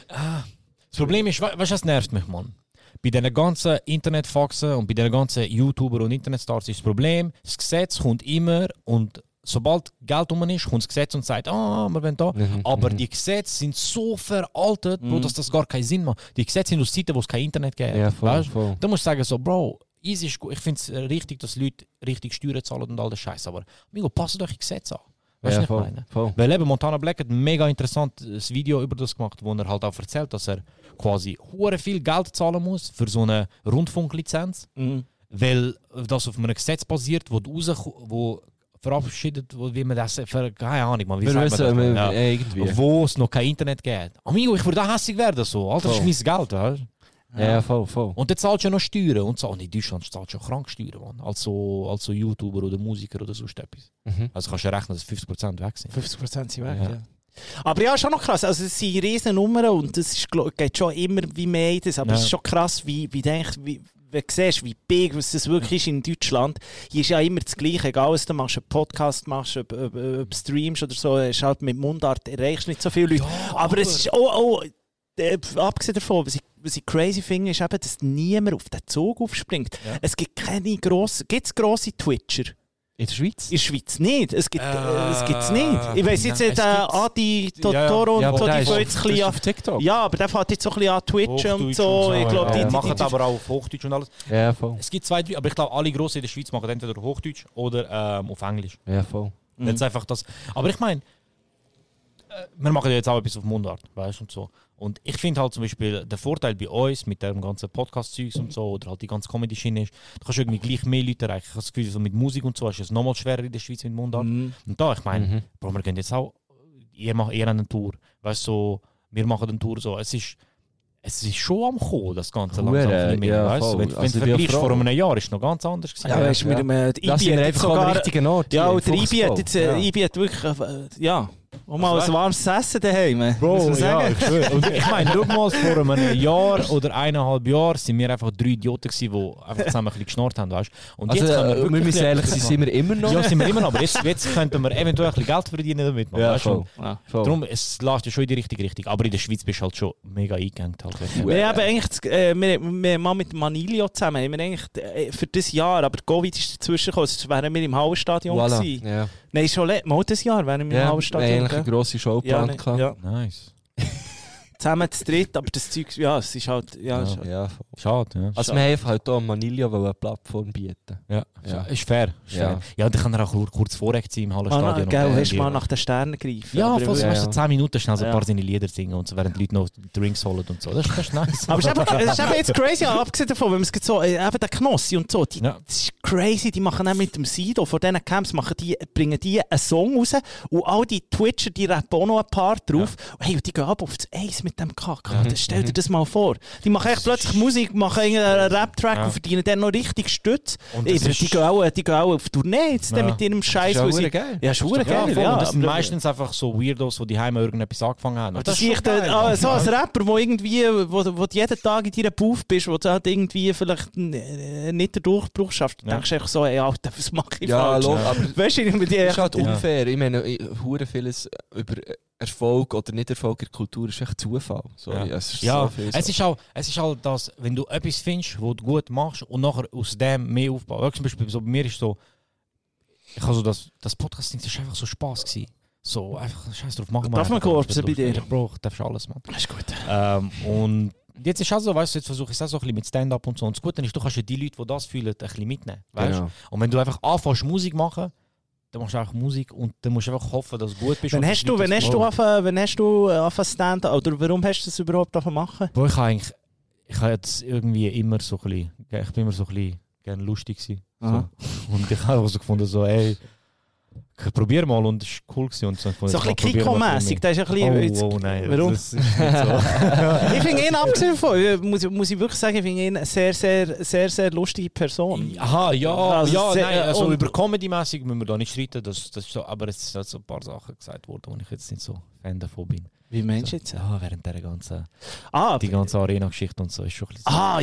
Das Problem ist, weißt du, was nervt mich, Mann? Bei diesen ganzen Internetfaxen und bei diesen ganzen YouTuber und Internetstars ist das Problem, das Gesetz kommt immer und sobald Geld rum ist, kommt das Gesetz und sagt, wir wollen da. Aber die Gesetze sind so veraltet, Bro, dass das gar keinen Sinn macht. Die Gesetze sind aus Zeiten, wo es kein Internet gibt. Ja, voll, Weißt? voll. Da musst du sagen, so, Bro, easy ist gut. Ich finde es richtig, dass Leute richtig Steuern zahlen und all das Scheiß. Aber amigo, passt euch die Gesetze an. Weißt du, was ich meine? Voll. Weil eben Montana Black hat ein mega interessantes Video über das gemacht, wo er halt auch erzählt, dass er quasi hure viel Geld zahlen muss für so eine Rundfunklizenz, weil das auf einem Gesetz basiert, wo verabschiedet, wie man das, keine Ahnung, man, wie sagt man das? Irgendwie. Wo es noch kein Internet gibt. Amigo, ich würde auch hässlich werden, so. Alter, das ist mein Geld, weißt du? Ja, voll. Und dann zahlst du ja noch Steuern und so. Und in Deutschland zahlst du ja krank Steuern, Mann. Als so YouTuber oder Musiker oder sonst etwas. Also kannst du rechnen, dass 50% weg sind. 50% sind weg, ja. Aber ja, schon noch krass. Also es sind riesen Nummern und es geht schon immer wie mehr in das. Aber es ist schon krass, wie wenn du siehst, wie big das wirklich ist in Deutschland. Hier ist ja immer das Gleiche. Egal, was du machst, einen Podcast machst, ob streamst oder so, ist halt mit Mundart erreichst nicht so viele Leute. Ja, aber es ist abgesehen davon, was ich crazy finde, ist eben, dass niemand auf den Zug aufspringt. Ja. Es gibt keine grosse Twitcher. In der Schweiz? In der Schweiz nicht. Es gibt es nicht. Ich weiss jetzt nicht, Adi Totoro und so, die fangen jetzt ein bisschen auf TikTok. Ja, aber der fängt jetzt so ein bisschen an Twitchen und so. Ich glaube, die machen aber auch auf Hochdeutsch und alles. Ja, voll. Es gibt zwei, aber ich glaube, alle Grossen in der Schweiz machen entweder Hochdeutsch oder auf Englisch. Ja, voll. Jetzt einfach das. Aber ich meine, wir machen ja jetzt auch etwas auf Mundart, weißt du, und so. Und ich finde halt zum Beispiel, der Vorteil bei uns mit dem ganzen Podcast-Zeugs und so, oder halt die ganze Comedy-Schiene ist, du kannst irgendwie gleich mehr Leute erreichen. Ich habe das Gefühl, so mit Musik und so ist es nochmal schwerer in der Schweiz mit Mundart. Und da, ich meine, Bro, wir gehen jetzt auch, ihr macht eher eine Tour, weißt du, so, wir machen eine Tour, so, es ist schon am Kommen, das Ganze langsam. Wenn du vergleichst vor einem Jahr, ist es noch ganz anders gewesen. Ja, weißt du, das sind wir einfach am richtigen Ort. Ja, und der IBI hat jetzt, IBI hat wirklich, und mal ein warmes Essen daheim. Bro, ja, ich schwöre. Und ich meine, schau mal, vor einem Jahr oder 1,5 Jahren sind wir einfach 3 Idioten gewesen, die einfach zusammen ein bisschen geschnarrt haben, weißt du. Und also, jetzt können wir müssen ehrlich sein, sind wir immer noch? Ja, sind wir immer noch, aber jetzt könnten wir eventuell ein bisschen Geld verdienen damit. Ja, weißt du? Voll. Darum, es läuft ja schon in die richtige Richtung. Aber in der Schweiz bist du halt schon mega eingehängt. Halt. Wir haben eigentlich, wir mal mit Manilio zusammen, haben wir eigentlich für das Jahr, aber Covid ist dazwischen gekommen, sonst wären wir im Hallenstadion gewesen. Ja. Nein, schon mal das Jahr wären wir im Hallenstadion. Ja, eigentlich eine grosse Show geplant. Ja. Nice. Zusammen zu dritt, aber das Zeug, ja, es ist halt, schade, ja. Also wir haben halt hier Manilio eine Plattform bieten. Ja. Ist fair. Ja, und dann kann er auch kurz vorrecht sein im Hallenstadion. Gell, willst du mal nach den Sternen greifen? Ja, fast weißt du, 10 Minuten schnell so ein paar seine Lieder singen und so, während die Leute noch Drinks holen und so. Das ist nice. Aber es ist eben jetzt crazy, abgesehen davon, wenn man es so, eben der Knossi und so, das ist crazy, die machen auch mit dem Sido, von diesen Camps bringen die einen Song raus und all die Twitcher, die rappen auch noch ein Part drauf. Und hey, die gehen ab auf das Eis mit dem Kack. Stell dir das mal vor. Die machen echt plötzlich Musik, machen einen Rap-Track und verdienen dann noch richtig Stütz. Die gehen auch auf Tournee jetzt mit ihrem Scheiß. Das ist geil. Ja, ist geil. Das sind meistens einfach so Weirdos, die daheim irgendetwas angefangen haben. Das ist so ein Rapper, wo irgendwie, wo du jeden Tag in deiner Booth bist, wo du halt irgendwie vielleicht nicht den Durchbruch schaffst. Du denkst einfach so, ey, Alter, was mache ich falsch? Aber weißt du, das ist halt unfair. Ich meine, hure vieles über Erfolg oder Nicht-Erfolg in der Kultur ist echt Zufall. Sorry, es ist so viel so. Es ist halt das, wenn du etwas findest, was du gut machst und nachher aus dem mehr aufbaust. Zum Beispiel so, bei mir ist so, ich habe so das Podcasting, das war einfach so Spass gewesen. So einfach Scheiß drauf machen. Darf man Korpsen bei dir? Bro, ich darf alles, Mann. Das ist gut. Und jetzt ist es auch so, weißt du, jetzt versuche ich es auch so ein bisschen mit Stand-up und so. Und das Gute ist, du kannst ja die Leute, die das fühlen, ein bisschen mitnehmen. Weißt? Ja. Und wenn du einfach anfängst Musik machen, dann machst du einfach Musik und dann musst du einfach hoffen, dass du gut bist. Wenn hast du angefangen Stand-up, oder warum hast du das überhaupt machen? Boah, ich habe jetzt irgendwie immer so ein bisschen, ich bin immer so ein bisschen gerne lustig gewesen. So. Und ich habe auch so gefunden, so, ey, Ich probiere mal und es war cool. Und so ein bisschen Kiko-mässig, das ist ein bisschen... Oh nein, warum? Das ist nicht so. Ich finde ihn, abgesehen davon, muss ich wirklich sagen, ich finde ihn eine sehr, sehr, sehr, sehr lustige Person. Aha, ja, Also ja, sehr- nein, also und- über Comedy-mäßig müssen wir da nicht streiten, das ist so, aber es sind halt so ein paar Sachen gesagt worden, wo ich jetzt nicht so Fan davon bin. Wie meinst du jetzt? Ja, während der ganzen, Ah, die ganze Arena-Geschichte und so ist schon ein bisschen...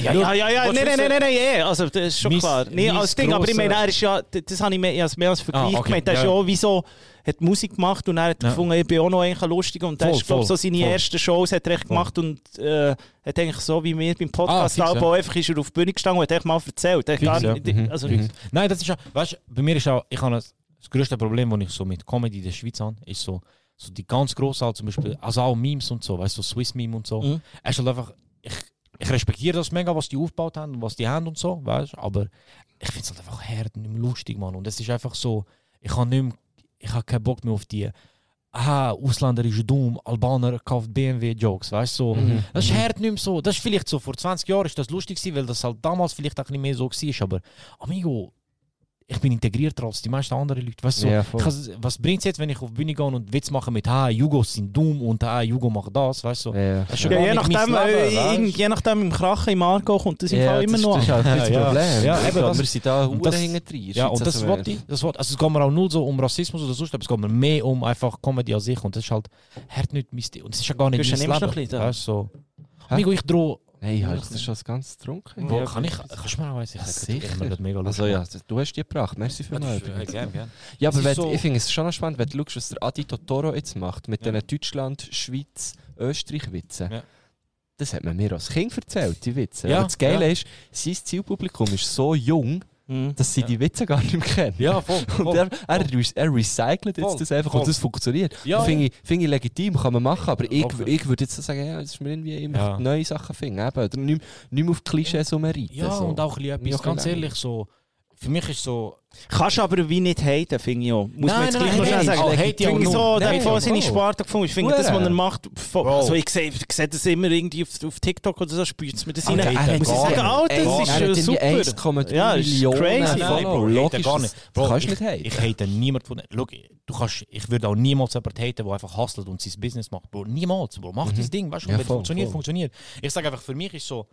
ja. Nein, also das ist schon Mein- klar. Nee, mein als Ding, aber ich grosser- meine, er ist ja, das habe ich mehr als Vergleich Ah, okay, gemeint. Er ist ja. ja auch wie so, hat Musik gemacht und er hat Ja. gefunden, ich bin auch noch eigentlich lustig und er Voll, ist, glaube ich, so seine voll. ersten Shows hat er echt gemacht und hat eigentlich so wie wir beim Podcast fix, auch einfach ist er auf die Bühne gestanden und hat echt mal erzählt. Er hat gar ja. nicht, also, Nein, das ist ja, weißt du, bei mir ist auch, ich habe das grösste Problem, das ich so mit Comedy in der Schweiz habe, ist so die ganz grossen, halt zum Beispiel, also auch Memes und so, weißt du, so Swiss-Meme und so. Es ist halt einfach, ich respektiere das mega, was die aufgebaut haben und was die haben und so, weißt du, aber ich finde es halt einfach hart nicht mehr lustig, Mann. Und es ist einfach so, ich habe keinen Bock mehr auf die Ausländer ist dumm, Albaner kauft BMW-Jokes, weißt du, so. Das ist hart nicht mehr so. Das ist vielleicht so, vor 20 Jahren ist das lustig gewesen, weil das halt damals vielleicht auch ein bisschen mehr so war, aber amigo, ich bin integrierter als die meisten anderen Leute. Weißt du, Ja, so, voll. was bringt es jetzt, wenn ich auf die Bühne gehe und Witz mache mit Jugos sind dumm und Jugo macht das, weißt du? Ja. Das ist schon ja, gar je nicht mein nachdem, Leben, weißt? je nachdem im Krachen im Argo kommt das im Fall immer noch Das ist an. halt das Ja, Problem. ja, eben, wir das- sind da und das- hinten drin. Ja, und das wollte ich. Also es geht mir auch null so um Rassismus oder sonst, aber es geht mir mehr um einfach Comedy an sich und das ist halt hart nicht mein Stil. Und es ist ja gar nicht Du mein nimmst noch Leben. ein bisschen da. Weißt du, so. Amigo, ich drohe... Hey, hast du das ganz getrunken? Wo kann ich... Kannst du mir auch eins? Ich sicher. mir das mega lustig. Also ja, du hast die gebracht. Merci vielmals. Gerne. Ja, aber Es ist so- ich finde es schon noch spannend, wenn du schaust, was der Adi Totoro jetzt macht mit diesen Deutschland, Schweiz, Österreich-Witzen. Ja. Das hat man mir als Kind erzählt, die Witze. Ja, Aber das Geile ja. ist, sein Zielpublikum ist so jung, dass sie die Witze gar nicht mehr kennen. Ja, voll. Und er recycelt jetzt Voll, das einfach voll. und das funktioniert. Ja, Finde ich legitim, kann man machen, aber ich Okay. würde jetzt so sagen, ja, das ist mir irgendwie immer Ja. neue Sachen finden. Eben, oder nicht mehr auf Klischees rumreiten. Ja, so. und auch ein bisschen Mir etwas, auch ganz ein ehrlich, so... Für mich ist so... Kannst du aber wie nicht haten, finde ich auch. Muss man Nein, jetzt nein, gleich noch nein, schnell sagen. hate ich auch Finde ich so, null. der Nein, hat von seine Bro. Sparte gefunden. Ich finde, das, was er Hure. macht, also ich sehe das immer irgendwie auf TikTok oder so, spürt es mir das rein. Muss ich sagen, Alter, das ist super. 1,3 Ja, ist Millionen crazy. Follower. Bro, ich hate Logisch, gar nicht. das Bro, kannst du nicht haten. Ich hate niemand von... Schau, ich würde auch niemals jemanden haten, der einfach hustelt und sein Business macht. Bro, niemals. Bro, mach dein Ding, weißt du? Ja, Wenn es voll, funktioniert, voll. funktioniert. Ich sage einfach, für mich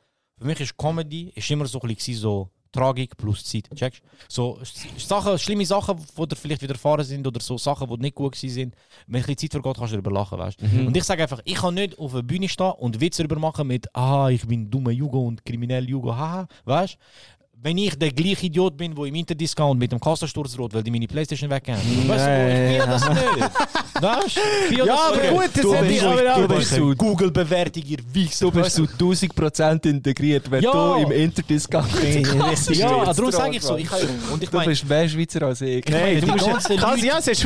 ist Comedy ist immer so ein bisschen so Tragik plus Zeit. Checkst? So schlimme Sachen, die dir vielleicht widerfahren sind oder so Sachen, die nicht gut sind. Wenn ein bisschen Zeit vergeht, kannst du darüber lachen, weißt? Und ich sage einfach, ich kann nicht auf der Bühne stehen und Witze darüber machen mit ich bin dummer Jugo und kriminell Jugo, haha, weißt? Wenn ich der gleiche Idiot bin, der im Interdiscount mit dem Kassensturz droht, weil die meine Playstation weggehen. Weißt du, ich bin ja das nicht. Weißt du? Ja, aber gut, das hätte ich aber Du bist so Google-Bewertung, ihr Wichser. Du bist zu 1000% integriert, wenn Ja. du im Interdiscount bist. Ja, darum sage ich so. Und ich Du meine, bist mehr Schweizer als ich. Nein, du die musst ganzen quasi, ja, es ist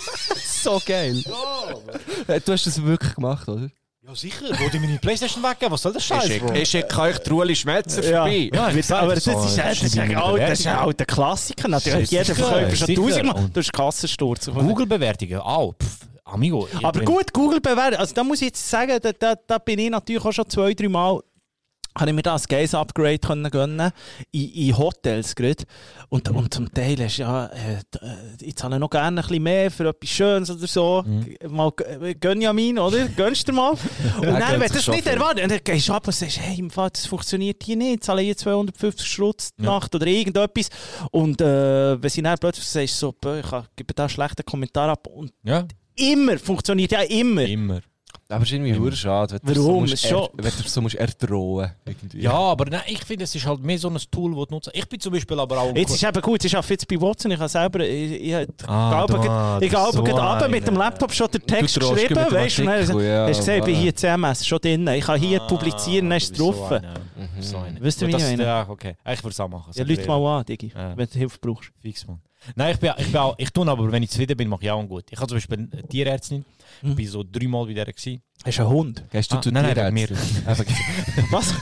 so geil. Du hast das wirklich gemacht, oder? ja sicher, wo die meine Playstation weggehen, was soll das Scheiß, Bro? Ich schicke euch die Ueli Schmetzer Ja. vorbei. Ja, aber das ist ein alter Klassiker. Natürlich, jeder Sicher, Verkäufer schon sicher. 1000-mal. Du hast Kassensturz. Google-Bewertungen, Amigo. Aber gut, Google bewerten. Also da muss ich jetzt sagen, da bin ich natürlich auch schon 2-3 Mal. Habe ich mir da ein Gaze-Upgrade gönnen in Hotels gerade. Und zum Teil ist ich zahle noch gerne ein bisschen mehr für etwas Schönes oder so. Mal gönn ja mein, oder? Gönnst du mal? Und dann, wenn du das nicht erwartet, dann gehst du ab und sagst, hey, im Fall, das funktioniert hier nicht. Ich zahle hier 250 Schutz die Nacht oder irgendetwas. Und wenn sie dann plötzlich sagst, so, ich gebe da einen schlechten Kommentar ab. Und Ja, immer funktioniert ja immer. immer. Aber es ist irgendwie hure schade, wenn Warum? du Ist schon- so musst erdrohen irgendwie. Ja, aber nein, ich finde, es ist halt mehr so ein Tool, das du nutzt. Ich bin zum Beispiel aber auch... Jetzt ist eben gut, ich arbeite jetzt bei Watson, ich habe selber, ich glaube das ist so gerade runter mit dem einer. Laptop schon den Text Du drohst geschrieben, mit dem weißt du, und dann Artikel, ja, hast du gesehen, ich bin voilà. hier CMS schon drin, ich kann hier publizieren, dann ist es drauf. Wisst ihr, wie ich meine? Ja, okay. Ich würde es auch machen. Ja, Leute mal an, Digi, Ja. wenn du Hilfe brauchst. Fix, Mann. Nein, ich tue aber, wenn ich zufrieden bin, mache ich auch gut. Ich habe zum Beispiel eine Tierärztin, ich war so 3 Mal bei der gewesen. Hast du einen Hund? Gehst du zu nein, dir mehr. Was?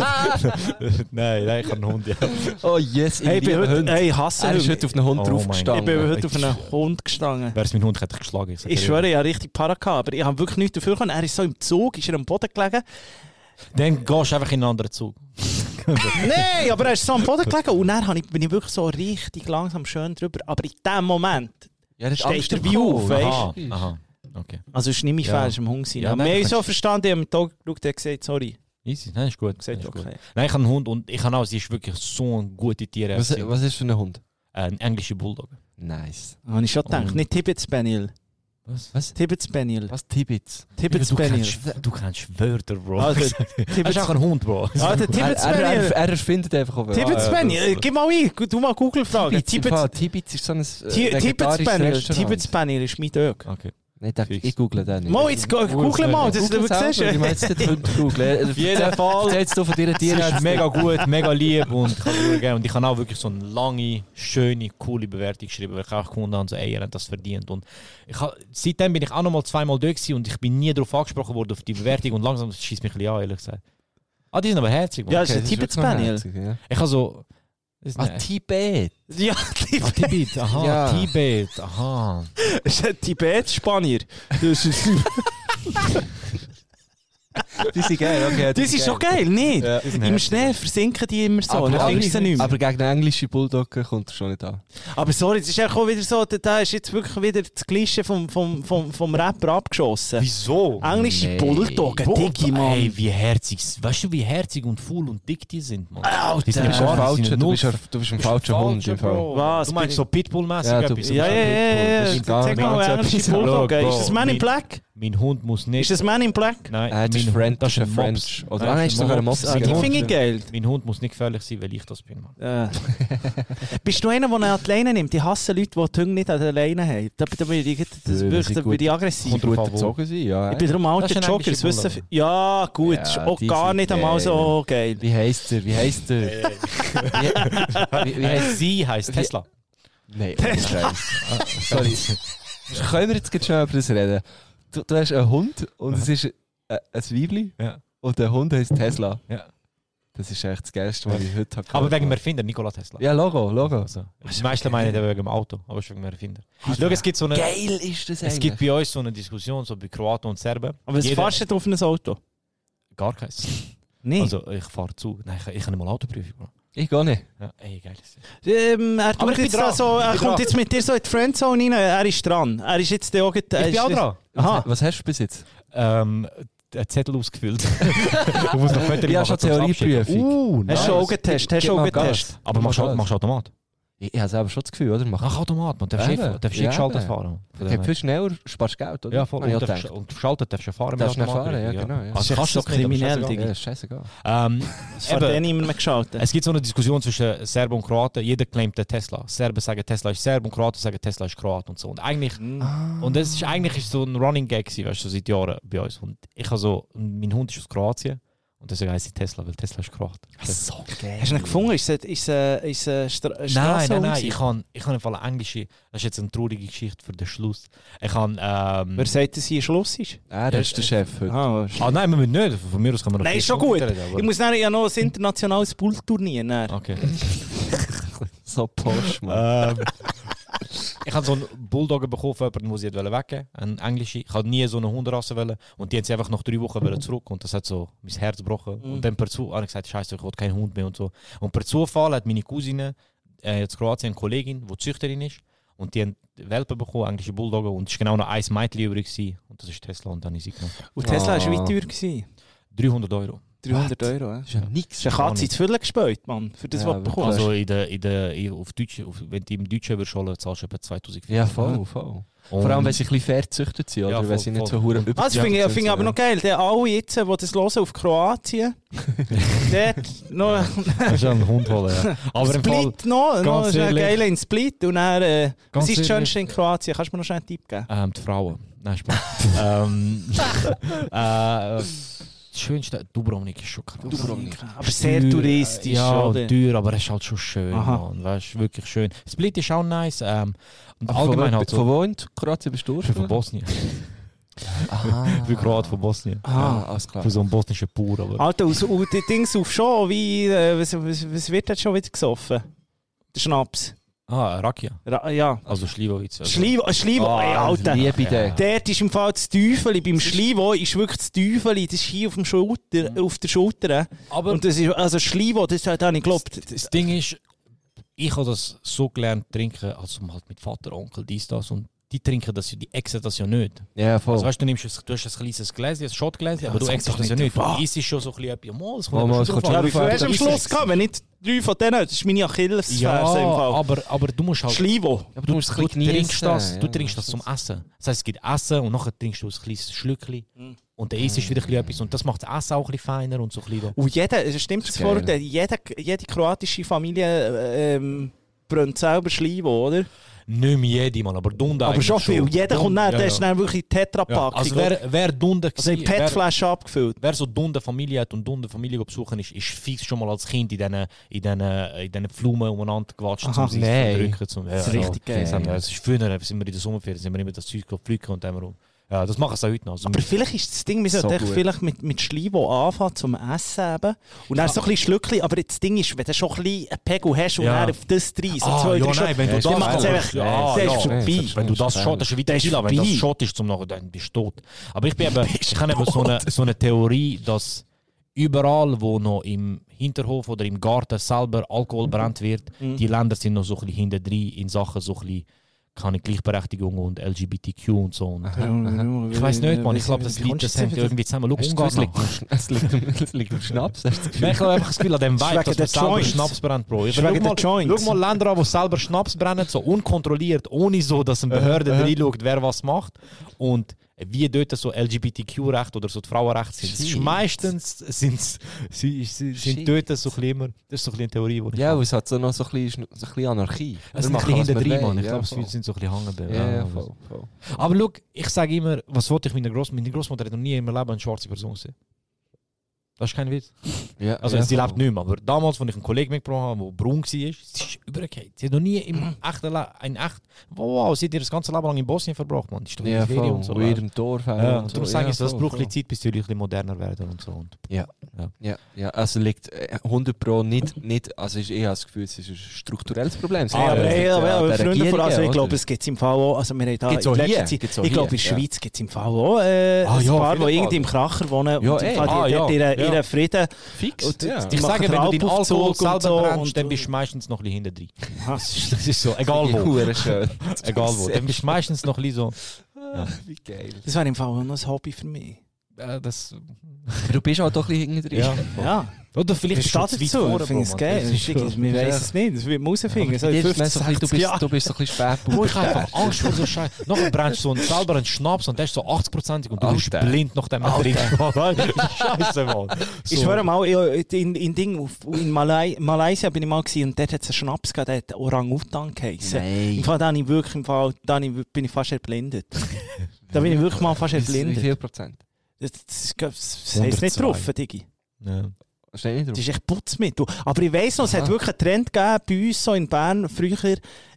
Nein, ich habe einen Hund, ja. Oh yes, Hey, ich hasse Er ist Hunde. heute auf einen Hund Oh draufgestanden. Ich bin heute auf einen Hund gestanden. Wäre es mein Hund, hätte ich geschlagen. Ich schwöre, ich habe richtig Para gehabt, aber ich habe wirklich nichts dafür können. Er ist so im Zug, ist er am Boden gelegen. Dann gehst du einfach in einen anderen Zug. Nein, aber er ist so am Boden gelegen und dann bin ich wirklich so richtig langsam schön drüber. Aber in dem Moment, Ja, das ist steht er wie auf, weißt du? Aha. Okay. Also ist nicht mein Fehler, ist am Hund sein. Ja, Aber nein, wir haben du so kannst- verstanden, ich habe mit Tag geschaut, der hat gesagt, sorry. Easy, nein, ist gut. Gesagt, ist gut. okay. Nein, ich habe einen Hund und ich habe auch, sie ist wirklich so eine gute Tierärztin. Was ist für ein Hund? Ein englischer Bulldog. Nice. Habe ich schon gedacht, nicht Tibet Spaniel. Was? Tibet Spaniel. Was? Tibets? Tibet Spaniel. Du kennst Wörter, Bro. Also, Das ist auch ein Hund, Bro. Ah, der Tibet Spaniel. Er erfindet einfach auch Wörter. Tibet Spaniel. Gib mal ein, du mal Google fragen. Tibets ist so ein Tibet Spaniel. Tibet Spaniel ist mein Dog. Okay. Nein, ich google den nicht. Mal, jetzt google mal, das Google siehst selber, du. ich meine jetzt nicht Hund googeln. Auf jeden Fall. Erzählst du von deiner Die ist Tierärztin? mega gut, mega lieb und ich habe es gerne. Und ich habe auch wirklich so eine lange, schöne, coole Bewertung geschrieben, weil ich auch gefunden habe, so, ey, ihr habt das verdient. Und seitdem bin ich auch noch mal zweimal da gewesen und ich bin nie darauf angesprochen worden, auf die Bewertung und langsam schießt mich ein bisschen an, ehrlich gesagt. Ah, die sind aber herzig, Mann. Ja, das ist ein Tibet Spaniel. Ich habe so... Tibet. Ja, Tibet, aha, Ja. Tibet, aha. das ist ein Tibet-Spanier. Das ist Die sind geil, okay. Das ist schon geil, nicht? Ja. Im Schnee versinken die immer so, Aber, dann findest du sie nicht mehr. aber gegen einen englischen Bulldog kommt er schon nicht an. Aber sorry, das ist auch wieder so, da ist jetzt wirklich wieder das Gleiche vom Rapper abgeschossen. Wieso? Englische Bulldoggen, dicke Mann. Ey, wie herzig. Weißt du, wie herzig und full und dick die sind, Mann? Alter. Die sind Du bist ein gar nicht, falscher, sind du null- bist ein falscher Hund im Fall. Was? Du meinst so Pitbull-mäßig Ja, etwas? Ja. Das ist gar Zeig nicht mal, so englische etwas. Bulldoggen. Bro, Ist das Man in mein- Black? Mein Hund muss nicht... Ist das Man in Black? Nein, Das ist mein French. Hund- das ist ein French. Mops. Oder Nein, ist sogar ein Mops. Die genau. finde ich geil. Mein Hund muss nicht gefährlich sein, weil ich das bin, Mann. Bist du einer, der ihn an die Leine nimmt? Ich hasse Leute, die die Hunde nicht an der Leine haben. Da bin ich, da bin ich aggressiv. Gut erzogen sein, ja. Ich bin darum alter Das ist ein Jogger. Das englischer wissen ja, gut, Ja, ist auch die gar sind nicht einmal geil. so geil. Wie heisst er? Wie heisst er? Wie heisst Sie heisst Tesla. Nein, sorry. Können wir jetzt gerade schon über das reden? Du hast einen Hund und es ist ein Weibli Ja. und der Hund heisst Tesla. Ja. Das ist echt das Geilste, was ich heute habe. Aber wegen dem Erfinder, Nikola Tesla. Ja, Logo. Also, die meisten meinen wegen dem Auto, aber es ist wegen dem Erfinder. Schau, es gibt so eine... Geil ist das Es gibt bei uns so eine Diskussion, so bei Kroaten und Serben. Aber was Jeder- fährst du auf ein Auto? Gar keins. Nein. Also ich fahre zu. Nein, ich habe nicht mal Autoprüfung. Bro. Ich gehe nicht. Ja, ey, geil. Er Aber tut ich bin jetzt dran. da so, er Ich bin kommt dran. jetzt mit dir so in die Friendzone rein, er ist dran. Er ist jetzt der auch... Ich bin auch dran. Aha. Was hast du bis jetzt? Einen Zettel ausgefüllt. Du musst noch Fotos Ja, machen, schon zum Theorieprüfung. Abschicken. Hast du schon Augetest? Hast du Gib mal Augetest? Gas. Aber machst du Automat? Ich habe selber schon das Gefühl, oder? Mach Ach, Automat, man. Darfst Eben. du Ja, geschaltet eben. fahren? okay, viel schneller, sparst Geld, oder? Ja, voll. Habe ich auch Und gedacht. geschaltet darfst du fahren mit Darfst du Automat. fahren, ja, genau, ja. Das Also ist kannst so du das nicht, aber kriminell, scheißegal. Digga. Ja, ist scheißegal. Das fährt eh niemand mehr geschaltet. Es gibt so eine Diskussion zwischen Serben und Kroaten. Jeder claimt den Tesla. Serben sagen, Tesla ist Serb und Kroaten sagen, Tesla ist Kroat und so. Und eigentlich, und das ist eigentlich so ein Running Gag gewesen, weißt du, so seit Jahren bei uns. Und ich habe so, mein Hund ist aus Kroatien und deswegen heisst sie Tesla, weil Tesla ist Kroat. So geil. Hast du ihn gefunden? Ist es Nein, Straßenhund? ich habe im Fall eine englische, das ist jetzt eine traurige Geschichte für den Schluss. Ich habe, Wer sagt, dass hier Schluss ist? Er ist der Chef heute. nein, wir müssen nicht, von mir aus kann man noch Nein, viel ist schon gut. reden, aber- Ich muss dann ja noch ein internationales Bullturnier nehmen. Okay. So posch, Mann. Ich habe so einen Bulldogger bekommen von jemandem, den sie weggeben wollten, eine englische. Ich habe nie so eine Hunderasse wollen und die haben sie einfach nach 3 Wochen wollen zurück und das hat so mein Herz gebrochen. Und dann per Zufall habe ich gesagt, scheiße, ich will keinen Hund mehr und so. Und per Zufall hat meine Cousine in Kroatien eine Kollegin, die Züchterin ist und die haben Welpen bekommen, englische Bulldogger und es war genau noch ein Mädchen übrig gewesen. Und das ist Tesla und dann habe ich sie genommen. Und Tesla war wie teuer gewesen? 300 €. 300 €. Ja. Das ist ja nichts. Das ist eine Katze zu viel gespielt, Mann, für das, Ja, was du bekommst. Also auf Deutsch, wenn du im Deutschen würdest holen, zahlst du etwa 2000 €. Ja, voll. Vor allem, wenn sie ein bisschen fair gezüchtet sind, oder? Ja, wenn voll, sie nicht voll. so hure Also, ich finde aber noch geil, die alle jetzt, die das hören auf Kroatien, dort noch Das ist ein Hund holen, ja. Aber im Fall, Split noch ganz ist ein ehrlich- geiler in Split und dann, was Ganz ist das ehrlich- Schönste in Kroatien? Kannst du mir noch schnell einen Tipp geben? die Frauen. Nein, Spaß. Das schönste Dubrovnik ist schon krass. Aber sehr touristisch, ja, oder? und teuer, aber es ist halt schon schön. Aha. Mann. Weißt, wirklich schön. Split ist auch nice. Und Aber allgemein halt Von so. wo in Kroatien bist du? Ich bin von Bosnien. Aha. Ich bin Kroat von Bosnien. Ah, alles klar. Von so einem bosnischen Pur. Aber Alter, und die Dings auf schon, wie, was wird jetzt schon wieder gesoffen? Der Schnaps. Rakia. Ja. Also Schliwowitz. Also. Schlivo, ey, Alter. Liebe den. Dort ist im Fall das Teufeli, beim Schlivo ist wirklich das Teufeli, das ist hier auf, dem Schulter, auf der Schulter. Aber Und das ist, also Schlivo, das hat auch nicht geglaubt. das Ding ist, ich habe das so gelernt trinken, also halt mit Vater, Onkel, dies, das und die trinken das, die exen das ja nicht. Ja, voll. Also weißt du, du hast ein kleines Gläschen, ein Shotgläschen, aber du exest das ja nicht. Du isst schon so ein bisschen, es ja, wie viel hast du am Schluss gehabt? Wenn nicht 3 von denen, das ist meine Achillesferse im Fall. Aber du musst halt... Schleivo. Aber du trinkst das zum Essen. Das heisst, es gibt Essen und nachher trinkst du ein kleines Schlückchen. Und dann isst wieder etwas. Und das macht das Essen auch ein bisschen feiner und so ein bisschen... Und stimmt das Vorurteil, jede kroatische Familie brennt selber Schleivo, oder? Nicht mehr jede, Mann, aber Dunde aber schon viel. Jeder kommt näher, der ist dann wirklich Tetrapack. Ja. Also wer Dunde also in PET-Flasche abgefüllt. Wer so Dunde Familie hat und Dunde Familie besuchen ist fix schon mal als Kind in diesen Blumen umeinander gewatscht, um sich zu drücken. Das ist richtig geil. Es ist früher, sind wir in der Sommerferien, sind wir immer das Zeug pflücken und dann ja, das machen sie auch heute noch. Also aber vielleicht ist das Ding, wir sollten vielleicht mit Schleivo anfangen zum Essen eben. Und dann so ein bisschen Schlückchen, aber das Ding ist, wenn du schon ein bisschen einen Pegel hast und dann auf das rein, so 2, 3 Schott, wenn du das macht es einfach, der ist vorbei. Wenn du das Schott, das ist wie Tequila, wenn das Schott ist zum Nachher, dann bist du tot. Aber ich habe eben so eine Theorie, dass überall, wo noch im Hinterhof oder im Garten selber Alkohol brennt wird, die Länder sind noch so ein bisschen hinter drin in Sachen so ein bisschen keine Gleichberechtigung und LGBTQ und so. Und ich weiß nicht, man. Ich glaube, das liegt irgendwie zusammen. Es liegt am Schnaps. Ich habe einfach das Gefühl an dem Vibe, dass man selber Schnaps brennt, Bro. Schau mal Länder an, die selber Schnaps brennen, so unkontrolliert, ohne so, dass eine Behörde reinschaut, wer was macht. Und wie dort so LGBTQ-Recht oder so die Frauenrechte sind. Meistens sind dort so ein bisschen immer, das ist so ein bisschen eine Theorie, die ich ja, es hat so noch so ein bisschen Anarchie. Es ist ein bisschen hinter drin, Mann. Ich glaube, es sind so ein bisschen hängen. Ja, voll. Aber schau, ich sage immer, was wollte ich mit meine Großmutter hat noch nie in meinem Leben eine schwarze Person gesehen. Das ist kein Witz. Ja, also sie lebt nicht mehr, aber damals, als ich einen Kollegen mitgebracht habe, der braun war, sie ist übergekehrt. Sie hat noch nie im echten Leben, wow, sie hat ihr das ganze Leben lang in Bosnien verbracht, man. Die ist doch in Ferien und so. In ihrem Dorf. Ja, und darum sage ich, das braucht ein bisschen Zeit, bis sie ein bisschen moderner werden und so. Ja, also liegt 100% nicht, also ich habe das Gefühl, es ist ein strukturelles Problem. Aber Freunde vor allem, ich glaube, es gibt es im Fall auch, also wir haben da in letzter Zeit, ich glaube, in der Schweiz gibt es im Fall auch ein paar, die irgendwie im Kracher wohnen und ihren Frieden. Fix. Und ich sage, wenn du den Alkohol selber brennst, dann bist du meistens noch ein bisschen hinten drin. Das ist so, egal wo. Egal wo. Dann bist du meistens noch ein bisschen so. Wie geil. Das wäre im Fall auch noch ein Hobby für mich. Du bist auch doch ein bisschen hinten drin. Ja. Oder vielleicht ist das weit vor. Ich finde es geil. Wir wissen es nicht. Das wird man rausfinden. Du bist so ein bisschen spät. Ich habe einfach Angst vor so Scheiße. Nachher brennst du selber einen Schnaps und der ist so 80% und du bist blind, nachdem du trinkst. Scheiße, Mann. Ich schwöre mal, in Malaysia bin ich mal gewesen, und dort hat es einen Schnaps gehabt, der hat Orang-Utan geheißen. Im Fall, da bin ich fast erblindet. Da bin ich wirklich mal fast erblindet. Wie viel Prozent? Das heisst nicht drauf, Digi. Ja. Das ist echt Putzmittel. Aber ich weiss noch, es hat wirklich einen Trend gegeben bei uns so in Bern früher,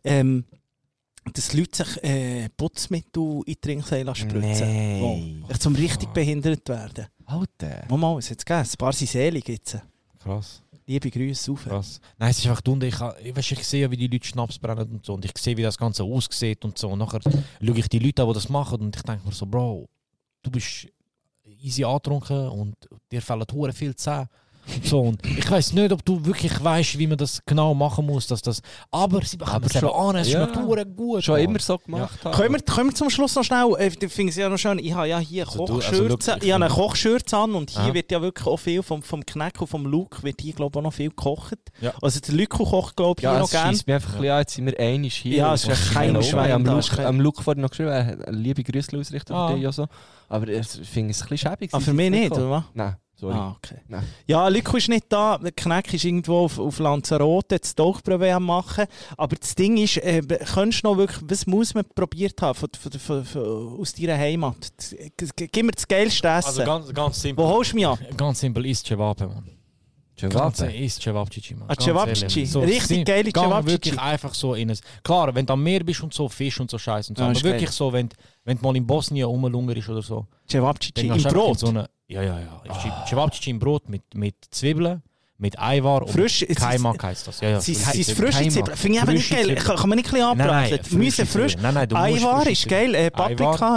dass Leute sich Putzmittel in die Trinksee spritzen. Echt zum richtig behindert werden. Alter. Mal, es hat es gegeben. Ein paar sind selig jetzt. Krass. Liebe Grüße auf. Krass. Nein, es ist einfach dumm. Ich sehe, wie die Leute Schnaps brennen und so. Und ich sehe, wie das Ganze aussieht und so. Und nachher schaue ich die Leute an, die das machen. Und ich denke mir so, Bro, du bist easy angetrunken und dir fehlen hure viel Zähne. So, und ich weiss nicht, ob du wirklich weißt, wie man das genau machen muss. Aber sie machen es eben an, es schmeckt gut. Schon immer so gemacht. Ja. Können wir zum Schluss noch schnell, ich finde es ja noch schön, ich habe ja hier Kochschürze, ich habe eine Kochschürze an und hier wird ja wirklich auch viel vom Kneck und vom Luke wird hier glaube ich auch noch viel gekocht. Ja. Also der Lüko kocht glaube ich hier noch gerne. Ja, mir einfach ein bisschen an, jetzt sind wir einig hier. Ja, es ist kein Schwein. Am Luke vorhin noch geschrieben, liebe Grüße ausrichten für dich. Aber ich finde es ein bisschen schäbig. Für mich nicht, oder was? Nein. Sorry. Okay. Nein. Ja, Lüko ist nicht da, der Kneck ist irgendwo auf Lanzarote, das Tauchprobe am machen. Aber das Ding ist, könntest du noch wirklich, was muss man probiert haben aus deiner Heimat? Gib mir das geilste Essen. Also ganz simpel. Wo holst du mich an? Ganz simpel, ist Cevape, Mann. Cevape? Ist Cevapcici, Mann. Cevapcici? So, richtig geile Cevapcici. Wirklich einfach so in ein... Klar, wenn du am Meer bist und so, Fisch und so Scheiße und so. Aber wirklich so, wenn du mal in Bosnien rumlungerst oder so. Cevapcici im Brot? Ja. Cevapcici im Brot mit Zwiebeln, mit Eiwar und Kaimak heisst das. Ja. Sie ist frische Zwiebeln. Finde ich aber nicht geil. Kann man nicht ein bisschen anbraten? Gemüse frisch. Eiwar ist geil. Paprika,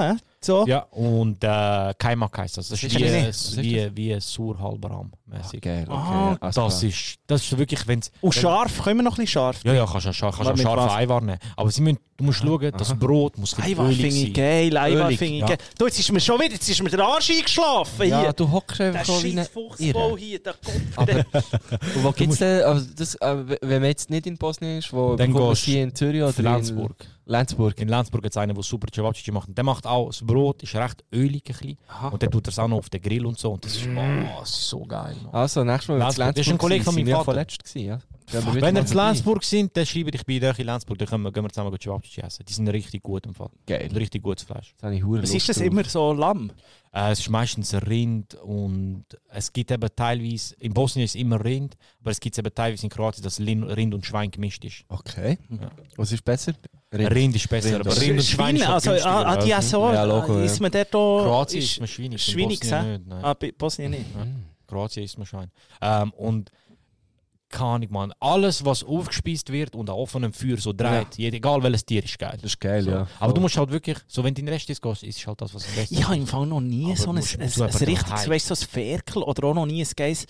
so. Ja, und Kaimak heisst das. Das ist wie ein Surhalberam. Geil, Ah, okay. Das ist wirklich, wenn es... Und scharf, können wir noch ein bisschen scharf? Ja, kannst du scharfe Eiwar nehmen. Aber du musst schauen, das Brot muss Eiwar finde ich geil, Eiwar finde ich geil. Du, jetzt ist mir der Arsch eingeschlafen ja, hier. du hockst einfach so wie ein Fuchsbau hier, der Kopf. Und wo gibt es denn, wenn man jetzt nicht in Bosnien ist, wo dann gehst du in Zürich oder Lenzburg. Lenzburg. In Lenzburg gibt es einen, der super Cevapcici macht. Der macht auch, das Brot ist recht ölig ein bisschen. Und dann tut er es auch noch auf den Grill und so. Und das ist, das ist so geil. Man. Also, nächstes Mal, wenn wir Das ist ein Kollege von meinem Vater. Verletzt gewesen, ja. Wenn ihr in Lenzburg sind, dann schreibe ich bei euch in Lenzburg, dann gehen wir zusammen Cevapcici essen. Die sind richtig gut im Fall. Geil. Richtig gutes Fleisch. Was ist das immer so Lamm? Es ist meistens Rind und es gibt eben teilweise, in Bosnien ist es immer Rind, aber es gibt eben teilweise in Kroatien, dass Rind und Schwein gemischt ist. Okay. Ja. Was ist besser? Rind ist besser, aber Rind und Schwein ist also, die ja so, ist man dort auch... Kroatien ist man Schwein, Bosnien nicht. Bosnien nicht. Kroatien ist man Schwein. Und keine Ahnung, man. Alles, was aufgespeist wird und an offenem Feuer so dreht, egal welches Tier, ist geil. Das ist geil, so. Ja. Aber du musst halt wirklich, so wenn du in den Rest gehst, ist halt das, was am besten ist. Ich habe im Fall noch nie so ein richtiges, weißt du, so ein Ferkel oder auch noch nie ein geiles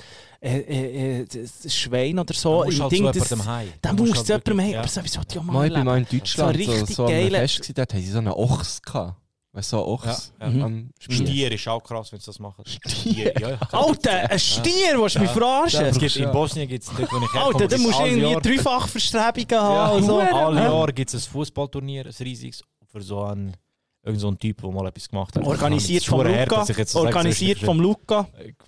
Schwein oder so. Da musst du halt zu jemandem heim. Dann musst du zu jemandem heim. Aber sowieso, ja mal. Ich war in Deutschland so geil. Dort haben sie so einen Ochs gehabt. Weißt du, so Ochs. Stier ist auch krass, wenn sie das machen. Stier? Ja. Alter, ein Stier, willst du mich verarschen? In Bosnien gibt es dort, wo ich herkomme. Alter, dann musst du irgendwie Dreifachverstrebungen haben. So. Alle Jahre gibt es ein Fußballturnier, ein riesiges, für so einen Typ, der mal etwas gemacht hat. Organisiert vom Luca. Organisiert vom Luca.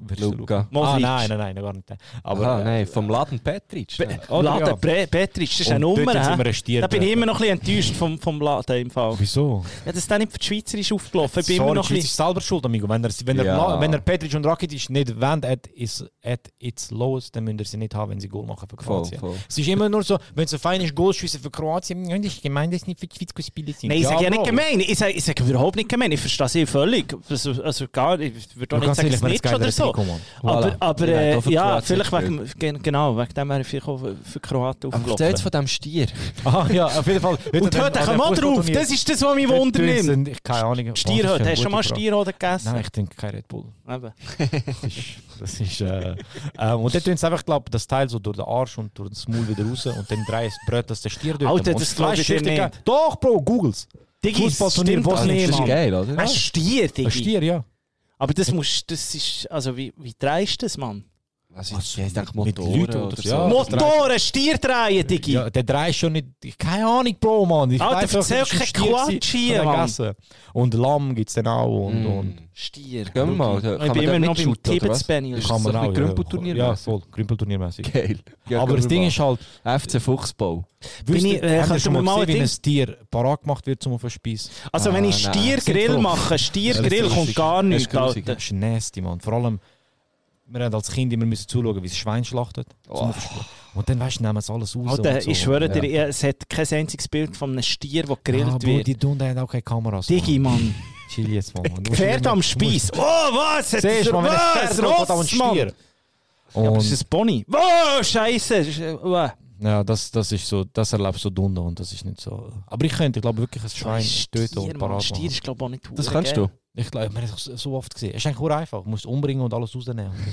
Nein, gar nicht. Aber nein, vom Laden Petric. Laden Petric, das ist eine Nummer. Da bin ich immer noch ein bisschen enttäuscht vom Laden im Fall. Wieso? Ja, das ist dann nicht für die Schweizer ist aufgelaufen. Die Schweiz ist selber schuld, amigo. Wenn er Petric und Rakitic nicht wollen, at its lowest, dann müssen sie nicht haben, wenn sie Goal machen für Kroatien. Es ist immer nur so, wenn es ein feines Goal schießen für Kroatien, das ist gemein, das ist nicht für die Schweiz gespielt sind. Nein, ich sage ja nicht gemein. Ich sage überhaupt nicht gemein, ich verstehe sie völlig. Also gar, ich würde auch nicht sagen, es nicht oder so. Aber ja, vielleicht wegen dem wäre ich vielleicht auch für Kroaten aufgelaufen. Aber jetzt von diesem Stier. Ja, auf jeden Fall. Und heute kommen wir drauf, das ist das, was mich wundert. Keine Ahnung. Stierhoden, hast du schon mal Stierhoden gegessen? Nein, ich trinke kein Red Bull. Eben. Das ist... und dann tun sie einfach, glaube ich, das Teil so durch den Arsch und durch das Maul wieder raus und dann drehen sie Brot, dass der Stier durch. Alter, das glaube ich dir nicht. Doch, Bro, Googles. Fußballturnier Bosnien. Das ist geil, oder? Ein Stier, Digi. Ein Stier, ja. Aber das ist, also wie drehst du das, Mann? Was ist das? Ich Motoren oder so. Ja, Motoren, Stier drehen, Digi. Ja, der dreht schon nicht... Keine Ahnung, Bro, Mann. Alter, erzähl kein Quatsch hier, Mann. Und Lamm gibt es dann auch und... Stier. Gehen wir mal. Ich bin immer noch beim Tibet-Spaniel. Kann man auch. Grümpelturniermäßig. Ja, voll. Grümpelturniermäßig. Geil. Aber das Ding ist halt... FC Fuchsbau. Habt ihr schon mal gesehen, wie ein Stier parat gemacht wird, zum Verspeisen? Also wenn ich Stiergrill mache, Stiergrill kommt gar nichts. Das ist nasty, Mann. Vor allem... Wir haben als Kind immer zuschauen, wie es Schwein schlachtet. Und dann weißt du, nehmen sie alles raus. Alter, so. Ich schwöre dir, es hat kein einziges Bild von einem Stier, der gegrillt wird. Die tun da auch keine Kameras. Digi, Mann. Chill jetzt mal. Pferd am Spieß. Oh, was? Siehst du mal, wenn ein Pferd kommt, aber ein Stier. Ja, aber es ist ein Pony. Oh, Scheiße. Ja, das ist so, das erlebst du so und das ist nicht so. Aber ich glaube wirklich ein Schwein töten und parat machen. Stier ist glaube ich auch nicht das kannst du? Ich glaube, man hat es so oft gesehen. Es ist eigentlich einfach. Du musst umbringen und alles rausnehmen. Das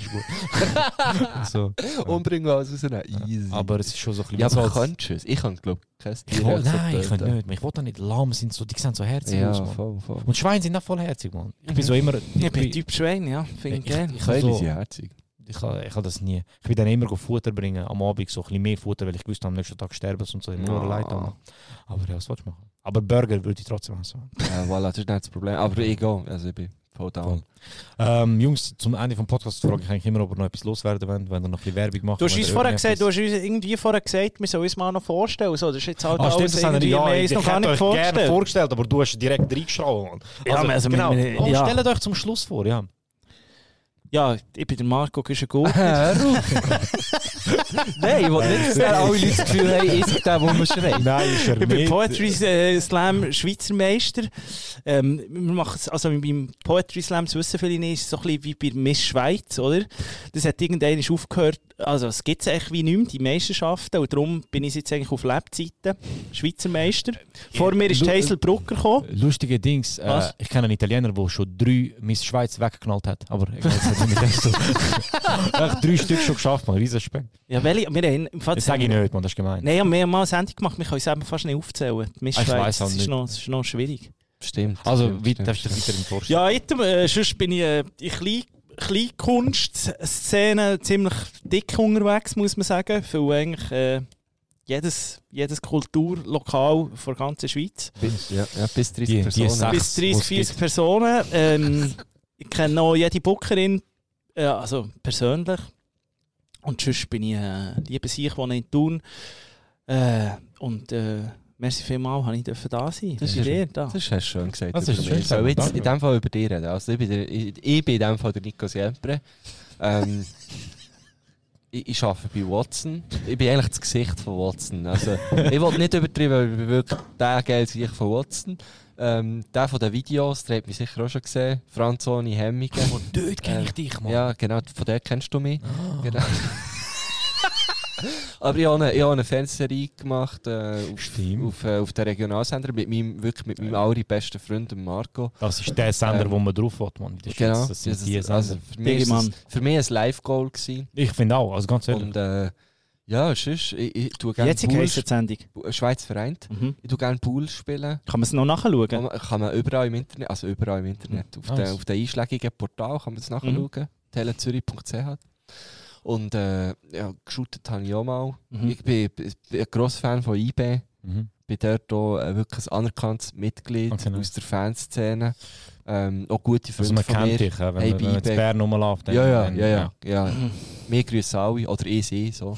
ist gut. so. Umbringen und alles rausnehmen. Easy. Aber es ist schon so ein bisschen... Ja, aber kannst du es? Ich kann glaube ich kein Tier. Nein, ich kann nicht. Ich will da nicht. Lamm die sehen so herzig aus, Mann. Voll. Und Schweine sind auch voll herzig, Mann. Ich bin so immer... Ich bin Typ Schwein, ja. Finde ich geil. Keine sind herzig. Ich kann das nie. Ich bin dann immer Futter bringen, am Abend so ein bisschen mehr Futter, weil ich wusste, am nächsten Tag sterben und so. Nur leid haben. Aber ja, was willst du machen? Aber Burger würde ich trotzdem essen. Ja, voilà, das ist nicht das Problem. Aber egal, also ich bin voll down. Jungs, zum Ende des Podcasts frage ich eigentlich immer, ob ihr noch etwas loswerden wollt, wenn ihr noch ein bisschen Werbung macht. Du hast uns irgendwie vorher gesagt, wir sollen uns mal noch vorstellen. So, das ist jetzt halt alles irgendwie, wir haben uns noch gar nicht vorgestellt. Gerne vorgestellt, aber du hast direkt reingeschraubt. Also, genau. Stellt euch zum Schluss vor, ja. Ja, ich bin der Marco Güschen-Gut. Nein, ich will nicht, dass alle Leute das Gefühl haben, ich sage den, wo man schreit. Nein, ist er Ich bin nicht. Poetry Slam Schweizer Meister. Wir machen es, also beim Poetry Slam, das wissen viele nicht, ist es so ein bisschen wie bei Miss Schweiz, oder? Das hat irgendwann aufgehört, also es gibt es eigentlich wie nicht mehr, die Meisterschaften, und darum bin ich jetzt eigentlich auf Lebzeiten Schweizer Meister. Vor mir ist Hazel Brucker gekommen. Lustige Dings, ich kenne einen Italiener, der schon 3 Miss Schweiz weggeknallt hat, aber ich weiß nicht mit dem so. Echt 3 Stück schon geschafft, man, riesen Respekt. Ja, welche? Wir haben, Das sage ich nicht, man, das ist gemein. Nein, wir haben mal eine Sendung gemacht, wir können es eben fast nicht aufzählen. Die Miss Ich Schweiz, weiss auch das nicht. ist noch schwierig. Stimmt. Also, stimmt. darfst du dich weiter vorstellen? Ja, sonst bin ich in Kleinkunstszene ziemlich dick unterwegs, muss man sagen. Weil eigentlich jedes Kulturlokal der ganzen Schweiz. Bis 30 Die Personen. Sache. Bis 30, was 40 Personen. Ich kenne noch jede Bookerin, also persönlich. Und sonst bin ich lieber ich wohne in Thun. Merci vielmals, dass ich da sein Das durfte. ist- Da. Das hast du schön gesagt. Das ist über schön mich. Ich soll gesagt, jetzt danke. in dem Fall über dich reden. Also ich bin in dem Fall der Nico Siempre. Ich arbeite bei Watson. Ich bin eigentlich das Gesicht von Watson. Also, ich will nicht übertreiben, weil ich bin wirklich der geile Gesicht von Watson. Der von den Videos, der hat mich sicher auch schon gesehen. Franzoni Hemmingen. Dort kenne ich dich, Mann. Ja, genau, von der kennst du mich. Genau. Aber ich habe eine Fernsehserie gemacht auf den Regionalsender mit meinem allerbesten Freund dem Marco. Das ist der Sender, wo man drauf will, Mann. Das Genau. Das sind die Sender. Also für mich ein Live-Goal gewesen. Ich finde auch, also ganz ehrlich. Und ja, sonst, ich tue gerne Jetzt heisst die Sendung. Schweiz vereint. Mhm. Ich tue gerne Pool spielen. Kann man es noch nachschauen? Kann man überall im Internet, auf den einschlägigen Portal kann man das nachschauen. telezürich.ch. Und geshootet habe ich auch mal. Ich bin ein grosser Fan von IB. Bin dort auch wirklich ein anerkanntes Mitglied aus der Fanszene. Auch gute Also Freunde man von mir. kennt dich, wenn man in IB. Bern rumläuft. Ja. Wir grüßen alle. Oder ich so.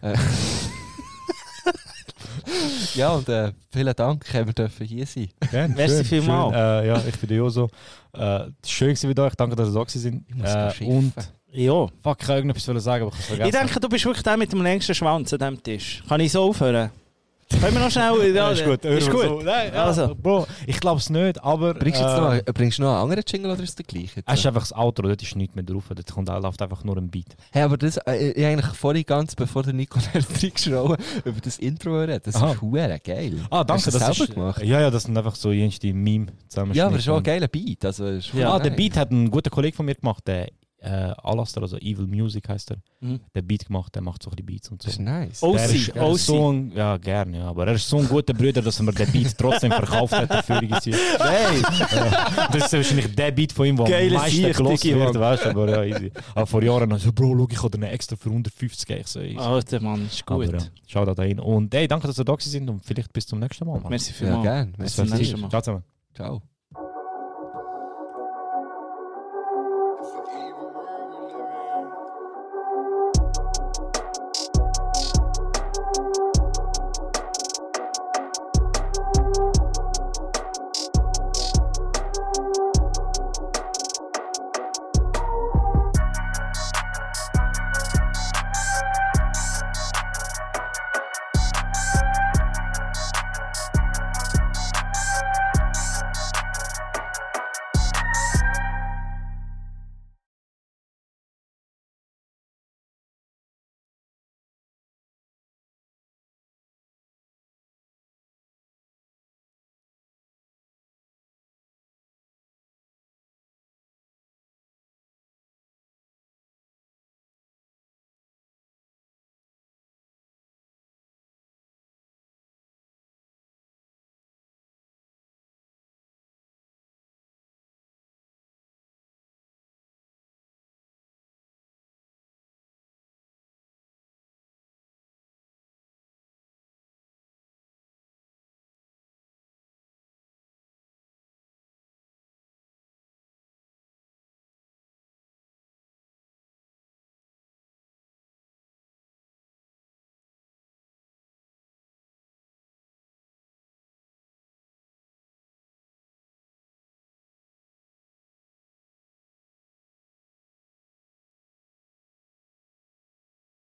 Ja, und vielen Dank, dass wir dürfen hier sein. Gerne, Merci schön, vielmals. schön. Ja, ich bin der Joso. Schön gewesen mit euch. Danke, dass ihr da gewesen sind. Und Ja. fuck, ich kann irgendetwas sagen, aber ich habe es vergessen. Ich denke, du bist wirklich der mit dem längsten Schwanz an diesem Tisch. Kann ich so aufhören? Können wir noch schnell... Ja, ist gut. Ist gut. So. Nein, ja, Also. Bro, ich glaube es nicht, aber... Bringst du noch einen anderen Jingle oder ist es der gleiche? Es ist einfach das Outro, dort ist nichts mehr drauf. Dort läuft einfach nur ein Beat. Hey, aber das, ich eigentlich vorhin ganz, bevor der Nico reingeschrauben über das Intro redet. Das ist verdammt geil. Danke, Hast du das selber ist, gemacht? Ja, das sind einfach so die Meme zusammenschnitte. Ja, aber es ist auch ein geiler Beat. Also, ist der Beat hat ein guter Kollege von mir gemacht, der Alastair, also Evil Music heißt er. Der Beat gemacht, der macht so ein bisschen Beats und so. Das ist nice. Er ist so ein, ja, gerne, ja, aber er ist so ein guter Bruder, dass er mir den Beat trotzdem verkauft hat dafür. Nein! Das ist wahrscheinlich der Beat von ihm, der am meisten gelost wird, weißt du, aber ja, easy. Aber vor Jahren so, Bro, schau, ich habe einen extra für 150 gegeben. So, easy. Alter Mann, ist gut. Aber, ja, schau da hin. Und hey, danke, dass ihr da sind und vielleicht bis zum nächsten Mal. Mann. Merci vielmals. Ja, gerne. Bis zum nächsten Mal. Ciao zusammen. Ciao.